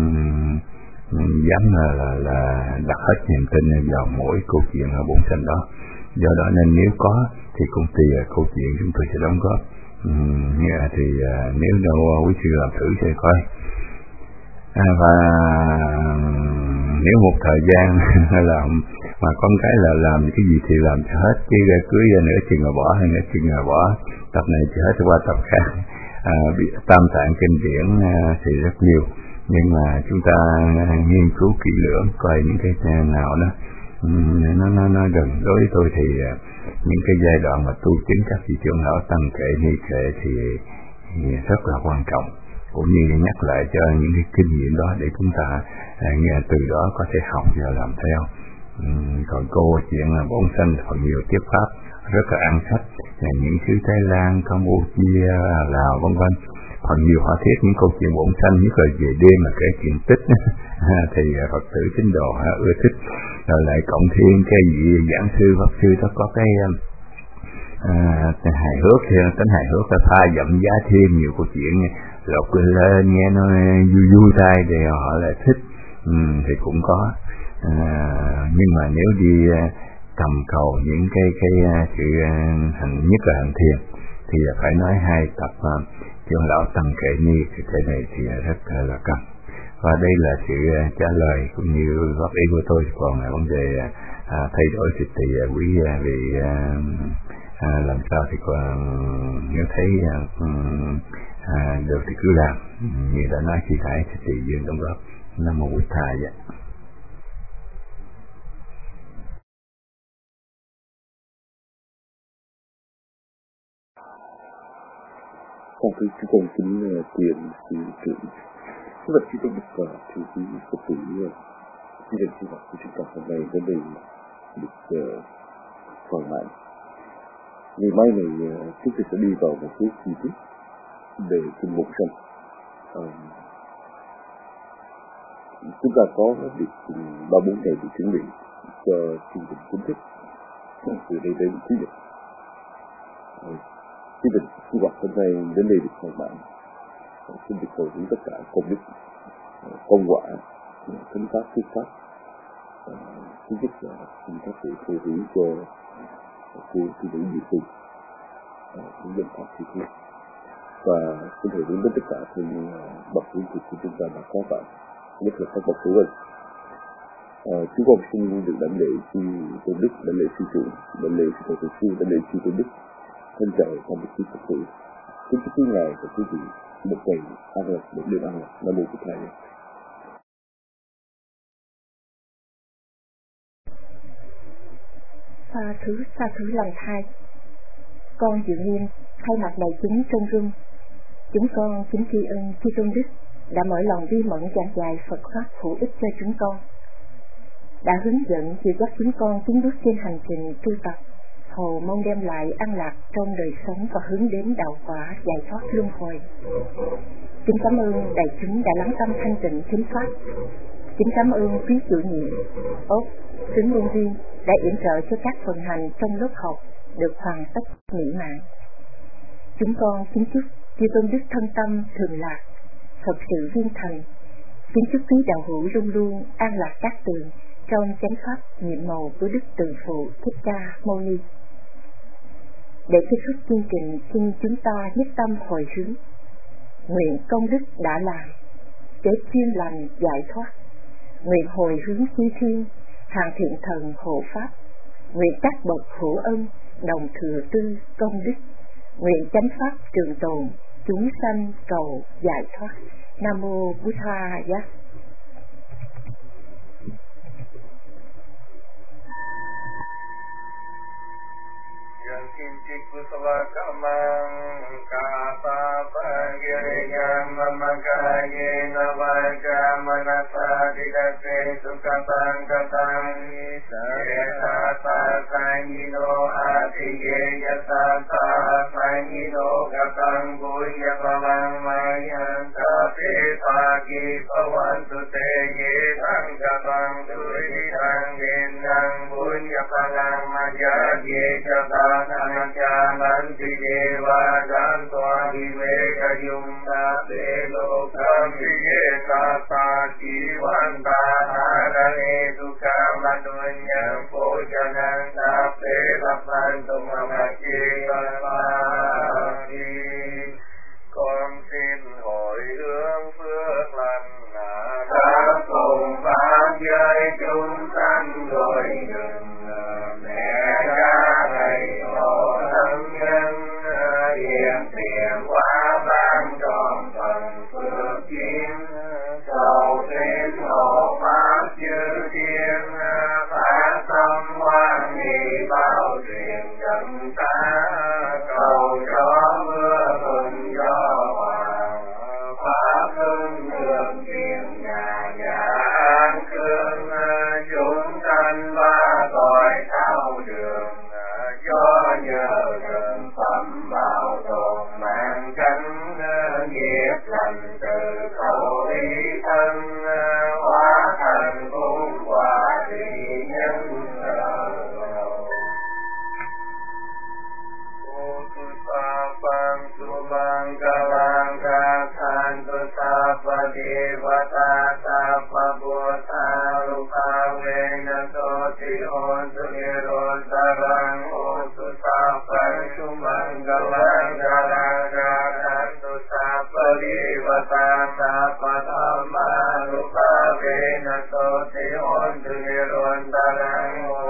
Speaker 4: dám là đặt hết niềm tin vào mỗi câu chuyện ở bổn sanh đó. Do đó nên nếu có thì cũng tùy câu chuyện chúng tôi sẽ đóng góp. Thì nếu đâu quý sư làm thử xem coi. Và nếu một thời gian làm mà con cái là làm cái gì thì làm cho hết, chứ cưới nửa chừng mà bỏ hay nửa chừng mà bỏ, tập này thì hết qua tập khác. Tam tạng kinh điển thì rất nhiều, nhưng mà chúng ta nghiên cứu kỹ lưỡng coi những cái nào đó nó gần. Đối với tôi thì những cái giai đoạn mà tu chứng các vị trưởng lão tăng kệ ni kệ thì rất là quan trọng, cũng như nhắc lại cho những cái kinh nghiệm đó để chúng ta nghe từ đó có thể học và làm theo. Còn câu chuyện là bổn sanh còn nhiều tiếp pháp rất là ăn khách, những xứ Thái Lan, Campuchia, Lào vân vân, còn nhiều họa thiết những câu chuyện bổn sanh, nhất là về đêm mà kể chuyện tích thì Phật tử tín đồ ưa thích. Rồi lại cộng thêm cái vị giảng sư pháp sư đó có cái hài hước, tính hài hước là pha dậm giá thêm nhiều câu chuyện lột lên nghe nó vui vui tai để họ lại thích. Thì cũng có. Nhưng mà nếu đi cầm cầu những cái sự hành, nhất là hành thiền, thì phải nói 2 tập trưởng lão tăng kệ ni cái này thì rất là cần. Và đây là sự trả lời cũng như góp ý của tôi. Còn vấn đề thay đổi thì quý vị làm sao thì còn nếu thấy được thì cứ làm, như đã nói khi nãy thì tùy duyên đóng góp. Nam mô Bụt Thà vậy.
Speaker 3: Con thưa chúng con kính tiền sư trưởng. Các vật chúng tôi được thưa quý Phật tử khi đến sinh hoạt của chúng ta hôm nay đến đây được thỏa mãn. Ngày mai này chúng tôi sẽ đi vào một số chi tiết về kinh bổn sanh. Chúng ta có được 3-4 ngày để chuẩn bị cho chương trình chính thức từ đây đến Chủ nhật. Chương trình sinh hoạt hôm nay đến đây được thỏa mãn. Xin được cầu nguyện tất cả công đức, công quả, thánh pháp, thuyết pháp. Thứ nhất là xin các vị phù hữu cho cô sư nữ Diệu Tùng, hướng dẫn pháp thi thuyết. Và xin hồi hướng đến tất cả những bậc huynh trưởng của chúng ta đã có bạn, nhất là các bậc phụ huynh. Chúng con xin được đảnh lễ chư tôn đức, đảnh lễ sư trưởng, đảnh lễ sư thầy sư, đảnh lễ chư tôn đức, thân chào trong một quý Phật tử. Kính chúc quý ngài và quý vị một ngày an lạc, một đêm an lạc. Nam mô Bụt Thầy.
Speaker 7: Xa thứ lần 2. Con Diệu Nghiêm thay mặt đại chúng trong room, chúng con kính tri ân chư tôn đức đã mở lòng vi mẫn giảng dạy Phật pháp hữu ích cho chúng con, đã hướng dẫn dìu dắt chúng con tiến bước trên hành trình tu tập, hầu mong đem lại an lạc trong đời sống và hướng đến đạo quả giải thoát luân hồi. Kính cảm ơn đại chúng đã lắng tâm thanh tịnh thính pháp. Kính cảm ơn quý chủ nhiệm Ốc Xứng Luân Viên đã yểm trợ cho các phần hành trong lớp học được hoàn tất mỹ mãn. Chúng con kính chúc chư tôn đức thân tâm thường lạc, Phật sự viên thành. Kính chúc quý đạo hữu luôn luôn an lạc các tường trong chánh pháp nhiệm màu của Đức Từ Phụ Thích Ca Mâu Ni. Để kết thúc chương trình, xin chúng ta nhất tâm hồi hướng, nguyện công đức đã làm để chuyên lành giải thoát, nguyện hồi hướng chư thiên hàng thiện thần hộ pháp, nguyện các bậc hữu ân đồng thừa tư công đức, nguyện chánh pháp trường tồn, chúng sanh cầu giải thoát. Nam mô Bụt Thà Giá.
Speaker 8: Kata pagiriyam mamakaye navajam
Speaker 4: Manasaditate Sukapang Kapang Yeta Sasangino Atiye Yata Sasangino Kapang Buya Palang Mayan Tape Pagi Pawantu Te Yetang Kapang Tui Tang Gendang Buya Palang Maya Yeta Sasangjalan Tidewa Dan Tua Diwe Kayum Tape Lokam Yeta Jiwanta Harane Dukam Madunya Pojanan Tape Lapan Tumamaki Kalpani Con xin hồi hướng phước lành Pháp cùng Pháp giới chúng sanh rồi đừng mẹ cha thầy tổ thân nhân hiện tiền quá ban tròn phần phước duyên cầu xin hộ pháp chư thiên phát tâm hoan hỷ bao truyền chân ta cầu cho mưa thuận gió hòa pháp hưng thường tiền nhà nhà an cương chúng sanh ba cõi thao đường do nhờ rừng phẩm bảo tồn mạng cánh nghiệp lành từ khẩu ý thân hóa thành phúc quả vì nhân Pang Subang Galang Kathan Tusapa Devata Tapa Bota Rupa Vena Soti Ontu Niron Tarang Ontu Sapa Subang Galang Kathan Tusapa Devata Tapa Tapa Rupa Vena Soti Ontu Niron Tarang